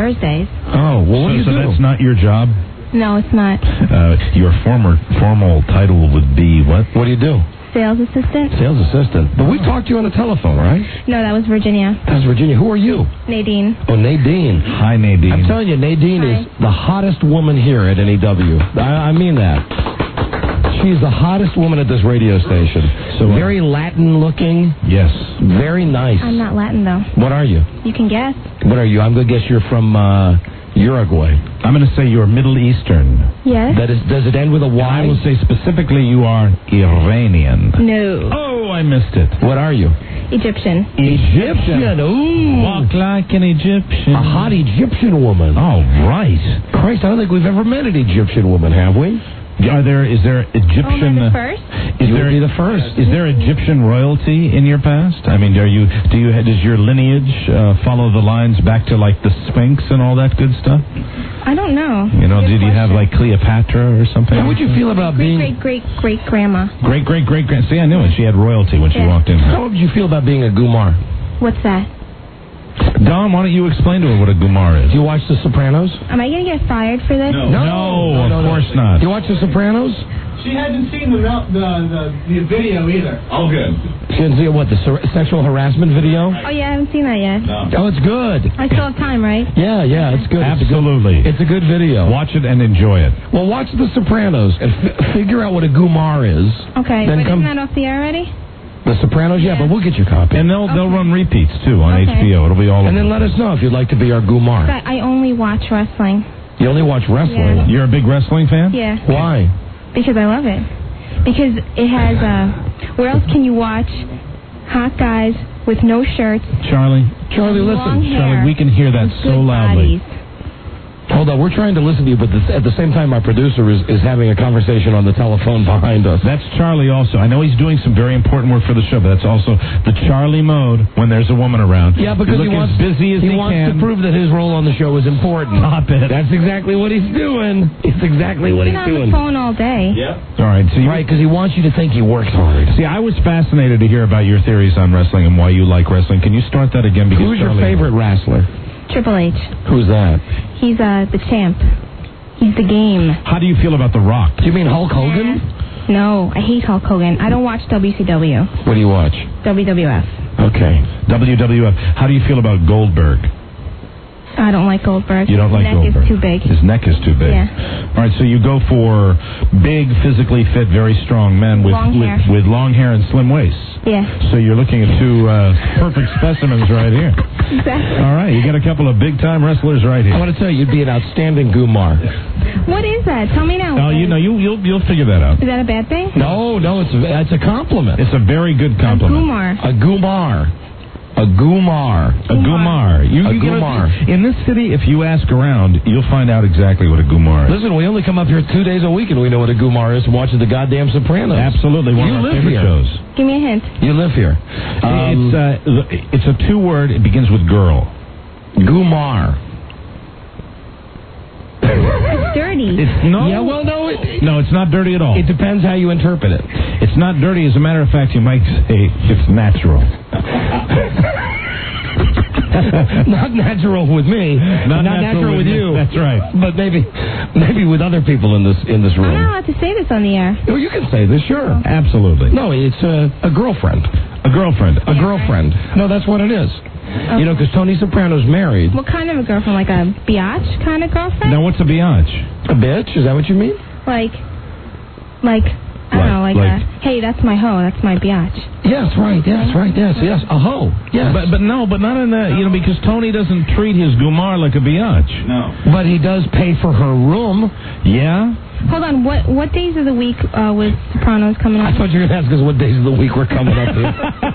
Oh, well, what so, do you so do? that's not your job? No, it's not. Uh, your former formal title would be what? What do you do? Sales assistant? Sales assistant. But we talked to you on the telephone, right? No, that was Virginia. That's Virginia. Who are you? Nadine. Oh, Nadine. Hi, Nadine. I'm telling you, Nadine Hi. is the hottest woman here at N E W. I, I mean that. She's the hottest woman at this radio station. So uh, very Latin looking. Yes. Very nice. I'm not Latin, though. What are you? You can guess. What are you? I'm going to guess you're from uh, Uruguay. I'm going to say you're Middle Eastern. Yes? That is. Does it end with a Y? I will say specifically you are Iranian. No. Oh, I missed it. What are you? Egyptian. Egyptian. Ooh. Walk like an Egyptian. A hot Egyptian woman. Oh, right. Christ, I don't think we've ever met an Egyptian woman, have we? Are there, is there Egyptian... Oh, am I the first? Is You there would be the first. Is there Egyptian royalty in your past? I mean, are you, do you, does your lineage uh, follow the lines back to, like, the Sphinx and all that good stuff? I don't know. You know, Good did you have, question. like, Cleopatra or something? How would you feel about Great, being... great, great, great grandma. Great, great, great, great. See, I knew it. She had royalty when she Yeah. walked in. How would you feel about being a Gumar? What's that? Don, why don't you explain to her what a Gumar is? Do you watch The Sopranos? Am I going to get fired for this? No, no, of course not. Do you watch The Sopranos? She hasn't seen the the the, the video either. Oh, good. She didn't see what, the ser- sexual harassment video? Oh, yeah, I haven't seen that yet. Oh, it's good. I still have time, right? Yeah, yeah, it's good. Absolutely. It's a good, it's a good video. Watch it and enjoy it. Well, watch The Sopranos and f- figure out what a Gumar is. Okay, Then but come- isn't that off the air already? The Sopranos, yeah, Yeah. but we'll get your copy. And they'll they'll Okay. run repeats, too, on Okay. H B O. It'll be all And over. then let us know if you'd like to be our Gumar. But I only watch wrestling. You only watch wrestling? Yeah. You're a big wrestling fan? Yeah, Why? because I love it. Because it has, uh, where else can you watch hot guys with no shirts? Charlie? Charlie, long listen. hair, Charlie, we can hear that with so good loudly. bodies. Hold on, we're trying to listen to you, but this, at the same time, our producer is, is having a conversation on the telephone behind us. That's Charlie also. I know he's doing some very important work for the show, but that's also the Charlie mode when there's a woman around. Yeah, because you he look wants, as busy as he he, wants can. to prove that his role on the show is important. Stop it. That's exactly what he's doing. It's exactly what He's he's been on doing. the phone all day. All right, so you, Right, because he wants you to think he works hard. see, I was fascinated to hear about your theories on wrestling and why you like wrestling. Can you start that again? Because Who's your Charlie- favorite wrestler? Triple H. Who's that? He's uh, the champ. He's the game. How do you feel about The Rock? Do you mean Hulk Hogan? No, I hate Hulk Hogan. I don't watch W C W. What do you watch? W W F. Okay. W W F. How do you feel about Goldberg? I don't like Goldberg. You don't His like neck Goldberg. is too big. His neck is too big. Yeah. All right, so you go for big, physically fit, very strong men with Long with, hair. with long hair and slim waists. Yeah. So you're looking at two uh, perfect specimens right here. Exactly. All right, you got a couple of big-time wrestlers right I here. want to tell you, you'd be an outstanding Gumar. What is that? Tell me now. Oh, you know, you, you'll you'll figure that out. Is that a bad thing? No, no, it's a, it's a compliment. It's a very good compliment. Gumar. A Gumar. A Gumar. A Gumar. You, A you know, Gumar. in this city, if you ask around, you'll find out exactly what a Gumar is. Listen, we only come up here two days a week and we know what a Gumar is from watching the goddamn Sopranos. Absolutely, one You of our live favorite here. shows. Give me a hint. You live here. Um, it's uh, it's a two-word. It begins with girl. Gumar. It's dirty. It's no. Yeah, well, no, it, No, it's not dirty at all. it depends how you interpret it. It's not dirty. As a matter of fact, you might say it's natural. Not natural with me. Not, Not natural with me. you. That's right. But maybe, maybe with other people in this in this I'm room. not allowed to say this on the air. Oh, you can say this, sure. Absolutely. No, it's a, a girlfriend. A girlfriend. A girlfriend. No, that's what it is. You know, because Tony Soprano's married. What kind of a girlfriend? Like a biatch kind of girlfriend? Now, what's a biatch? A bitch? Is that what you mean? Like, like, I don't know, like, Like- a, hey, that's my hoe, that's my biatch. Yes, right. Yes, right. Yes, yes. A hoe. Yes. But but no, but not in the you know because Tony doesn't treat his Gumar like a biatch. No. But he does pay for her room. Yeah. Hold on, what what days of the week uh, was Sopranos coming I up? thought you were going to ask us what days of the week we're coming up here.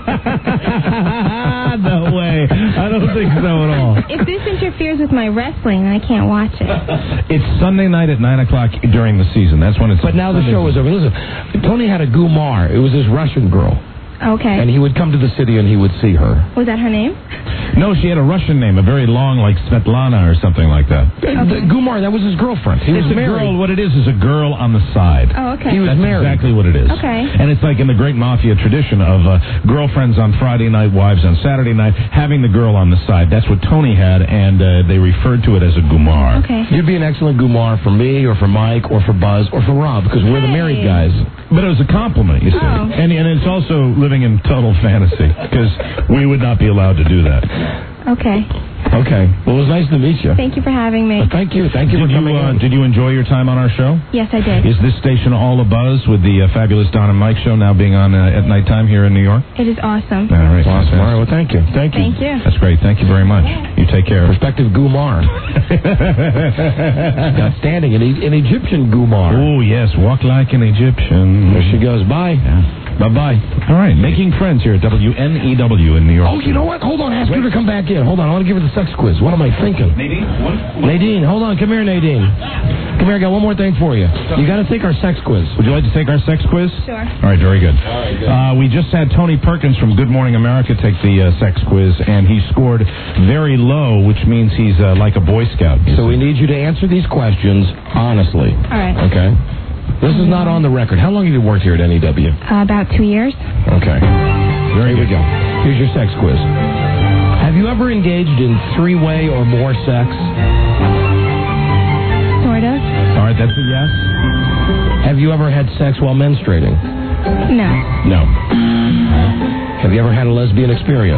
No way. I don't think so at all. If this interferes with my wrestling, I can't watch it. It's Sunday night at nine o'clock during the season. That's when it's. But now the show is over. Listen, Tony had a Gumar. It was this Russian girl. Okay. And he would come to the city and he would see her. Was that her name? No, she had a Russian name, a very long, like Svetlana or something like that. Okay. Gumar, that was his girlfriend. He it's was a married. girl. What it is is a girl on the side. Oh, okay. He was That's married. exactly what it is. Okay. And it's like in the great mafia tradition of uh, girlfriends on Friday night, wives on Saturday night, having the girl on the side. That's what Tony had, and uh, they referred to it as a Gumar. Okay. You'd be an excellent Gumar for me, or for Mike, or for Buzz, or for Rob, because we're the married guys. But it was a compliment, you see. Oh. And, and it's also living in total fantasy, because we would not be allowed to do that. Okay. Okay. Well, it was nice to meet you. Thank you for having me. Uh, thank you. Thank you Did for you, coming uh, in. did you enjoy your time on our show? Yes, I did. Is this station all abuzz with the uh, fabulous Don and Mike show now being on uh, at nighttime here in New York? It is awesome. All right. Awesome. All right. Well, thank you. Thank you. Thank you. That's great. Thank you very much. You take care. Prospective Gumar. Outstanding. An, E- an Egyptian Gumar. Oh, yes. Walk like an Egyptian. There she goes. Bye. Yeah. Bye-bye. All right. Making friends here at W N E W in New York. Oh, you know what? Hold on. Ask her to come back in. Hold on. I want to give her the sex quiz. What am I thinking? Nadine? What? Nadine, hold on. Come here, Nadine. Come here. I got one more thing for you. You got to take our sex quiz. Would you like to take our sex quiz? Sure. All right, very good. Uh, we just had Tony Perkins from Good Morning America take the uh, sex quiz, and he scored very low, which means he's uh, like a Boy Scout. So we need you to answer these questions honestly. All right. Okay? This is not on the record. How long have you worked here at N E W? Uh, about two years. Okay. There you go. Here's your sex quiz. Have you ever engaged in three-way or more sex? Sort of. All right, that's a yes. Have you ever had sex while menstruating? No. No. Have you ever had a lesbian experience?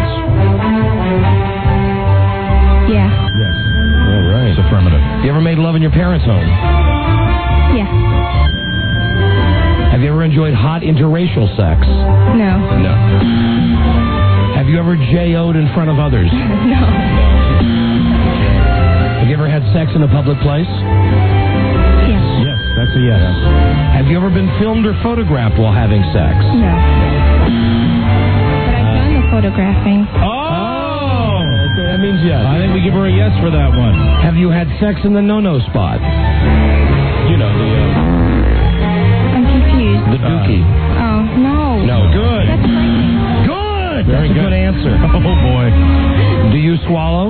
Yeah. Yes. All right. It's affirmative. You ever made love in your parents' home? Yeah. Have you ever enjoyed hot interracial sex? No. No. Have you ever J O'd in front of others? No. Have you ever had sex in a public place? Yes. Yes, that's a yes. Have you ever been filmed or photographed while having sex? No. But I've done the photographing. Oh! Okay, that means yes. I think we give her a yes for that one. Have you had sex in the no-no spot? You know, the... Uh, I'm confused. The dookie. Oh, no. No, good. That's frightening. Good. Very That's a good. good answer. Oh, boy. Do you swallow?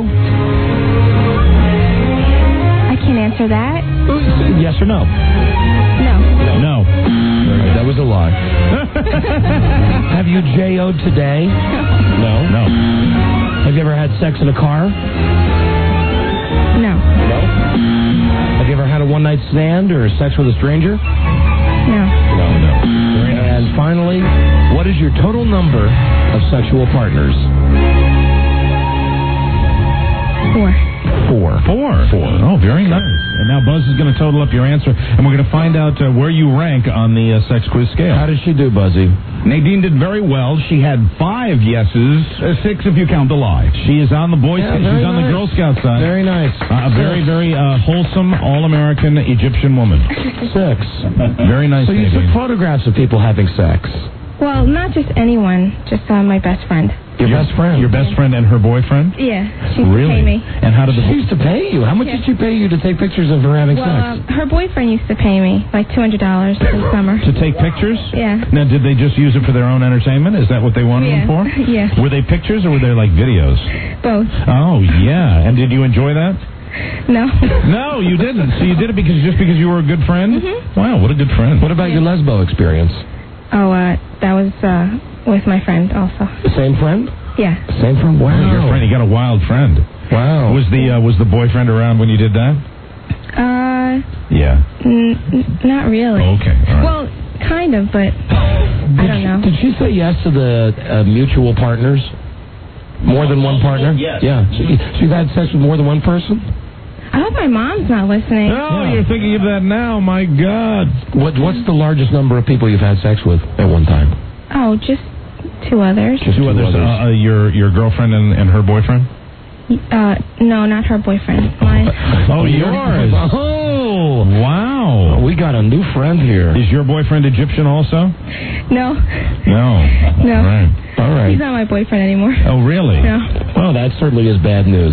I can't answer that. Yes or no? No. No. That was a lie. Have you J O'd today? No. No. Have you ever had sex in a car? No. No. Have you ever had a one-night stand or sex with a stranger? No. No, no. And finally, what is your total number of sexual partners? Four. Four. Four. Four. Oh, very nice. And now Buzz is going to total up your answer, and we're going to find out uh, where you rank on the uh, sex quiz scale. How did she do, Buzzy? Nadine did very well. She had five yeses, uh, six if you count the lie. She is on the Boy Yeah, Scout. very She's on the nice. Girl Scout side. Very nice. Uh, a very, very uh, wholesome, all-American Egyptian woman. Six. Very nice. So you Nadine. took photographs of people having sex. Well, not just anyone, just uh, my best friend. Your best friend. Your best friend and her boyfriend? Yeah, she used Really? to pay me. And how did the... She used to pay you. How much Yeah. did she pay you to take pictures of her having Well, sex? um, her boyfriend used to pay me like two hundred dollars for the summer. To take pictures? Yeah. Now, did they just use it for their own entertainment? Is that what they wanted Yeah. them for? Yeah. Were they pictures or were they like videos? Both. Oh, yeah. And did you enjoy that? No. No, you didn't. So you did it because just because you were a good friend? Mhm. Wow, what a good friend. What about your lesbo experience? Oh, uh, that was uh, with my friend also. The same friend? Yeah. Same friend? Wow. Oh, your friend, you got a wild friend. Wow. Was the uh, was the boyfriend around when you did that? Uh, Yeah. n- n- not really. Okay. All right. Well, kind of, but I don't know. Did she say yes to the uh, mutual partners? More than one partner? Yes. Yeah. She, she's had sex with more than one person? I hope my mom's not listening. Oh, Yeah. you're thinking of that now. My God. What What's the largest number of people you've had sex with at one time? Oh, just two others. Just Two others. Uh, uh, your your girlfriend and, and her boyfriend? Uh, no, not her boyfriend. Mine. Oh, yours. Oh. Wow. Wow. We got a new friend here. Is your boyfriend Egyptian also? No. No. No. All right. All right. He's not my boyfriend anymore. Oh, really? No. Well, that certainly is bad news.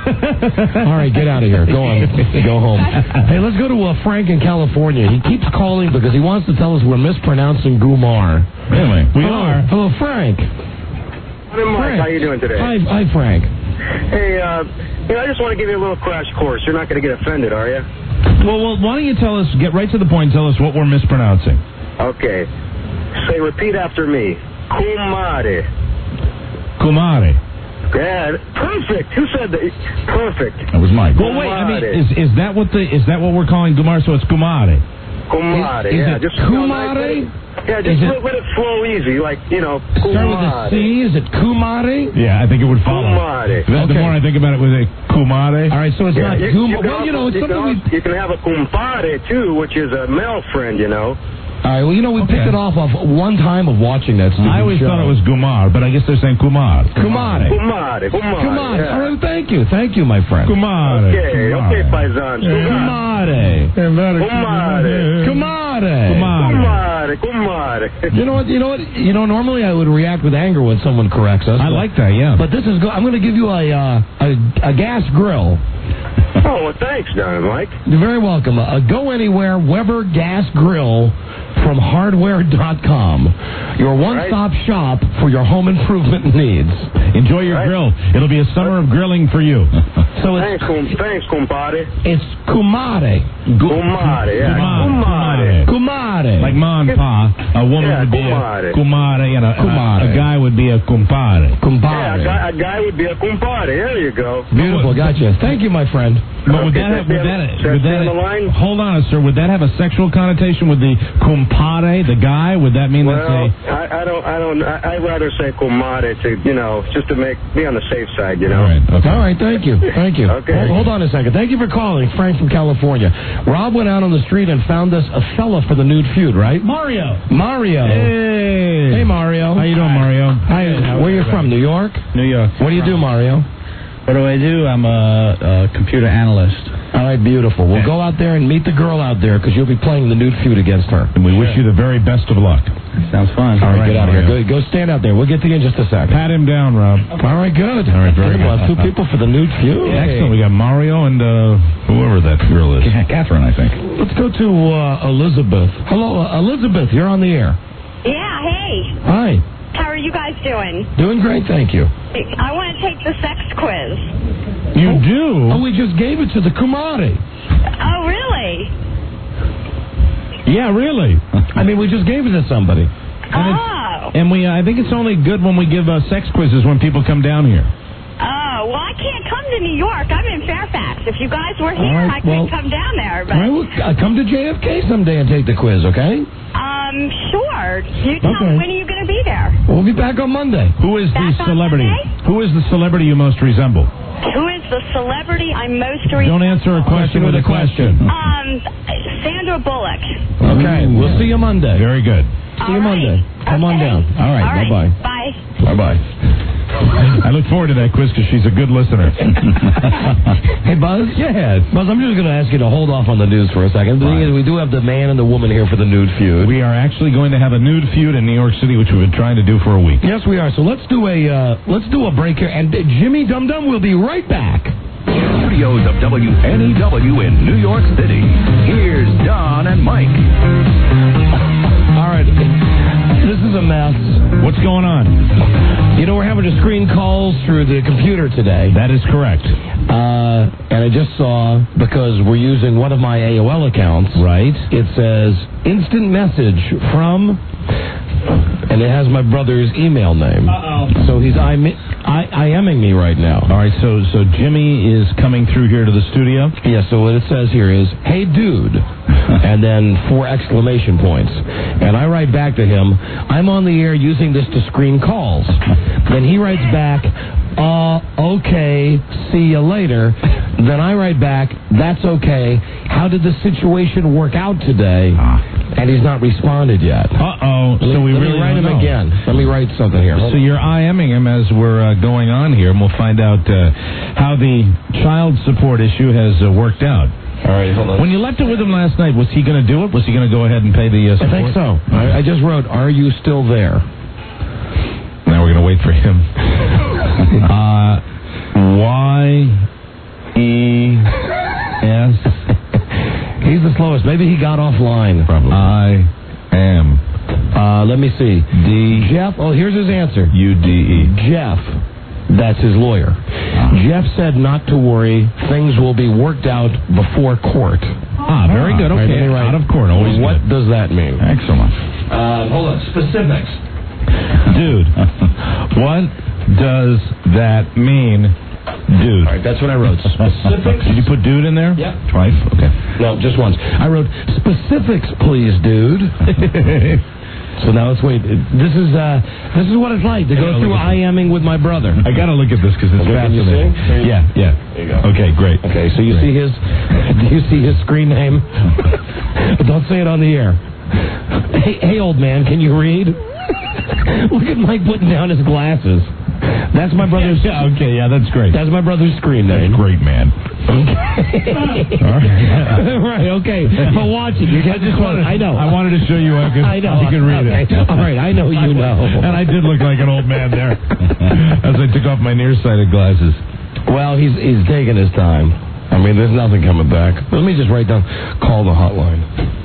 All right, get out of here. Go on. Go home. Hey, let's go to uh, Frank in California. He keeps calling because he wants to tell us we're mispronouncing Gumar. Really? We Hello. are. Hello, Frank. Hi, Mike. Frank. How you doing today? Hi, hi, Frank. Hey, uh, you know, I just want to give you a little crash course. You're not going to get offended, are you? Well, well, why don't you tell us, get right to the point, and tell us what we're mispronouncing. Okay. Say, repeat after me. Kumare. Kumare. Yeah, perfect. Who said that? Perfect. That was Mike. Well, wait, I mean, is, is that what the, is that what we're calling Gumar? So it's Kumare. Kumare, Is, is yeah. it Just Kumare? Yeah, just Is let, it- let it flow easy, like, you know, Start with Kumare. a C. Is it Kumare? Yeah, I think it would follow. Kumare. The, the more I think about it, with a Kumare. All right, so it's Yeah, not you, Gum. you can Well, you know, also- it's you can something we. also- You can have a kumpare, too, which is a male friend, you know. All right, well, you know, we picked it off of one time of watching that stupid I always show. thought it was Gumar, but I guess they're saying Kumar. Kumare. Kumare, Kumare. Kumare. yeah. All right, thank you. Thank you, my friend. Kumare. Okay, okay, paisan. Kumare. Kumare. Kumare. Kumare, kumare. You know what? You know what? You know, normally I would react with anger when someone corrects us. I but- like that, yeah. But this is. Go- I'm going to give you a, uh, a a gas grill. Oh, well, thanks, darn it, Mike. You're very welcome. A go anywhere Weber gas grill from hardware dot com. Your one-stop shop for your home improvement needs. Enjoy your Right. grill. It'll be a summer of grilling for you. So it's Thanks, kum, thanks, compadre. it's Kumare. Kumare, yeah. Kumare. Kumare. Kumare. Like ma and pa, a woman Yeah, would be kumare. a kumare, and a, Kumare. a, a guy would be a kumpare. Yeah, a Kumpare. guy, a guy would be a compadre. There you go. Beautiful. Gotcha. Thank you, my friend. But would Okay, that, have, should I would stay on- that, should I would stay that, on the line? hold on, sir, would that have a sexual connotation with the kumpare, the guy? Would that mean Well, that's a... I, I don't, I don't, I, I'd rather say comare to, you know, just to make, be on the safe side, you know. All right, okay. All right, thank you. Thank you. Okay. Hold, hold on a second. Thank you for calling, Frank from California. Rob went out on the street and found us a fella for the nude feud, right? Mario. Mario. Hey. Hey, Mario. How you doing, Mario? Hi. Where you from? New York? New York. What do you do, Mario? What do I do? I'm a, a computer analyst. All right, beautiful. We'll go out there and meet the girl out there because you'll be playing the nude feud against her. And we wish you the very best of luck. Sounds fun. All right, right, get out of here. Mario. Go, go stand out there. We'll get to you in just a second. Pat him down, Rob. All right, good. All right, very We'll good. have two people for the nude feud. Excellent. We got Mario and uh, whoever that girl is. Catherine, I think. Let's go to uh, Elizabeth. Hello, uh, Elizabeth. You're on the air. Yeah, hey. Hi. How are you guys doing? Doing great, thank you. I want to take the sex quiz. You do? Oh, we just gave it to the Kumare. Oh, really? Yeah, really. I mean, we just gave it to somebody. Oh. And we, uh, I think it's only good when we give uh, sex quizzes when people come down here. Oh, well, I can't come to New York. I'm in Fairfax. If you guys were here, All right, I could well- come down there. All But, right, well, uh, come to J F K someday and take the quiz, okay? um, sure. You tell Okay. me, when are you going to be there? We'll be back on Monday. Who is Back the on celebrity? Monday? Who is the celebrity you most resemble? Who is the celebrity I'm most Don't resemble? answer a question with a question. Um, Sandra Bullock. Okay, we'll see you Monday. Very good. See you Monday. Come on down. All right, All right. bye-bye. Bye. Bye-bye. I look forward to that quiz because she's a good listener. Hey, Buzz? Yes. Buzz, I'm just going to ask you to hold off on the news for a second. The thing is, we do have the man and the woman here for the nude feud. We are actually going to have a nude feud in New York City, which we've been trying to do for a week. Yes, we are. So let's do a uh, let's do a break here, and uh, Jimmy Dum Dum will be right back. Studios of W N E W in New York City. Here's Don and Mike. All right, this is a mess. What's going on? You know, we're having to screen calls through the computer today. That is correct. Uh, and I just saw, because we're using one of my A O L accounts, Right. it says instant message from, and it has my brother's email name. Uh-oh. So he's I, I, IMing me right now. All right, so so Jimmy is coming through here to the studio. Yeah, so what it says here is, hey, dude, and then four exclamation points. And I write back to him, I'm on the air using this to screen calls. Then he writes back, uh, okay, see you later. Then I write back, that's okay. How did the situation work out today? And he's not responded yet. Uh-oh, so we Let really me write don't him know. again. Let me write something here. So you're IMing him as we're uh, going on here, and we'll find out uh, how the child support issue has uh, worked out. All right, hold on. When you left it with him last night, was he going to do it? Was he going to go ahead and pay the uh, I support? think so. I, I just wrote, "Are you still there?" Now we're going to wait for him. uh, Y E S. He's the slowest. Maybe he got offline. Probably. I am. Uh, let me see. D. Jeff. Oh, here's his answer. U D E. Jeff. That's his lawyer. Jeff said not to worry. Things will be worked out before court. Ah, very good. Okay. Right, Out of court. Always What good. does that mean? Excellent. Uh, hold on. Specifics. Dude, what does that mean, dude? All right, that's what I wrote. Specifics. Did you put dude in there? Yep. Twice? Okay. No, just once. I wrote specifics, please, dude. So now let's wait. This is uh, this is what it's like to go through IMing with my brother. I got to look at this because it's Okay, can you fascinating. see? Yeah, yeah. There you go. Okay, great. Okay, so you Great. see his, do you see his screen name? Don't say it on the air. Hey, hey, old man, can you read? Look at Mike putting down his glasses. That's my brother's. Yeah, okay, yeah, that's great. That's my brother's screen name. That's great, man. Okay. All right. Right, okay. But watch it. You're I just wanted, I know. I wanted to show you I could, I know. you could read Okay. it. All right, I know you know. And I did look like an old man there as I took off my nearsighted glasses. Well, he's he's taking his time. I mean, there's nothing coming back. Let me just write down, call the hotline.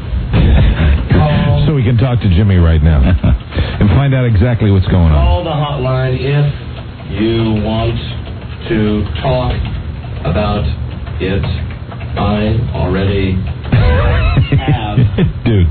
So we can talk to Jimmy right now and find out exactly what's going on. Call the hotline if you want to talk about it. I already have. Dude.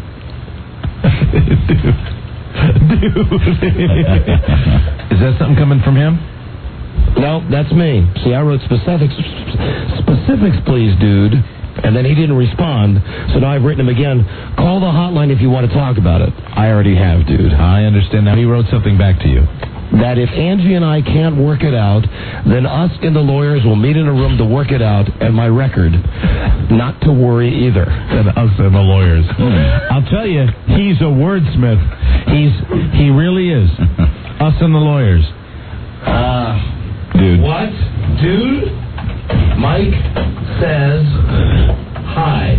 Dude. Is that something coming from him? No, that's me. See, I wrote specifics. Specifics, please, dude. And then he didn't respond, so now I've written him again. Call the hotline if you want to talk about it. I already have, dude. I understand. Now he wrote something back to you. That if Angie and I can't work it out, then us and the lawyers will meet in a room to work it out, and my record, not to worry either. And us and the lawyers. I'll tell you, he's a wordsmith. He's He really is. Us and the lawyers. Uh, Dude. What? Dude? Mike says hi.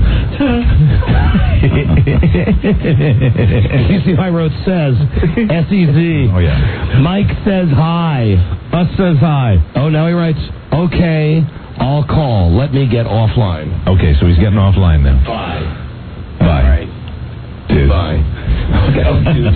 You see, I wrote says. S E Z. Oh, yeah. Mike says hi. Us says hi. Oh, now he writes, okay, I'll call. Let me get offline. Okay, so he's getting offline now. Bye. Bye. All right. Dude. Bye. Okay. Oh, dude.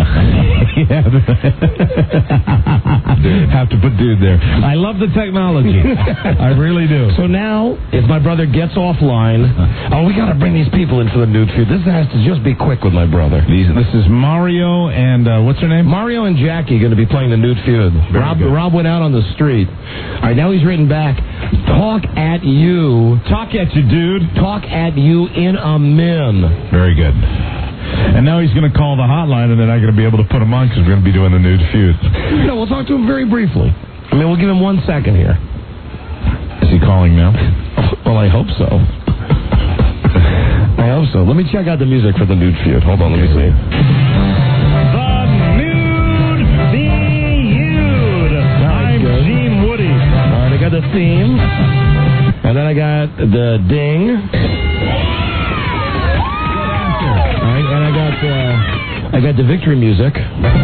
Have to put dude there. I love the technology. I really do. So now, if my brother gets offline, oh, we got to bring these people in for the nude feud. This has to just be quick with my brother. These, this is Mario and, uh, what's her name? Mario and Jackie going to be playing the nude feud. Very Rob, good. Rob went out on the street. All right, now he's written back, talk at you. Talk at you, dude. Talk at you in a min. Very good. And now he's going to call the hotline, and then I'm going to be able to put him on because we're going to be doing the nude feud. No, we'll talk to him very briefly. I mean, we'll give him one second here. Is he calling now? Well, I hope so. I hope so. Let me check out the music for the nude feud. Hold on, let me see. The nude feud. I'm Gene Woody. All right, I got the theme. And then I got the ding. And I got uh, I got the victory music.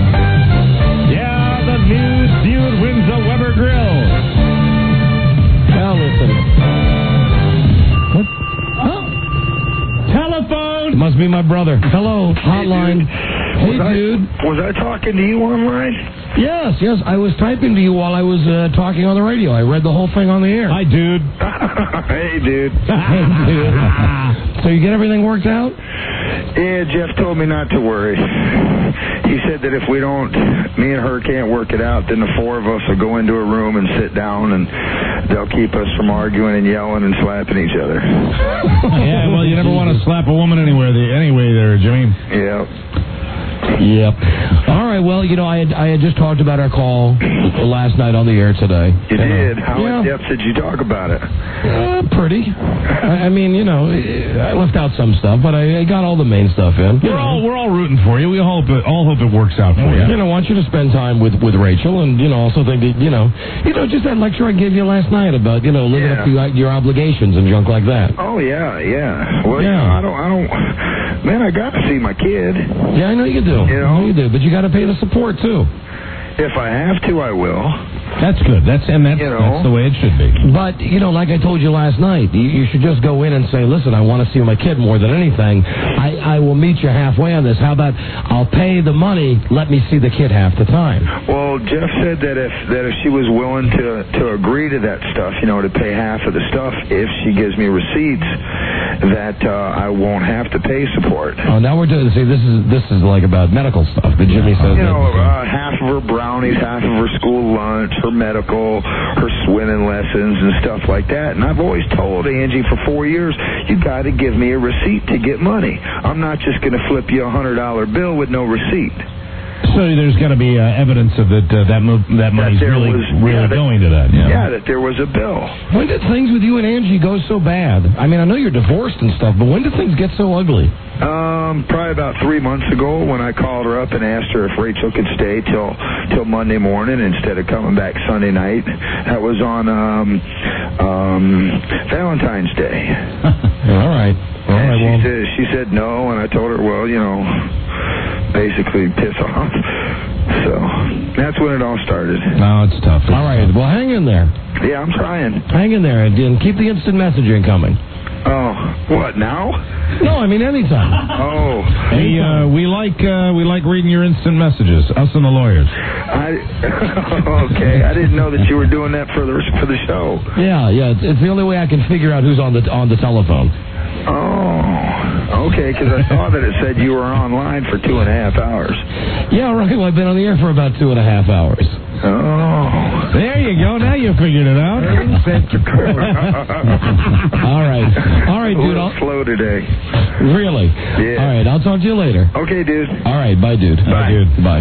Yeah, the nude feud wins the Weber Grill. Now listen. What? Oh. Telephone. It must be my brother. Hello, hotline. Hey, Was I- dude. Was I talking to you online? Yes, yes. I was typing to you while I was uh, talking on the radio. I read the whole thing on the air. Hi, dude. Hey, dude. Hey, dude. So you get everything worked out? Yeah, Jeff told me not to worry. He said that if we don't, me and her can't work it out, then the four of us will go into a room and sit down, and they'll keep us from arguing and yelling and slapping each other. Yeah, well, you never want to slap a woman anywhere, the, anyway there, Jimmy. Yeah. Yep. All right. Well, you know, I had I had just talked about our call last night on the air today. You know. did? How Yeah. in depth did you talk about it? Uh, pretty. I, I mean, you know, I left out some stuff, but I, I got all the main stuff in. We're all we're all rooting for you. We hope it, all hope it works out for you. You know, I want you to spend time with, with Rachel, and you know, also think that you know, you know, just that lecture I gave you last night about you know living Yeah. up to your, your obligations and junk like that. Oh yeah, yeah. Well, Yeah. you know, I don't, I don't. Man, I got to see my kid. Yeah, I know you do. You know? I know you do, but you got to pay the support too. If I have to, I will. That's good. That's and that's, You know. that's the way it should be. But, you know, like I told you last night, you, you should just go in and say, listen, I want to see my kid more than anything. I, I will meet you halfway on this. How about I'll pay the money, let me see the kid half the time. Well, Jeff said that if that if she was willing to to agree to that stuff, you know, to pay half of the stuff, if she gives me receipts, that uh, I won't have to pay support. Oh, now we're doing, see, this is this is like about medical stuff that Jimmy says. You know, that, uh, half of her brownies, half of her school lunch, her medical, her swimming lessons, and stuff like that. And I've always told Angie for four years, you got to give me a receipt to get money. I'm not just going to flip you a hundred dollar bill with no receipt. So there's got to be uh, evidence of that uh, that mo- that money's there really was- really yeah, that- going to that. Yeah. Yeah, that there was a bill. when did things with you and Angie go so bad? I mean, I know you're divorced and stuff, but when did things get so ugly? Um, probably about three months ago when I called her up and asked her if Rachel could stay till till Monday morning instead of coming back Sunday night. That was on um, um, Valentine's Day. All right. All and right, she well. said she said no, and I told her, well, you know, basically piss off. So that's when it all started. No, it's tough. It's All right. tough. Well, hang in there. Yeah, I'm trying. Hang in there and, and keep the instant messaging coming. Oh, what now? No, I mean anytime. Oh, Hey, uh, we like uh, we like reading your instant messages. Us and the lawyers. I okay. I didn't know that you were doing that for the for the show. Yeah, yeah. It's, it's the only way I can figure out who's on the on the telephone. Oh, okay. Because I saw that it said you were online for two and a half hours. Yeah, right. Well, I've been on the air for about two and a half hours. Oh, There you go. Now you figured it out. All right. All right, a dude. little I'll, slow today. really? Yeah. All right. I'll talk to you later. Okay, dude. All right. Bye, dude. Bye. dude. Bye.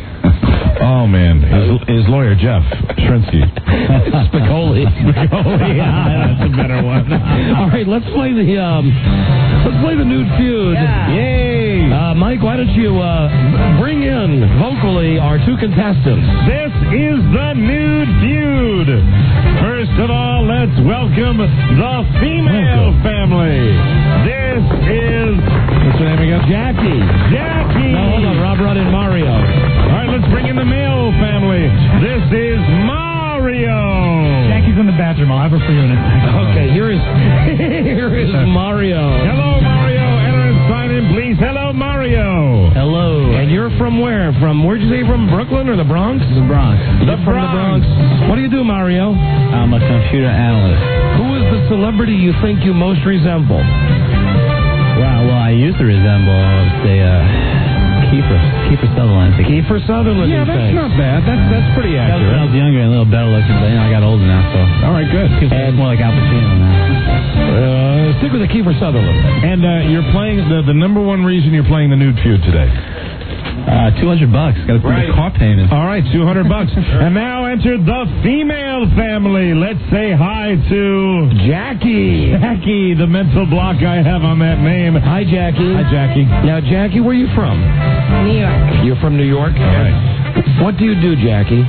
Oh man, his, his lawyer Jeff Shrinsky. Spicoli. Spicoli. Yeah, that's a better one. All right. Let's play the um. Let's play the nude feud. Yay! Uh, Mike, why don't you uh, bring in vocally our two contestants? This is the nude feud. First of all, let's welcome the female family. This is what's her name again? Jackie. Jackie. No, hold on. Rob Rudd and Mario. All right, let's bring in the male family. This is Mario. Jackie's in the bathroom. I'll have her for you in a second. Okay, here is here is Mario. Hello, Mario. Enter and sign in, please. Hello, Mario. Hello. And you're from where? From where'd you say you're from? Brooklyn or the Bronx? The Bronx. You're from the Bronx. What do you do, Mario? I'm a computer analyst. Who is the celebrity you think you most resemble? Wow, well, I used to resemble, say, uh, Kiefer. Kiefer Sutherland. Kiefer Sutherland. Yeah, you that's think? not bad. That's that's pretty That was when I accurate. was younger and a little better looking, but you know, I got older now, so. All right, good. It's more like Al Pacino now. Uh, stick with the Kiefer Sutherland. And uh, you're playing the the number one reason you're playing the nude feud today. Uh, two hundred bucks. Got to pay Right. the car payment. All right, two hundred bucks. And now enter the female family. Let's say hi to Jackie. Jackie, the mental block I have on that name. Hi, Jackie. Hi, Jackie. Now, Jackie, where are you from? New York. You're from New York? All right. What do you do, Jackie?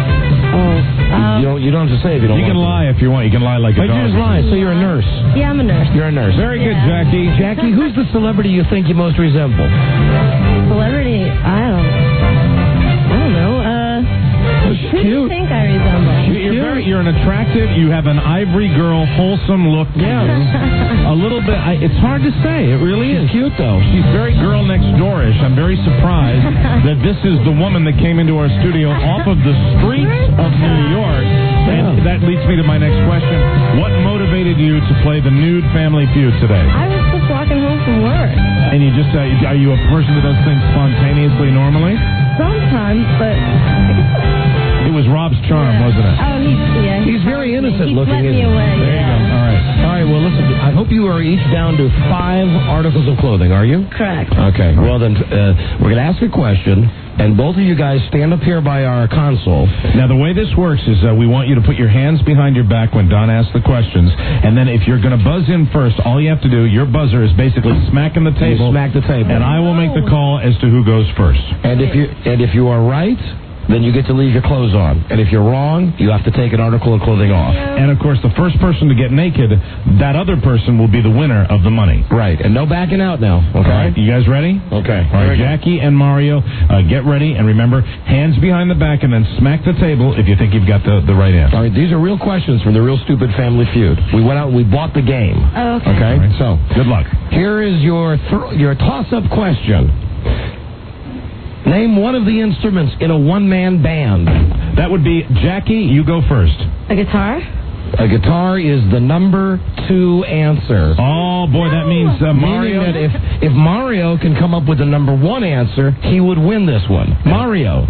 Um, you, don't, you don't have to say if you don't You want can to. lie if you want. You can lie like a But you dog. just lie, so you're a nurse. yeah, I'm a nurse. You're a nurse. Very good, Yeah. Jackie. Jackie, who's the celebrity you think you most resemble? Celebrity, I don't I don't know. Uh, She's who do you cute. think I resemble? You're, very, you're an attractive. You have an ivory girl, wholesome look. to Yeah. you. A little bit. I, it's hard to say. It really is. Cute, though. She's very girl next doorish. I'm very surprised that this is the woman that came into our studio off of the streets of New York. And that leads me to my next question. What motivated you to play the nude family feud today? I was just walking home from work. And you just uh, are you a person that does things spontaneously normally? Sometimes, but I guess It was Rob's charm, wasn't it? oh, he's yeah. He's very innocent he looking, swept me isn't he? away. There you yeah. go. All right. All right, well, listen, I hope hope you are each down to five articles of clothing, are you? Correct. Okay. Well, then uh, we're going to ask a question, and both of you guys stand up here by our console. Now, the way this works is uh, we want you to put your hands behind your back when Don asks the questions, and then if you're going to buzz in first, all you have to do, your buzzer is basically smacking the table. You smack the table. And I will make the call as to who goes first. And if you and if you are right, then you get to leave your clothes on. And if you're wrong, you have to take an article of clothing off. And, of course, the first person to get naked, that other person will be the winner of the money. Right. And no backing out now. Okay. All right. You guys ready? Okay. All right, Jackie and Mario, uh, get ready. And remember, hands behind the back and then smack the table if you think you've got the, the right answer. All right. These are real questions from the Real Stupid Family Feud. We went out and we bought the game. Oh, okay. Okay? Right. So, good luck. Here is your, th- your toss-up question. Name one of the instruments in a one-man band. That would be Jackie. You go first. A guitar? A guitar is the number two answer. Oh, boy, that means uh, Mario. Meaning that if, if Mario can come up with the number one answer, he would win this one. Mario.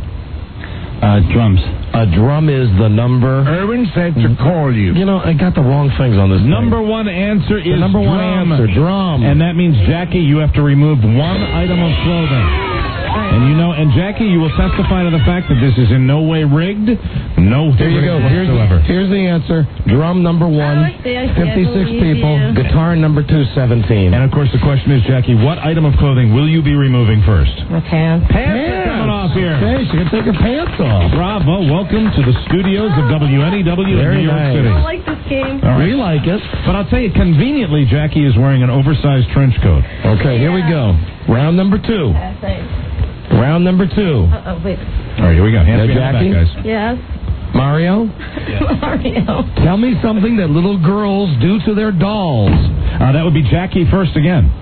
Uh, drums. A drum is the number. Erwin said to call you. You know, I got the wrong things on this Number thing. one answer is the number drum. one answer, drum. And that means, Jackie, you have to remove one item of clothing. And you know, and Jackie, you will testify to the fact that this is in no way rigged. No. Here you go. Here's the, here's the answer. Drum number one, Oh, I see, I see. fifty-six I believe people. you. Guitar number two, seventeen. And of course, the question is, Jackie, what item of clothing will you be removing first? My pants. Pants are coming off here. Okay, she can take her pants off. Bravo. Welcome to the studios of W N E W Very in New York nice. City. I like this game. All right. We like it. But I'll tell you, conveniently, Jackie is wearing an oversized trench coat. Okay, here we go. Round number two. Yeah, thanks. Round number two. Uh-oh, wait. All right, here we go. Hands Now, behind Jackie? the back, guys. Yes? Mario, Mario. tell me something that little girls do to their dolls. Uh, that would be Jackie first again.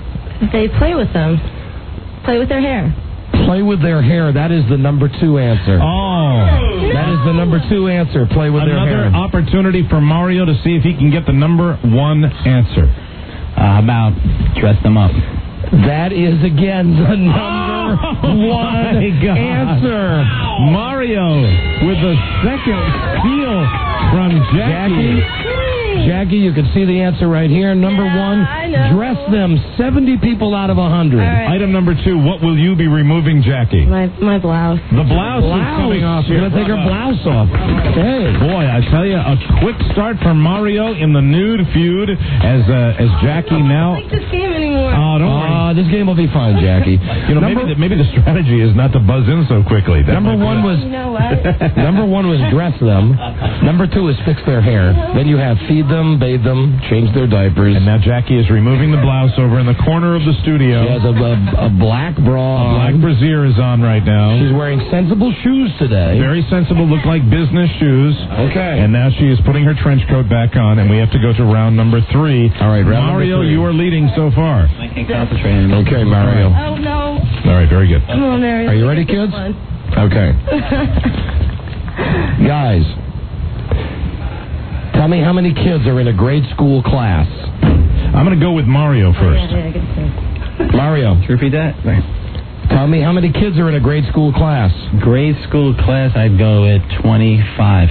They play with them. Play with their hair. Play with their hair. That is the number two answer. Oh. That is the number two answer. Play with Another their hair. opportunity for Mario to see if he can get the number one answer. Uh, how about dress them up? That is, again, the number Oh, one my God. answer. Mario with the second steal from Jackie. Jackie, Jackie, you can see the answer right here. Number Yeah, one, I know. dress them seventy people out of one hundred. All right. Item number two, what will you be removing, Jackie? My my blouse. The blouse, is coming off She's here. going to take her blouse off. Okay. Boy, I tell you, a quick start for Mario in the nude feud as uh, as Jackie I now. don't like this game anymore. Oh, don't worry. Uh, this game will be fine, Jackie. You know, number, maybe the, maybe the strategy is not to buzz in so quickly. That number might be one it. was You know what? number one was dress them. Number two is fix their hair. Then you have feed them, bathe them, change their diapers. And now Jackie is removing the blouse over in the corner of the studio. She has a, a, a black bra. A black brassiere is on right now. She's wearing sensible shoes today. Very sensible, look like business shoes. Okay. And now she is putting her trench coat back on, and we have to go to round number three. All right, round Mario, number three. you are leading so far. I can't concentrate anymore. Okay, Mario. Oh, no. All right, very good. Come on, Mary. Are you ready, kids? Okay. Guys, tell me how many kids are in a grade school class. I'm going to go with Mario first. Yeah, yeah, good thing. Mario, Can you repeat that? tell me how many kids are in a grade school class. Grade school class, I'd go with twenty-five.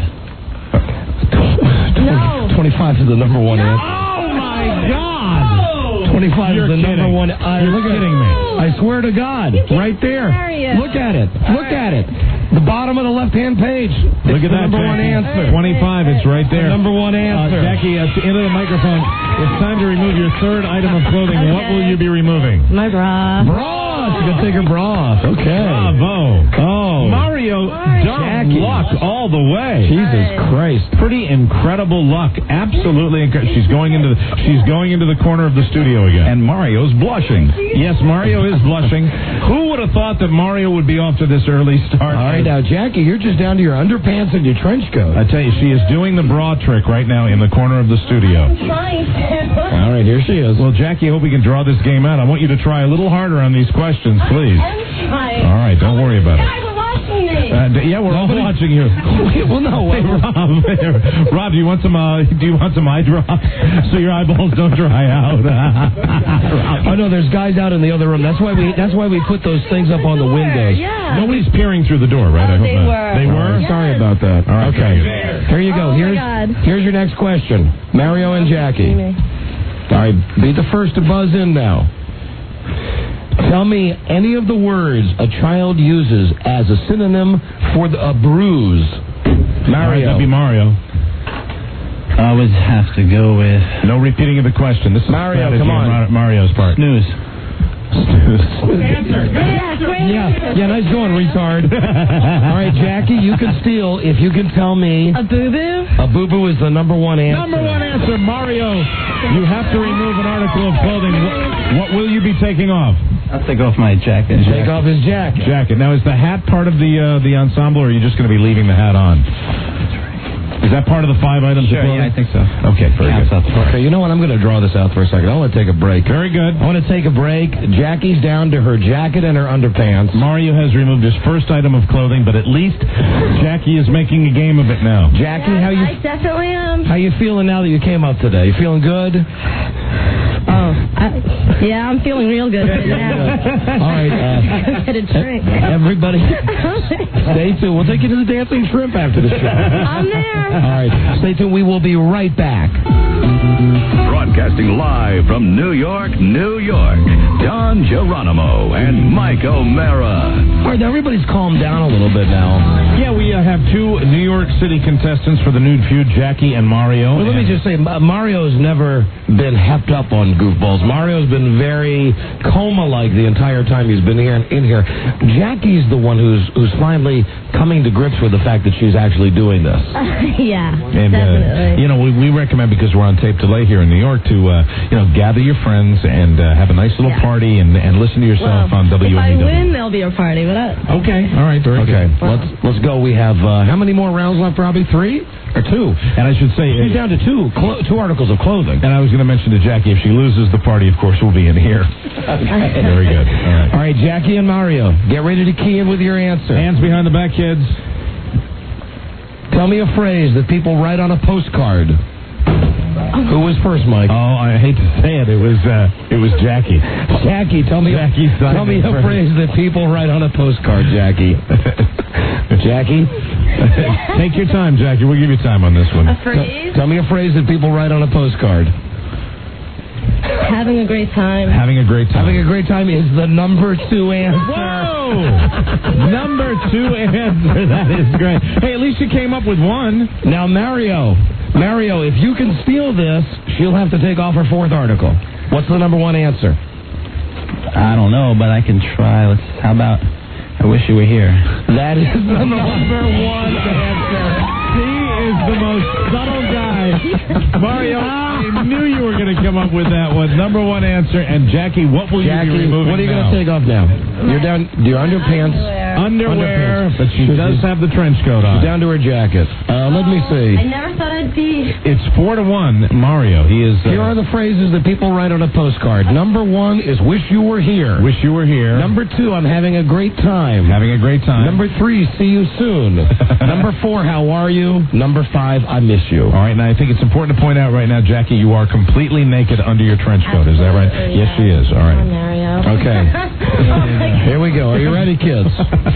No. twenty-five is the number one answer. Oh, my God! twenty-five You're is the kidding. number one. Uh, You're look at kidding it. me. I swear to God, right there. Marius. Look at it. Look at it. The bottom of the left-hand page. Look It's at the that, number one Jackie. answer. twenty-five, it's right there. The number one Uh, answer. Jackie, at the end of the microphone, it's time to remove your third item of clothing. What Okay. will you be removing? My bra. Bra. She can take her bra off. Okay. Bravo. Oh. Mario, dumb Jackie. luck all the way. Jesus Christ. Pretty incredible luck. Absolutely incredible. She's going into the, she's going into the corner of the studio again. And Mario's blushing. Yes, Mario is blushing. Who would have thought that Mario would be off to this early start? All right, now, Jackie, you're just down to your underpants and your trench coat. I tell you, she is doing the bra trick right now in the corner of the studio. Trying to. All right, here she is. Well, Jackie, I hope we can draw this game out. I want you to try a little harder on these questions, please. I'm trying. All right, don't worry about it. Guys are watching me. Uh, d- yeah, we're all watching you. Well, no. Hey, Rob, Rob, do you want some? Uh, do you want some eye drops so your eyeballs don't dry out? Oh no, there's guys out in the other room. That's why we. That's why we put those things up on the windows. Yeah. Nobody's peering through the door, right? Oh, I hope they not. were. They were. Yeah. Sorry about that. All right, Okay. very good. Here you go. Oh, my here's God. here's your next question. Mario and Jackie. Me. All right, be the first to buzz in now. Tell me any of the words a child uses as a synonym for the, a bruise. Mario. That'd be Mario. I would have to go with... No repeating of the question. This is Mario, strategy come on. on Mario's part. Snooze. Yeah, yeah, nice going, retard. All right, Jackie, you can steal if you can tell me. A boo-boo? A boo-boo is the number one answer. Number one answer, Mario. You have to remove an article of clothing. What, what will you be taking off? I'll take off my jacket. Take off his jacket. Jacket. Now, is the hat part of the uh, the ensemble, or are you just going to be leaving the hat on? Is that part of the five items Sure, of clothing? yeah, I think so. Okay, very Yeah, good. Okay, you know what? I'm going to draw this out for a second. I want to take a break. Very good. I want to take a break. Jackie's down to her jacket and her underpants. Mario has removed his first item of clothing, but at least Jackie is making a game of it now. Jackie, how you I definitely am. how you feeling now that you came up today? You feeling good? Oh, I, yeah, I'm feeling real good right now. All right. Uh, Get a drink. everybody, stay tuned. We'll take you to the Dancing Shrimp after the show. I'm there. All right. Stay tuned. We will be right back. Broadcasting live from New York, New York, Don Geronimo and Mike O'Mara. All right, everybody's calmed down a little bit now. Yeah, we uh, have two New York City contestants for the nude feud, Jackie and Mario. Well, let me just say, Ma- Mario's never been hepped up on goofballs. Mario's been very coma-like the entire time he's been here in here. Jackie's the one who's who's finally coming to grips with the fact that she's actually doing this. Yeah, And, definitely. uh, you know, we, we recommend, because we're on tape delay here in New York, to, uh, you know, gather your friends and uh, have a nice little Yeah. party and, and listen to yourself well, on W N E W. if I win, there'll be a party. But I, Okay. All right. Very Okay, good. let's let's go. We have uh, how many more rounds left, Robbie? Three or two? And I should say... She's down to two clo- two articles of clothing. And I was going to mention to Jackie, if she loses, the party, of course, will be in here. Okay. Very good. All right. All right, Jackie and Mario, get ready to key in with your answer. Hands behind the back, kids. Tell me a phrase that people write on a postcard. Who was first, Mike? Oh, I hate to say it. It was uh, it was Jackie. Jackie, tell me Jackie a, tell me a first. phrase that people write on a postcard, Jackie. Jackie? Take your time, Jackie. We'll give you time on this one. a phrase? Tell me a phrase that people write on a postcard. Having a great time. Having a great time. Having a great time is the number two answer. Whoa! Number two answer. That is great. Hey, at least you came up with one. Now, Mario, Mario, if you can steal this, she'll have to take off her fourth article. What's the number one answer? I don't know, but I can try. Let's. How about? I wish you were here. That is the number one answer. He is the most subtle guy. Mario, I knew you were going to come up with that one. Number one answer. And Jackie, what will Jackie, you be removing what are you now? going to take off now? You're down. Your underpants. Underwear, Underpants. but she does have the trench coat on. Down to her jacket. Uh, let me see. I never thought I'd be. It's four to one, Mario. He is. Uh, Here are the phrases that people write on a postcard. Number one is "Wish you were here." Wish you were here. Number two, I'm having a great time. Having a great time. Number three, see you soon. Number four, how are you? Number five, I miss you. All right, now I think it's important to point out right now, Jackie, you are completely naked under your trench coat. Is that right? Absolutely, Yes, she is. All right. Oh, Mario. Okay. Here we go. Are you ready, kids?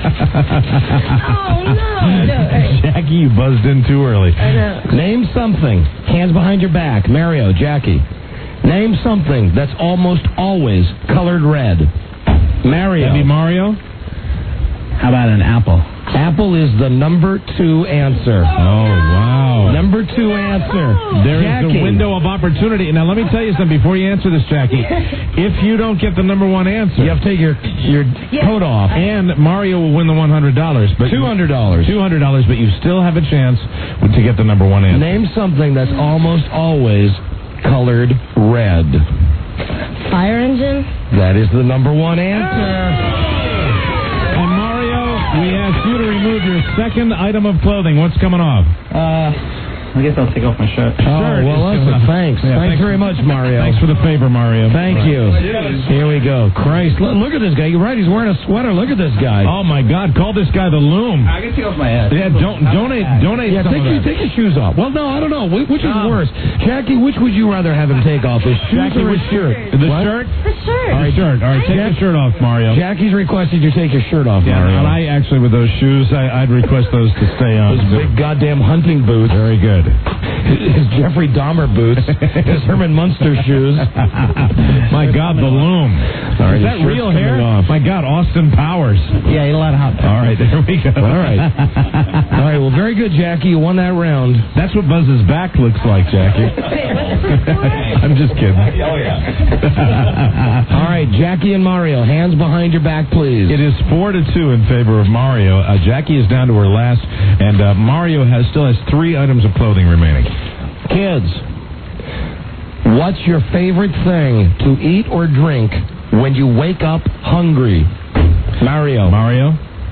Oh, no. no. Jackie, you buzzed in too early. I know. Name something. Hands behind your back. Mario, Jackie. Name something that's almost always colored red. Mario. That'd be Mario? How about an apple? Apple is the number two answer. Oh, wow. Number two answer. There is Jackie. a window of opportunity. Now, let me tell you something before you answer this, Jackie. If you don't get the number one answer, You have to take your your Yeah. coat off. and Mario will win the one hundred dollars. But Two hundred dollars. two hundred dollars, but you still have a chance to get the number one answer. Name something that's almost always colored red. Fire engine? That is the number one answer. And Mario, we ask you to remove your second item of clothing. What's coming off? Uh, I guess I'll take off my shirt. Oh, Shirt well, is listen, coming off. thanks. Yeah, thanks very much, Mario. Thanks for the favor, Mario. Thank you. Here we go. Christ, look, look at this guy. You're right. He's wearing a sweater. Look at this guy. Oh my God! Call this guy the Loom. I can take off my head. Yeah, don't donate donate Yeah, some take of your, that. take your shoes off. Well, no, I don't know. Wh- Which is No. worse? Jackie, which would you rather have him take off? His shoes Jackie, or his which shirt? The What? shirt. The shirt. The shirt. All right, take Jack- your shirt off, Mario. Jackie's requested you take your shirt off, Yeah, Mario. and I actually, with those shoes, I, I'd request those to stay on. Those big goddamn hunting boots. Very good. good. His Jeffrey Dahmer boots. His Herman Munster shoes. My God, the loom. Sorry, Is the that shirt's real coming hair? off. My God, Austin Powers. Yeah, eat a lot of hot. All right, there we go. All right. All right, well, very good, Jackie. You won that round. That's what Buzz's back looks like, Jackie. I'm just kidding. Oh, yeah. All right, Jackie and Mario, hands behind your back, please. It is four to two in favor of Mario. Uh, Jackie is down to her last, and uh, Mario has still has three items of clothing remaining. Kids, what's your favorite thing to eat or drink when you wake up hungry? Mario. Mario?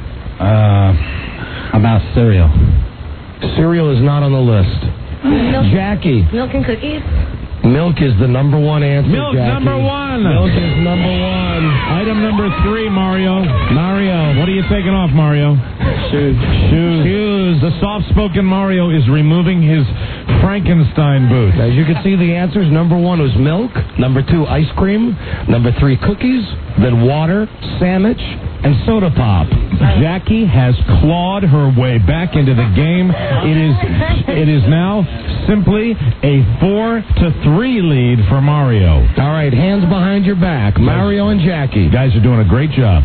Uh, about cereal. Cereal is not on the list. Milk, Jackie. milk and cookies. Milk is the number one answer, Milk Jackie. number one. Milk is number one. Item number three, Mario. Mario. What are you taking off, Mario? Shoes. Shoes. Shoes. The soft-spoken Mario is removing his Frankenstein boots. As you can see, the answers, number one was milk, number two, ice cream, number three, cookies, then water, sandwich, and soda pop. Jackie has clawed her way back into the game. It is it is now simply a four to three lead for Mario. All right, hands behind your back. Mario and Jackie. You guys are doing a great job.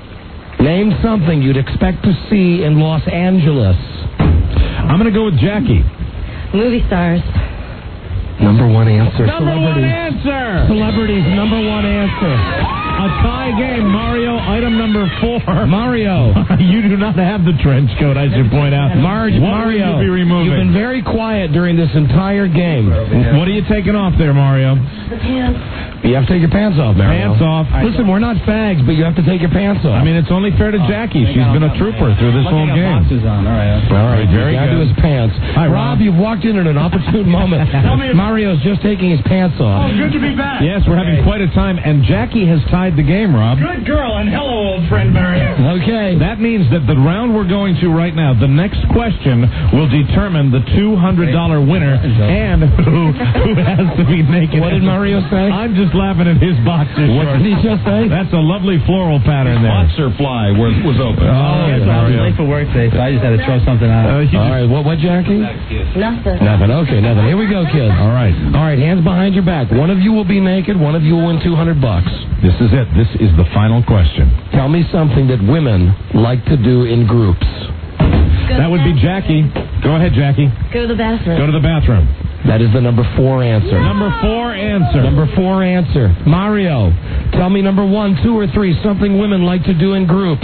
Name something you'd expect to see in Los Angeles. I'm going to go with Jackie. Movie stars. Number one answer. Number one Celebrities. answer. Celebrities, number one answer. A tie game, Mario. Item number four. Mario. You do not have the trench coat, I should point out. Marge, what Mario, will you be removing? you've been very quiet during this entire game. What are you taking off there, Mario? The pants. You have to take your pants off, Mario. Pants off. Listen, we're not fags, but you have to take your pants off. I mean, it's only fair to Jackie. She's been a trooper through this whole game. Boxes on. All right. All right, Very very good. good. To his pants. Hi, Rob, Rob. you've walked in at an opportune moment. Mario's just taking his pants off. Oh, good to be back. Yes, we're having quite a time, and Jackie has tied the game, Rob. Good girl, and hello, old friend Mary. Okay. That means that the round we're going to right now, the next question will determine the two hundred dollars winner and who who has to be naked. What did Mario say? I'm just laughing at his boxer What shorts. did he just say? That's a lovely floral pattern there. Boxer fly was, was open. Oh, I was Mario. late for work today, so I just had to throw something out. Uh, you All just- right, what, what, Jackie? Nothing. Nothing. Okay, nothing. Here we go, kids. All right. All right, hands behind your back. One of you will be naked. One of you will win two hundred bucks. This is it. This is the final question. Tell me something that women like to do in groups. That would be Jackie. Go ahead, Jackie. Go to the bathroom. Go to the bathroom. That is the number four answer. Number four answer. Number four answer. Mario, tell me number one, two, or three, something women like to do in groups.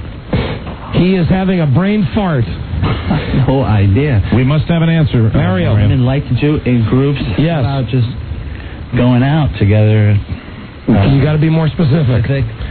He is having a brain fart. No idea. We must have an answer. Mario. Women like to do in groups. Yes. How about just going out together. You got to be more specific.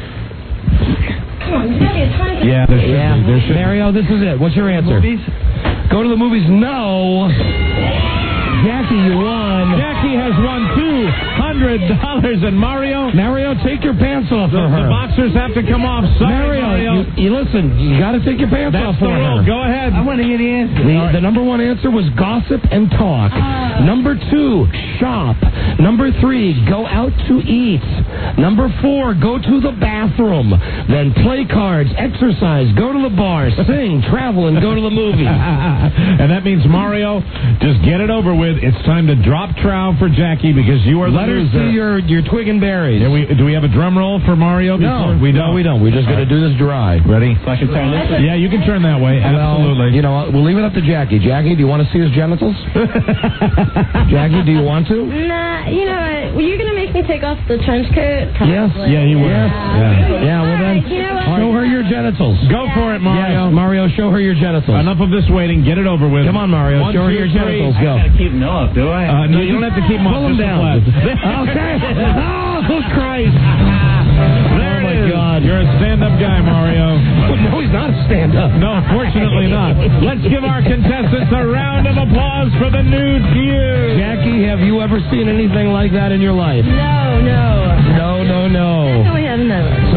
Come on, Daddy, it's time to... Yeah, there should Yeah. be. There should Mario, this is it. What's your answer? Movies? Go to the movies. No. Jackie, you won. Jackie has won two hundred dollars, and Mario. Mario, take your pants off The, for her. the boxers have to come off. Sorry, Mario, Mario. You, you listen. You got to take your pants That's off the for rule. her. Go ahead. I want to hear the answer. The, the number one answer was gossip and talk. Ah. Number two, shop. Number three, go out to eat. Number four, go to the bathroom. Then play cards, exercise, go to the bar, sing, travel, and go to the movies. And that means, Mario, just get it over with. It's time to drop trow for Jackie because you are the Let her loser. see your, your twig and berries. Yeah, we, do we have a drum roll for Mario? No, before? we don't. No, we don't. We're just going to do this dry. Ready? So I can turn this way? Yeah, you can turn that way. Absolutely. Well, you know, what? We'll leave it up to Jackie. Jackie, do you want to see his genitals? Jackie, do you want to? Nah, you know what? Were you going to make me take off the trench coat? Yes. Yeah, you will. Yes. Yeah. Yeah, well then, You know what? show her your genitals. Go for it, Mario. Yes, Mario, show her your genitals. Enough of this waiting. Get it over with. Come on, Mario. One, show her two, your three. genitals. Go. I gotta keep them up, do I? Uh, no, you don't have to keep them up. Pull them just down. the flat. Okay. Oh, Christ. There Oh, my it is. God. You're a stand-up guy, Mario. No, he's not a stand-up. No, fortunately not. Let's give our contestants a round of applause for the nude feud. Jackie, have you ever seen anything like that in your life? No, no. No, no, no. No, we have never. So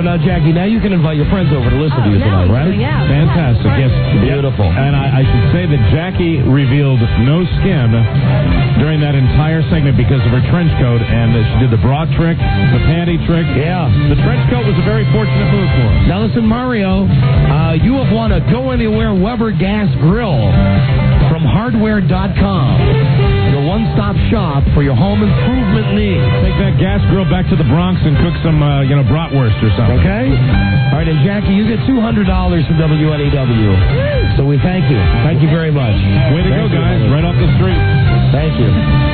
now, Jackie, now you can invite your friends over to listen to you tonight, right? Yeah. Fantastic. Yes. Beautiful. And I, I should say that Jackie revealed no skin during that entire segment because of her trench coat, and uh, she did the bra trick, the panty trick. Yeah. The trench coat was a very fortunate move for her. Now listen, Mario, uh, you have won a Go Anywhere Weber gas grill from hardware dot com. Your one-stop shop for your home improvement needs. Take that gas grill back to the Bronx and cook some, uh, you know, bratwurst or something. Okay? All right, and Jackie, you get two hundred dollars from W N E W. So we thank you. Thank you very much. Way to thank go, you, guys. honey. Right off the street. Thank you.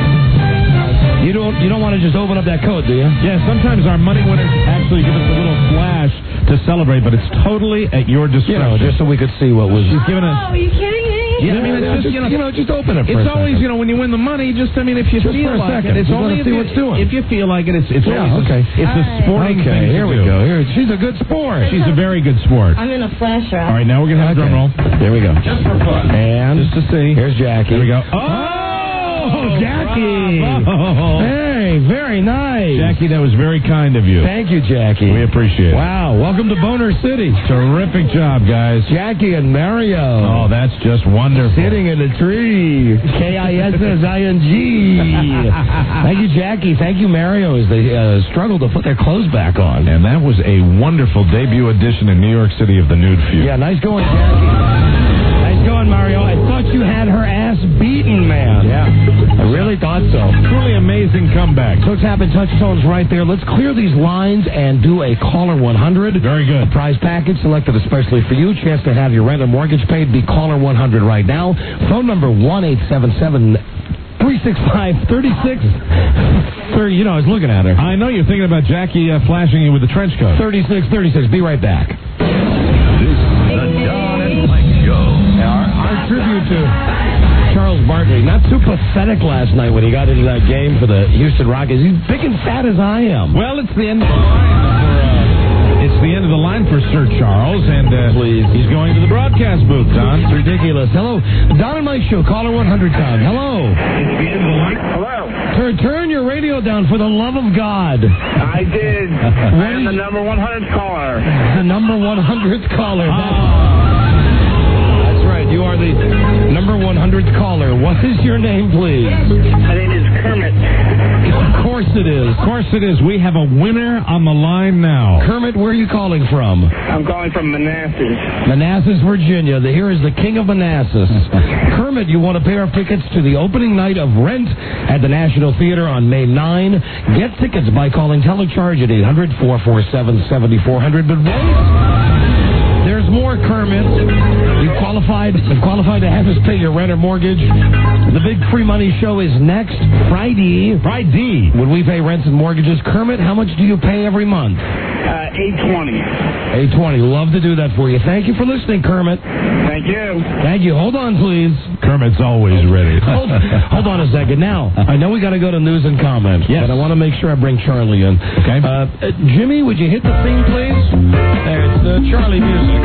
You don't you don't want to just open up that code, do you? Yeah, sometimes our money winners actually give us a little flash to celebrate, but it's totally at your discretion. You know, just so we could see what was... She's given us... Oh, are you kidding me? Yeah, I mean, it's just, just, you know, you know, just open it for It's a always, second. you know, when you win the money, just, I mean, if you Just feel for a like second. it, it's You gotta only if see you, what's doing. if you feel like it, it's, it's Yeah, always, okay. it's a sporting Okay, thing here to we do. go. Here, she's a good sport. She's a very good sport. I'm in a flash rock. All right, now we're going to have a drum roll. There we go. Just for fun. And Just to see. here's Jackie. Here we go. Oh, Oh, Jackie. bravo. Hey, very nice. Jackie, that was very kind of you. Thank you, Jackie. We appreciate it. Wow, welcome to Boner City. Terrific job, guys. Jackie and Mario. Oh, that's just wonderful. Sitting in a tree. K I S S I N G. Thank you, Jackie. Thank you, Mario, as they uh, struggle to put their clothes back on. And that was a wonderful debut edition in New York City of the Nude Feud. Yeah, nice going, Jackie. Nice going, Mario. I thought you had her ass beaten, man. Yeah. I really thought so. Truly amazing comeback. So tap and touch tones right there. Let's clear these lines and do a caller one hundred. Very good. Prize package selected especially for you. Chance to have your rent or mortgage paid. Be caller one hundred right now. Phone number one eight seven seven three six five three six. You know, I was looking at her. I know you're thinking about Jackie uh, flashing you with the trench coat. thirty-six thirty-six. Be right back. This is the Don and Mike Show. Our, our tribute to Charles Barkley. Not too pathetic last night when he got into that game for the Houston Rockets. He's big and fat as I am. Well, it's the end of the line for uh, it's the end of the line for Sir Charles, and uh, Please. he's going to the broadcast booth, Don. It's ridiculous. Hello, Don and Mike Show, caller one hundred time. Hello. Hello. Turn, turn your radio down for the love of God. I did. I am the number one hundredth caller. The number one hundredth caller. Ah. That's, that's right. You are the number one hundredth caller. What is your name, please? My name is Kermit. Of course it is. Of course it is. We have a winner on the line now. Kermit, where are you calling from? I'm calling from Manassas. Manassas, Virginia. The, here is the king of Manassas. Kermit, you won a pair of tickets to the opening night of Rent at the National Theater on May ninth. Get tickets by calling Telecharge at eight hundred, four four seven, seven four zero zero. But wait, there's more, Kermit. You've qualified, you've qualified to have us pay your rent or mortgage. The big free money show is next Friday. Friday. When we pay rents and mortgages. Kermit, how much do you pay every month? Uh, eight twenty. eight twenty. Love to do that for you. Thank you for listening, Kermit. Thank you. Thank you. Hold on, please. Kermit's always ready. Hold, hold on a second. Now, I know we got to go to news and comment, Yes. but I want to make sure I bring Charlie in. Okay. Uh, uh, Jimmy, would you hit the theme, please? There, it's the Charlie music.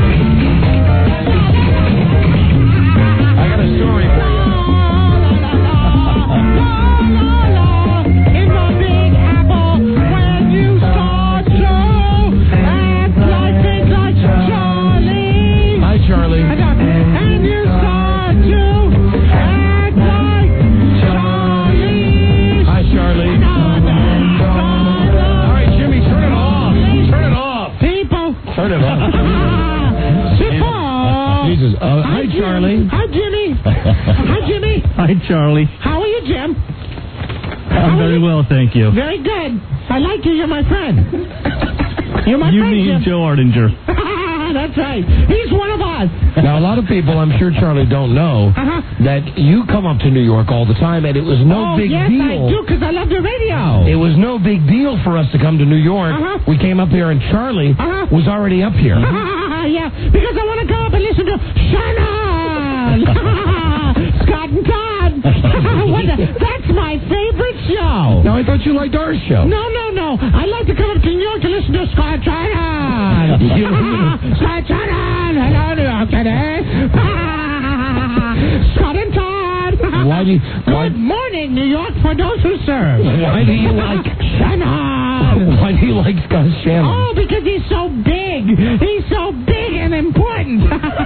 I got a story for you. Hi, Charlie. And you start to act like Charlie. Hi, Charlie. All right, Jimmy, turn it off. Turn it off. People. Turn it off. Jesus. Uh, hi, Charlie. Hi, Jimmy. Hi, Jimmy. Hi, Charlie. How are you, Jim? I'm very well, thank you. Very good. I like you. You're my friend. You're my You friend, mean Jim. Joe Ardinger. That's right. He's one of us. Now, a lot of people, I'm sure, Charlie, don't know Uh-huh. that you come up to New York all the time, and it was no oh, big yes, deal. I do, because I love the radio. It was no big deal for us to come to New York. Uh-huh. We came up here, and Charlie Uh-huh. was already up here. Yeah, because I want to come up and listen to Shannon. Scott and Todd. What the, that's my favorite show. Now, I thought you liked our show. No, no, no. I like to come up to New York to listen to Scott Shannon. Scott Shannon. Hello, New York today. Scott and Todd. Why do you... Why, Good morning, New York, for those who serve. why do you like... Shannon. Why do you like like Scott Shannon? Oh, because he's so big. He's so big and important.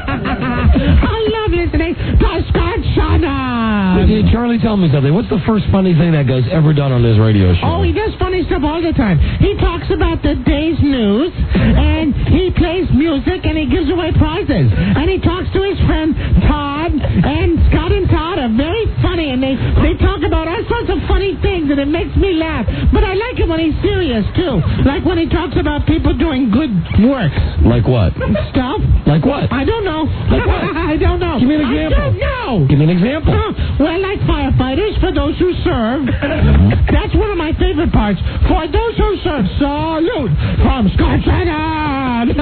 I love listening to Scott Shannon. Hey, Charlie, tell me something. What's the first funny thing that guy's ever done on his radio show? Oh, he does funny stuff all the time. He talks about the day's news, and he plays music, and he gives away prizes. And he talks to his friend Todd, and Scott and Todd are very funny, and they, they talk about all sorts of funny things, and it makes me laugh. But I like it when he's serious, too. Like when he talks about people doing good work. Like what? Stuff. Like what? I don't know. Like what? I don't know. Give me an example. I don't know. Give me an example. Uh, well, like firefighters, for those who serve. That's one of my favorite parts. For those who serve, salute from Scott Shannon.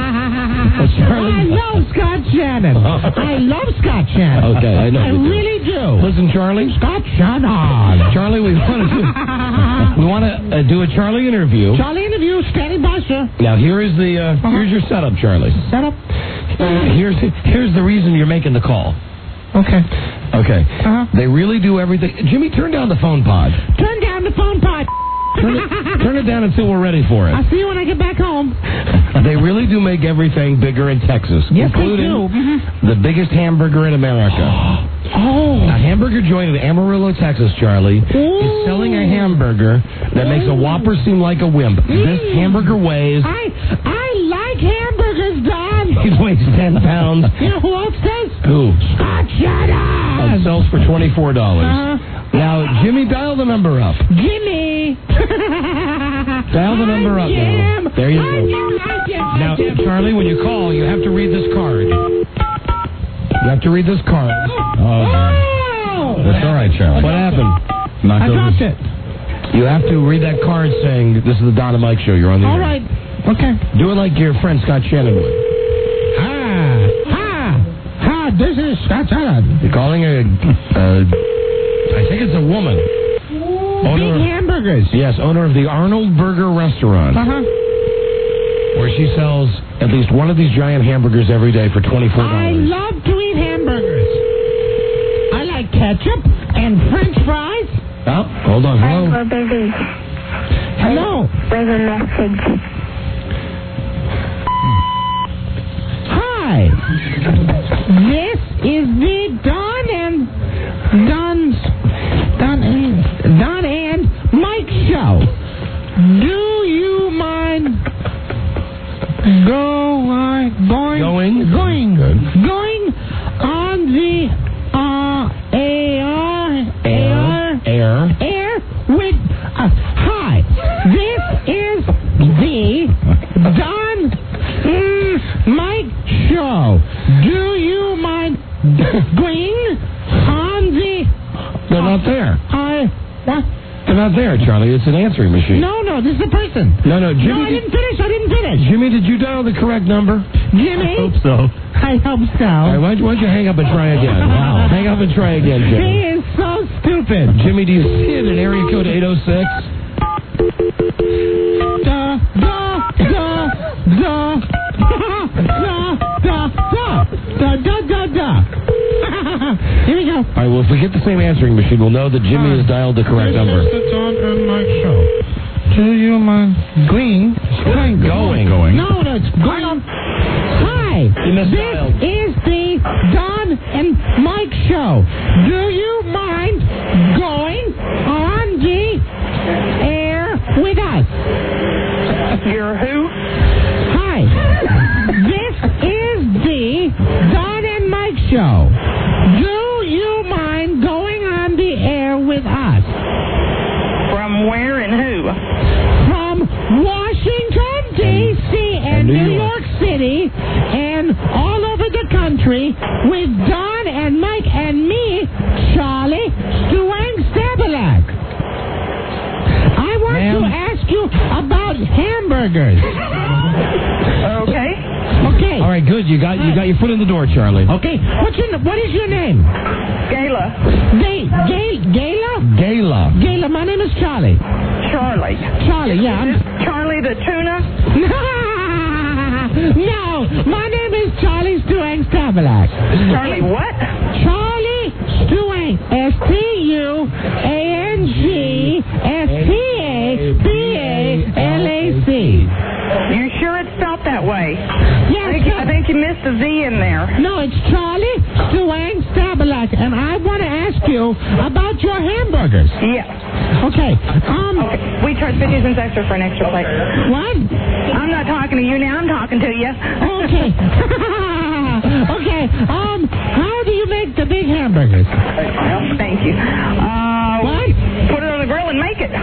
I love Scott Shannon. I love Scott Shannon. Okay, I know I you do. really do. Listen, Charlie. Scott Shannon. Charlie, we want to do, we want to uh, do a Charlie interview. Charlie interview, standing by, sir. Now, here is the uh, Uh-huh. here's your setup, Charlie. Setup. Uh, here's here's the reason you're making the call. Okay. Okay. Uh-huh. They really do everything. Jimmy, turn down the phone pod. Turn down the phone pod. Turn it, turn it down until we're ready for it. I'll see you when I get back home. They really do make everything bigger in Texas, Yes, including they do. Mm-hmm. the biggest hamburger in America. Oh. A hamburger joint in Amarillo, Texas, Charlie, is selling a hamburger that makes a Whopper seem like a wimp. This hamburger weighs... I I like hamburgers, Don. It weighs ten pounds. You know who else does? Who? Scott Shannon. It sells for twenty-four dollars. Uh-huh. Now, Jimmy, dial the number up. Jimmy. Dial the number up Jim. now. There you Hi, go. Jim. Hi, Jim. Hi, Now, Jim. Charlie, when you call, you have to read this card. You have to read this card. Oh, Oh. that's all right, Charlie. What happened? Knocked I over dropped his- it. You have to read that card saying, this is the Don and Mike show. You're on the All air. right. Okay. Do it like your friend Scott Shannon would. Hi. Hi. Hi. This is Scott Shannon. You're calling a, uh, I think it's a woman. Big of- hamburgers. Yes, owner of the Arnold Burger Restaurant, Uh-huh. where she sells at least one of these giant hamburgers every day for twenty-four I dollars. love to eat hamburgers. I like ketchup and French fries. Oh, hold on. Hello? Hello, baby. Hello. There's a message. Hi. This is the Don and Don's Don and Don and Mike show. Do you mind go uh, going Going? going Good. going on the uh air air Air. air with uh, hi. This is the Don mm, Mike show. Do you mind going on the They're not there. I what? They're not there, Charlie. It's an answering machine. No, no, this is a person. No, no, Jimmy. No, I did, didn't finish. I didn't finish. Jimmy, did you dial the correct number? Jimmy, Hope so. I hope so. All right, why don't you, why don't you hang up and try again? Wow. Hang up and try again, He Jimmy. is so stupid. Jimmy, do you see it in area code eight oh six? Da da da da da da da da da da da. Here we go. All right, well, if we get the same answering machine, we'll know that Jimmy has dialed the correct number. This is the Don and Mike show. Do you mind going? Going. Going. Going. No, no, it's going on. Hi. You misdialed. This is the Don and Mike show. Do you mind going on the air with us? You're who? Hi. This is the Don and Mike show. Do you mind going on the air with us? From where and who? From Washington, D C and New New York. York City and all over the country with Don and Mike and me, Charlie Stewang Stabalak. I want Ma'am? to ask you about hamburgers. Okay. Okay. All right, good. You got you got your foot in the door, Charlie. Okay. What's your what is your name? Gayla. Gay Gay Gayla? Gayla. Gayla, my name is Charlie. Charlie. Charlie, yeah. Is I'm- this Charlie the tuna? No, my name is Charlie Stewang Stabalak. Charlie what? Charlie Stewang. S T U A N G S T A B A L A C. with the Z in there. No, it's Charlie Stewang Stabilizer, and I want to ask you about your hamburgers. Yeah. Okay. Um. Okay. We charge fifty cents extra for an extra plate. What? I'm not talking to you now. I'm talking to you. Okay. Okay. Um. How do you make the big hamburgers? Thank you. Uh, what? Put it on the grill and make it.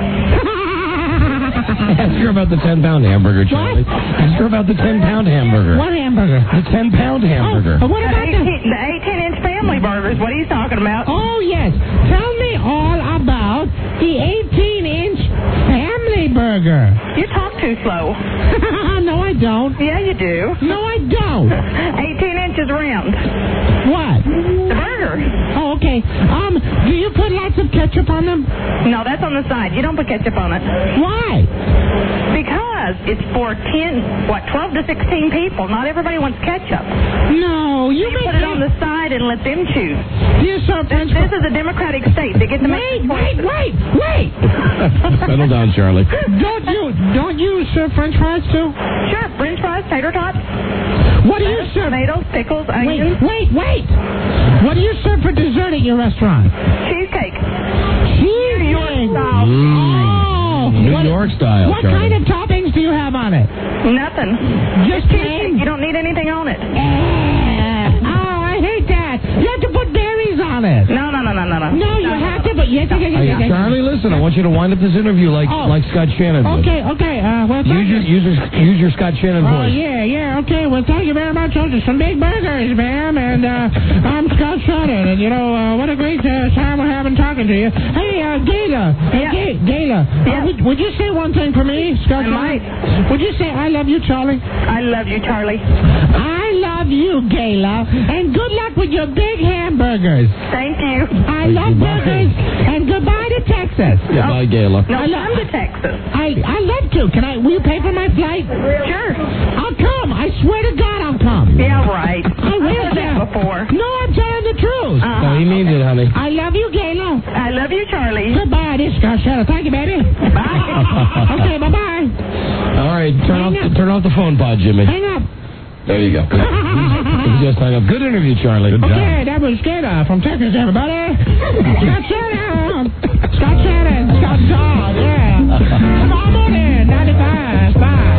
Ask her about the ten-pound hamburger, Charlie. What? Ask her about the ten-pound hamburger. What hamburger? The ten-pound hamburger. Oh, what about the... The eighteen-inch family burgers. What are you talking about? Oh, yes. Tell me all about the eighteen-inch family burger. You talk too slow. No, I don't. Yeah, you do. No, I don't. eighteen inches round. What? The burger. Oh, okay. Um, do you put lots of ketchup on them? No, that's on the side. You don't put ketchup on it. Why? Because it's for ten, what, twelve to sixteen people. Not everybody wants ketchup. No, you, you put it on the side and let them choose. You serve French This, this is a democratic state. They get to Wait, make wait, wait, wait. Settle down, Charlie. Don't you, don't you serve French fries too? Sure, French fries, tater tots. What do you serve? Tomatoes, pickles, onions. Wait, wait, wait. What do you serve for dessert at your restaurant? Cheesecake. Cheesecake. New York style. Oh. New what, York style, What Charlie. kind of toppings do you have on it? Nothing. Just plain? You don't need anything on it. Eh. Oh, I hate that. You have to put berries on it. No, no, no, no, no, no. No, you no, have no. to, but yes, yes, yes, yes, yes. Charlie, listen, I want you to wind up this interview like Oh. like Scott Shannon did. Okay, okay. Uh, well, Use your, use your, use your Scott Shannon Oh, voice. yeah, yeah, okay. Well, thank you very much. Those are some big burgers, ma'am. And uh, I'm Scott Shannon. And, you know, uh, what a great uh, time we're having talking to you. Hey, uh, Gayla. Hey, Yeah. Gay, Gayla. Yeah. Uh, would, would you say one thing for me, Scott I Shannon? might. Would you say, I love you, Charlie? I love you, Charlie. I love you, Gayla. And good luck with your big hamburgers. Thank you. I love Goodbye. burgers. And goodbye to Texas. Goodbye, Gayla. No, I love- come to Texas. I, I love to. Can I, will you pay for my flight? Sure. I'll come. I swear to God I'll come. Yeah, right. I will, I've heard yeah. that before. No, I'm telling the truth. Uh-huh. No, he means it, honey. I love you, Gayla. I love you, Charlie. Goodbye, this is Scott Shannon. Thank you, baby. Bye. Okay, bye-bye. All right, turn Hang off up. turn off the phone pod, Jimmy. Hang up. There you go. He just hung up. Good interview, Charlie. Good Okay, that was Gayla from Texas, everybody. Scott Shannon. Scott Shannon. Scott Dog, yeah. Tomorrow morning, ninety-five, five.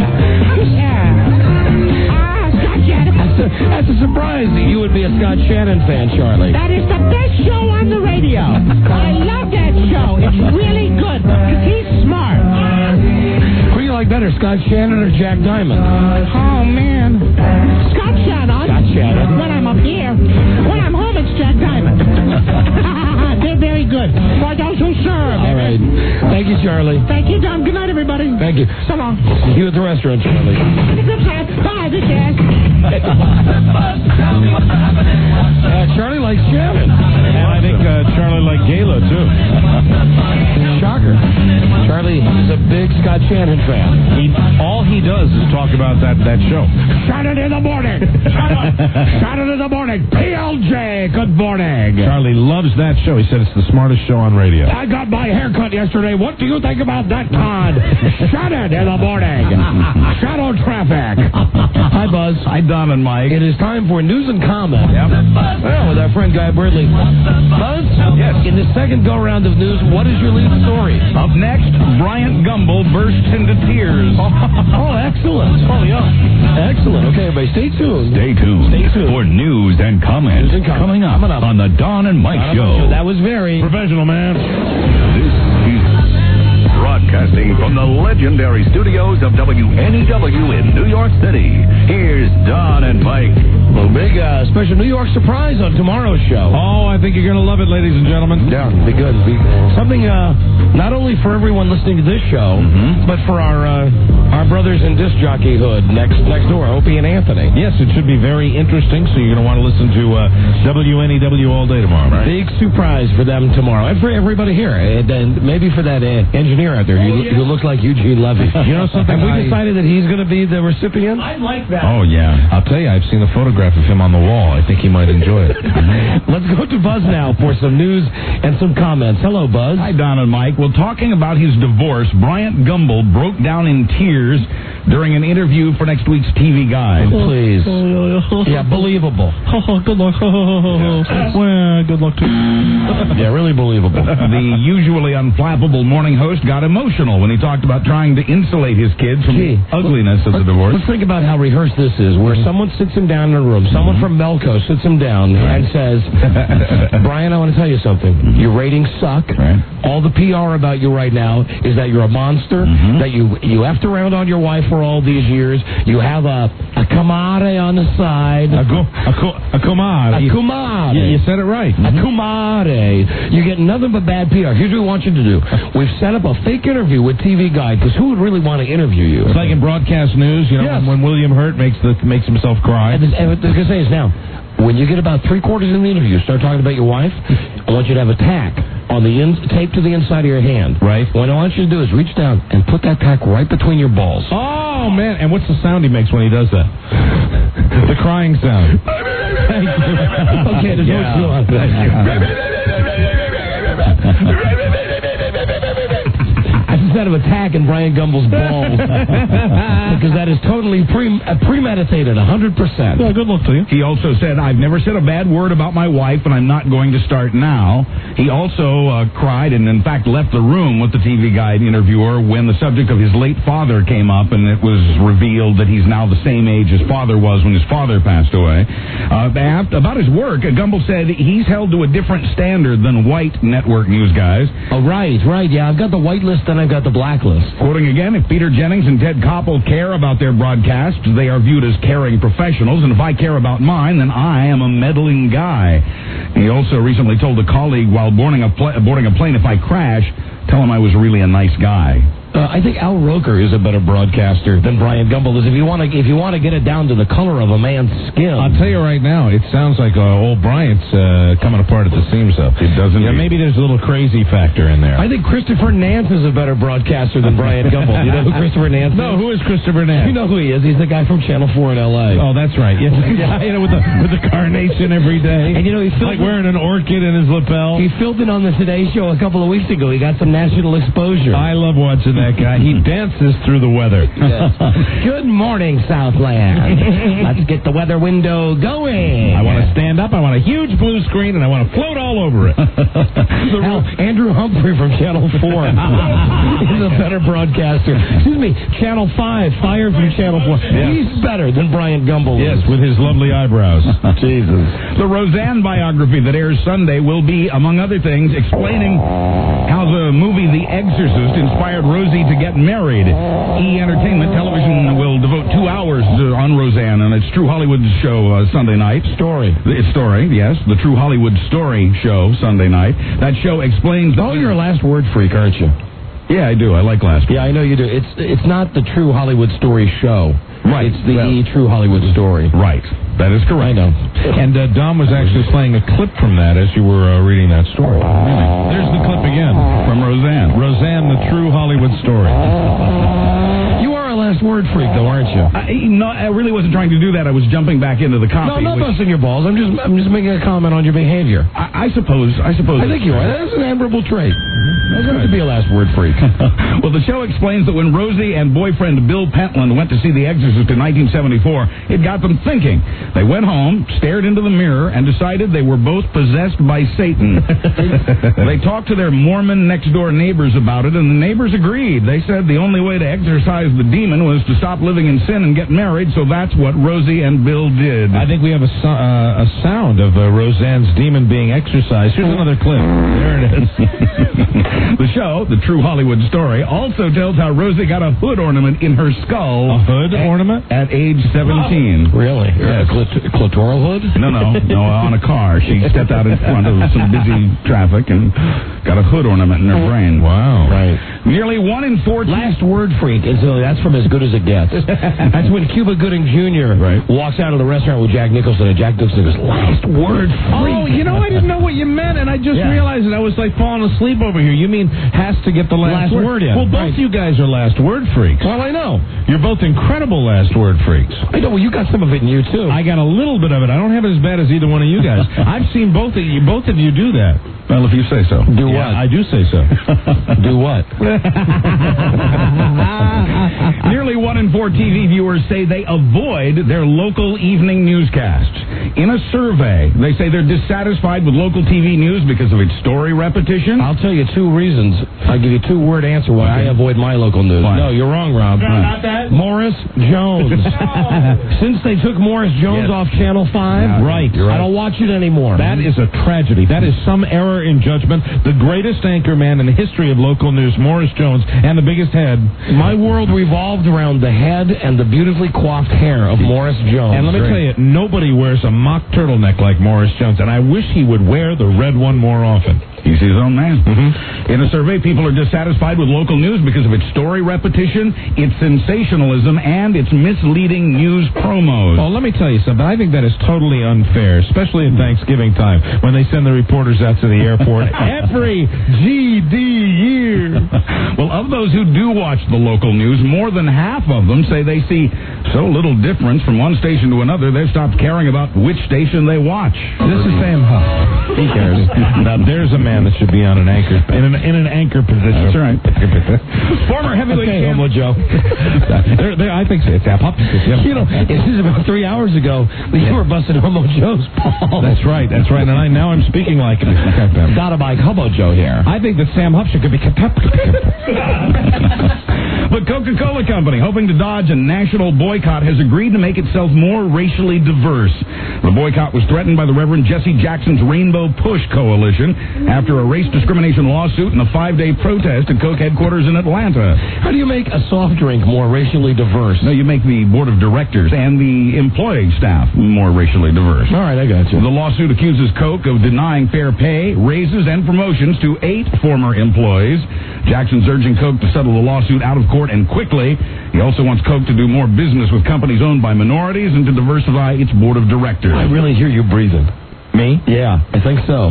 Yeah. Ah, Scott Shannon. That's a, that's a surprise that you would be a Scott Shannon fan, Charlie. That is the best show on the radio. I love that show. It's really good because he's smart. Who do you like better, Scott Shannon or Jack Diamond? Oh, man. Scott Shannon. Scott Shannon. When I'm up here. When I'm home, it's Jack Diamond. They're very good. For those who serve. All right. Thank you, Charlie. Thank you, Don. Good night, everybody. Thank you. So long. See you at the restaurant, Charlie. Bye, this is. Uh, Charlie likes Shannon. And I think uh, Charlie liked Gayla, too. Shocker. Charlie is a big Scott Shannon fan. He, all he does is talk about that, that show. Shannon in the morning. Shannon in the morning. P L J, good morning. Charlie loves that show. He said it's the smartest show on radio. I got my haircut yesterday. What do you think about that, Todd? Shannon in the morning. Shadow traffic. Hi, Buzz. Hi, Don and Mike. It is time for news and comment. Yep. Well, with our friend Guy Birdley. Buzz? Yes. In the second go-round of news, what is your lead story? Up next, Bryant Gumbel bursts into tears. Oh, excellent. Oh, yeah. Excellent. Okay, everybody, stay tuned. Stay tuned, Stay tuned. for news and comment, News and comment. coming up, Coming up. on the Don and Mike Uh, Show. That was very Professional, man. This is broadcasting from the legendary studios of W N E W in New York City. Here's Don and Mike. a big uh, special New York surprise on tomorrow's show. Oh, I think you're going to love it, ladies and gentlemen. Yeah, be good. Be something uh, not only for everyone listening to this show, Mm-hmm. but for our uh, our brothers in disc jockey hood next next door, Opie and Anthony. Yes, it should be very interesting, so you're going to want to listen to uh, W N E W all day tomorrow, right? Big surprise for them tomorrow, and for everybody here, and, and maybe for that uh, engineer engineer out there who, Oh, yeah. who looks like Eugene Levy. You know something? Have we I- decided that he's going to be the recipient? I like that. Oh, yeah. I'll tell you, I've seen a photograph of him on the wall. I think he might enjoy it. Let's go to Buzz now for some news and some comments. Hello, Buzz. Hi, Don and Mike. Well, talking about his divorce, Bryant Gumbel broke down in tears during an interview for next week's T V Guide. Please. Yeah, believable. Good luck. Well, good luck to you. Yeah, really believable. The usually unflappable morning host got emotional when he talked about trying to insulate his kids from Gee, the ugliness of the divorce. Let's think about how rehearsed this is, where someone sits him down in a room, someone from Melco sits him down and says, Brian, I want to tell you something. Your ratings suck. All the P R about you right now is that you're a monster, that you you effed around on your wife for all these years. You have a, a comadre on the side. A, go, a, co, a comadre. A comadre. You, you said it right. A comadre. You get nothing but bad P R. Here's what we want you to do. We've set up a fake interview with T V Guide, because who would really want to interview you? It's like in broadcast news, you know, Yes. when William Hurt makes the makes himself cry. And, this, and what I was going to say is now, when you get about three quarters in the interview, start talking about your wife, I want you to have a tack on the in, tape to the inside of your hand. Right. What I want you to do is reach down and put that tack right between your balls. Oh, man. And what's the sound he makes when he does that? The crying sound. Okay, there's Yeah. no on. Instead of attacking Brian Gumbel's balls, because that is totally pre- uh, premeditated, one hundred percent. Yeah, good luck to you. He also said, I've never said a bad word about my wife, and I'm not going to start now. He also uh, cried and, in fact, left the room with the T V Guide interviewer when the subject of his late father came up, and it was revealed that he's now the same age his father was when his father passed away. Uh, after, about his work, Gumbel said he's held to a different standard than white network news guys. Oh, right, right. Yeah, I've got the white list and I've got the blacklist. Quoting again, if Peter Jennings and Ted Koppel care about their broadcasts, they are viewed as caring professionals, and if I care about mine, then I am a meddling guy. He also recently told a colleague while boarding a, pl- boarding a plane, if I crash, tell him I was really a nice guy. Uh, I think Al Roker is a better broadcaster than Brian Gumbel is. If you want to, if you want to get it down to the color of a man's skin, I'll tell you right now, it sounds like uh, old Bryant's uh, coming apart at the seams, though. It doesn't. Yeah, maybe there's a little crazy factor in there. I think Christopher Nance is a better broadcaster than Brian Gumbel. You know who Christopher Nance is? No, who is Christopher Nance? You know who he is. He's the guy from Channel four in L A. Oh, that's right. Yes, yeah, you know, with the with the carnation every day, And you know, he like filled wearing an orchid in his lapel. He filled in on the Today Show a couple of weeks ago. He got some national exposure. I love watching that guy. He dances through the weather. Yes. Good morning, Southland. Let's get the weather window going. I want to stand up. I want a huge blue screen, and I want to float all over it. Hell, Andrew Humphrey from Channel four is a better broadcaster. Excuse me, Channel five, fired from Channel four. He's better than Brian Gumbel. Yes, with his lovely eyebrows. Jesus. The Roseanne biography that airs Sunday will be, among other things, explaining how the movie The Exorcist inspired Rosie to get married. E! Entertainment Television will devote two hours to, on Roseanne and its True Hollywood show uh, Sunday night. Story. It's Story, yes. The True Hollywood Story show Sunday night. That show explains... Oh, you're a last word freak, aren't you? Yeah, I do. I like last word. Yeah, I know you do. It's it's not the True Hollywood Story show. Right. It's the Well, E! True Hollywood Story. Right. That is correct. I know. And uh, Dom was actually playing a clip from that as you were uh, reading that story. There's the clip again. From Roseanne. Roseanne, the True Hollywood Story. You are a last word freak, though, aren't you? I, no, I really wasn't trying to do that. I was jumping back into the No, copy. I'm not which- busting your balls. I'm just I'm just making a comment on your behavior. I, I suppose. I suppose. I think you are. That's an admirable trait. That's going to be a last word freak. Well, the show explains that when Rosie and boyfriend Bill Pentland went to see The Exorcist in nineteen seventy-four, it got them thinking. They went home, stared into the mirror, and decided they were both possessed by Satan. They talked to their Mormon next-door neighbors about it, and the neighbors agreed. They said the only way to exorcise the demon was to stop living in sin and get married, so that's what Rosie and Bill did. I think we have a, so- uh, a sound of uh, Roseanne's demon being exorcised. Here's another clip. There it is. The show, The True Hollywood Story, also tells how Rosie got a hood ornament in her skull. A hood at, ornament? At age seventeen. Really? Yes. A clit- clitoral hood? No, no, no, on a car. She stepped out in front of some busy traffic and got a hood ornament in her brain. Wow. Right. Nearly one in four... Last word freak. Is, uh, that's from As Good as it gets. That's when Cuba Gooding Junior Right. walks out of the restaurant with Jack Nicholson, and Jack Nicholson goes, last word, freak. Oh, you know, I didn't know what you meant, and I just Yeah. realized it. I was like falling asleep over here. You mean has to get the last, Last word in. Well, both Right. you guys are last word freaks. Well, I know. You're both incredible last word freaks. I know. Well, you got some of it in you, too. I got a little bit of it. I don't have it as bad as either one of you guys. I've seen both of you. Both of you do that. Well, if you say so. Do Yeah, what? I do say so. Do what? Nearly one in four T V viewers say they avoid their local evening newscasts. In a survey, they say they're dissatisfied with local T V news because of its story repetition. I'll tell you two reasons. I'll give you a two-word answer why I avoid my local news. Why? No, you're wrong, Rob. No, not that. Morris Jones. Since they took Morris Jones Yes. off Channel five, Yeah, right, you're right. I don't watch it anymore. That is a tragedy. That is some error in judgment. The greatest anchor man in the history of local news, Morris Jones, and the biggest head. My world revolved around the head and the beautifully coiffed hair of Morris Jones. And let me tell you, nobody wears a mock turtleneck like Morris Jones, and I wish he would wear the red one more often. He's his own man. Mm-hmm. In a survey, people are dissatisfied with local news because of its story repetition, its sensationalism, and its misleading news promos. Well, let me tell you something. I think that is totally unfair, especially at Thanksgiving time when they send the reporters out to the airport every G D year. Well, of those who do watch the local news, more than half of them say they see so little difference from one station to another, they've stopped caring about which station they watch. This is Sam Huff. He cares. Now, there's a man that should be on an anchor, in an, in an anchor position. That's right. Former heavyweight Okay, champ. Homo Joe. There- there- I think so. It's Sam Huff. You know, this is about three hours ago that you were busting Homo Joe's balls. That's right. That's right. And I now I'm speaking like him. Got a bike Homo Joe here. I think that Sam Huff should be kept up. The Coca-Cola Company, hoping to dodge a national boycott, has agreed to make itself more racially diverse. The boycott was threatened by the Reverend Jesse Jackson's Rainbow Push Coalition after a race discrimination lawsuit and a five-day protest at Coke headquarters in Atlanta. How do you make a soft drink more racially diverse? No, you make the board of directors and the employee staff more racially diverse. All right, I got you. The lawsuit accuses Coke of denying fair pay, raises, and promotions to eight former employees. Jackson's urging Coke to settle the lawsuit out of court and quickly. He also wants Coke to do more business with companies owned by minorities and to diversify its board of directors. I really hear you breathing. Me? Yeah, I think so.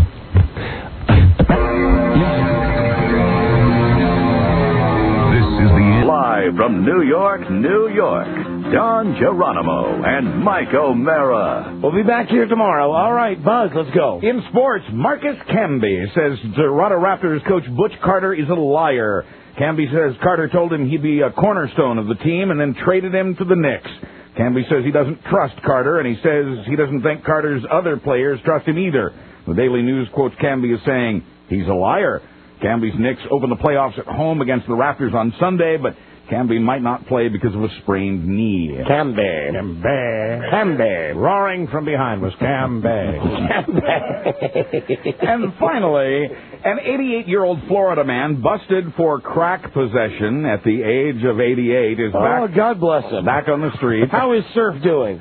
This is the live from New York, New York. Don Geronimo and Mike O'Mara. We'll be back here tomorrow. All right, Buzz, let's go. In sports, Marcus Camby says Toronto Raptors coach Butch Carter is a liar. Camby says Carter told him he'd be a cornerstone of the team and then traded him to the Knicks. Camby says he doesn't trust Carter, and he says he doesn't think Carter's other players trust him either. The Daily News quotes Camby as saying he's a liar. Camby's Knicks open the playoffs at home against the Raptors on Sunday, but Camby might not play because of a sprained knee. Camby. Camby. Camby. Roaring from behind was Camby. Camby. And finally, an eighty-eight-year-old Florida man busted for crack possession at the age of eighty-eight is back. Oh, God bless him. Back on the street. How is Surf doing?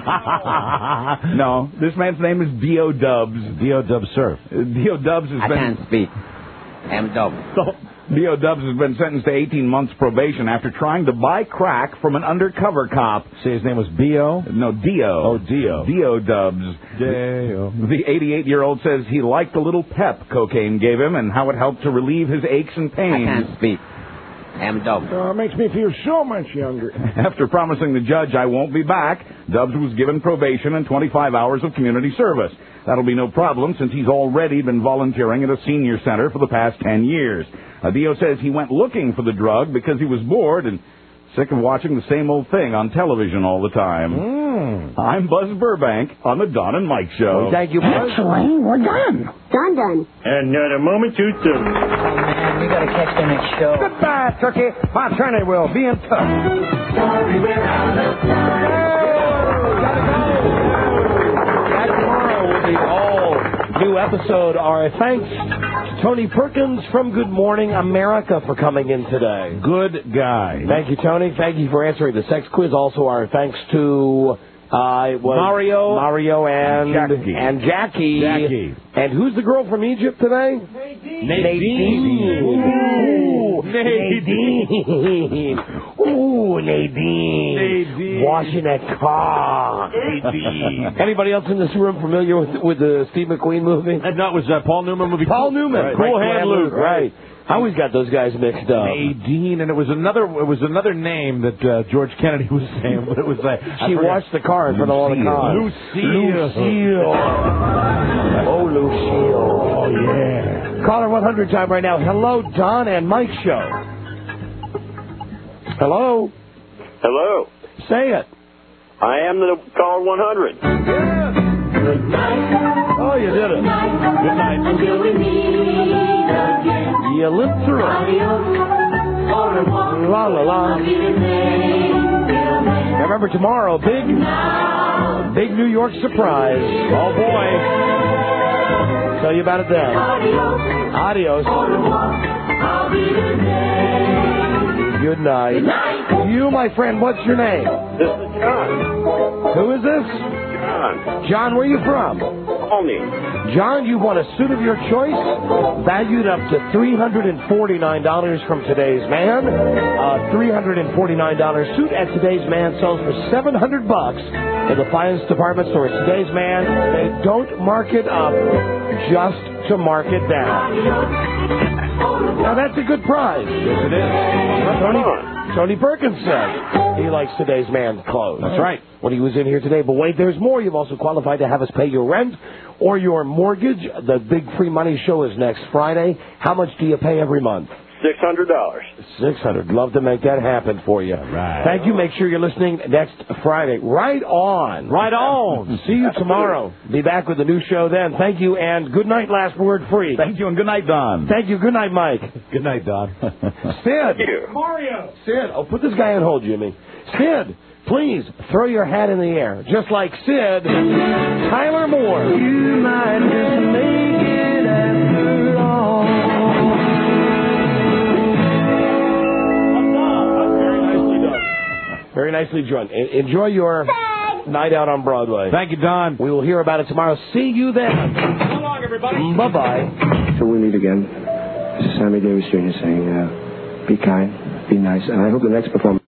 No, this man's name is D O Dubs. D O Dubs Surf. D O Dubs has I been... can't speak. I'm Dubs. D O Dubs has been sentenced to eighteen months probation after trying to buy crack from an undercover cop. Say his name was B O? No, D O. Oh, D O. D O Dubs. D O. The eighty-eight-year-old says he liked the little pep cocaine gave him and how it helped to relieve his aches and pains. I can't speak. I'm Dubs. Oh, it makes me feel so much younger. After promising the judge I won't be back, Dubs was given probation and twenty-five hours of community service. That'll be no problem since he's already been volunteering at a senior center for the past ten years. Uh, Dio says he went looking for the drug because he was bored and sick of watching the same old thing on television all the time. Mm. I'm Buzz Burbank on the Don and Mike Show. Well, thank you, Buzz. Actually, we're done. Done, done. And not a moment too soon. Oh, man, we got to catch the next show. Goodbye, Turkey. My attorney will be in touch. Sorry, we're out of time. Gotta go. Back tomorrow will be all new episode. Our thanks to Tony Perkins from Good Morning America for coming in today. Good guy. Thank you, Tony. Thank you for answering the sex quiz. Also, our thanks to uh, it was Mario, Mario, and Jackie. and Jackie. Jackie. And who's the girl from Egypt today? Nadine. Nadine. Ooh, Nadine. Ooh, Nadine. Nadine. Nadine. Washing that car. Nadine. Anybody else in this room familiar with, with the Steve McQueen movie? And that was uh, Paul Newman movie. Paul Newman. Right. Cool Right. Hand Luke. Right. I always got those guys mixed up. Nadine, and it was another it was another name that uh, George Kennedy was saying, but it was like She washed the car in front of all the cars. Lucille. Lucille. Oh, Lucille. Oh, yeah. Caller one hundred time right now. Hello, Don and Mike Show. Hello. Hello. Say it. I am the caller one hundred. Good night. Oh, you did it. Good night. Until we meet again. You lived through it. La la la. Now remember tomorrow, big, big New York surprise. Oh boy. Tell you about it then. Adios. Good night. Good night. You, my friend, what's your name? This is John. Who is this? John. John, where are you from? Call me. John, you want a suit of your choice, valued up to three hundred forty-nine dollars from Today's Man. A three hundred forty-nine dollars suit at Today's Man sells for seven hundred bucks in the finest department store. Today's Man, they don't mark it up just to mark it down. Now that's a good prize. Yes, it is. Tony, Tony Perkins said he likes Today's Man clothes. That's right. When he was in here today. But wait, there's more. You've also qualified to have us pay your rent or your mortgage. The Big Free Money Show is next Friday. How much do you pay every month? Six hundred dollars. Six hundred. Love to make that happen for you. Right. Thank you. Make sure you're listening next Friday. Right on. Right on. See you tomorrow. Be back with a new show then. Thank you, and good night, Last Word Free. Thank you, and good night, Don. Thank you. Good night, Mike. Good night, Don. Sid. you. Mario. Sid. Oh, put this guy on hold, Jimmy. Sid, please throw your hat in the air. Just like Sid, Tyler Moore. You might just make it after all. Very nicely done. En- Enjoy your night out on Broadway. Thank you, Don. We will hear about it tomorrow. See you then. So long, everybody. Bye-bye. Till we meet again, this is Sammy Davis Junior saying, uh, be kind, be nice, and I hope the next performance...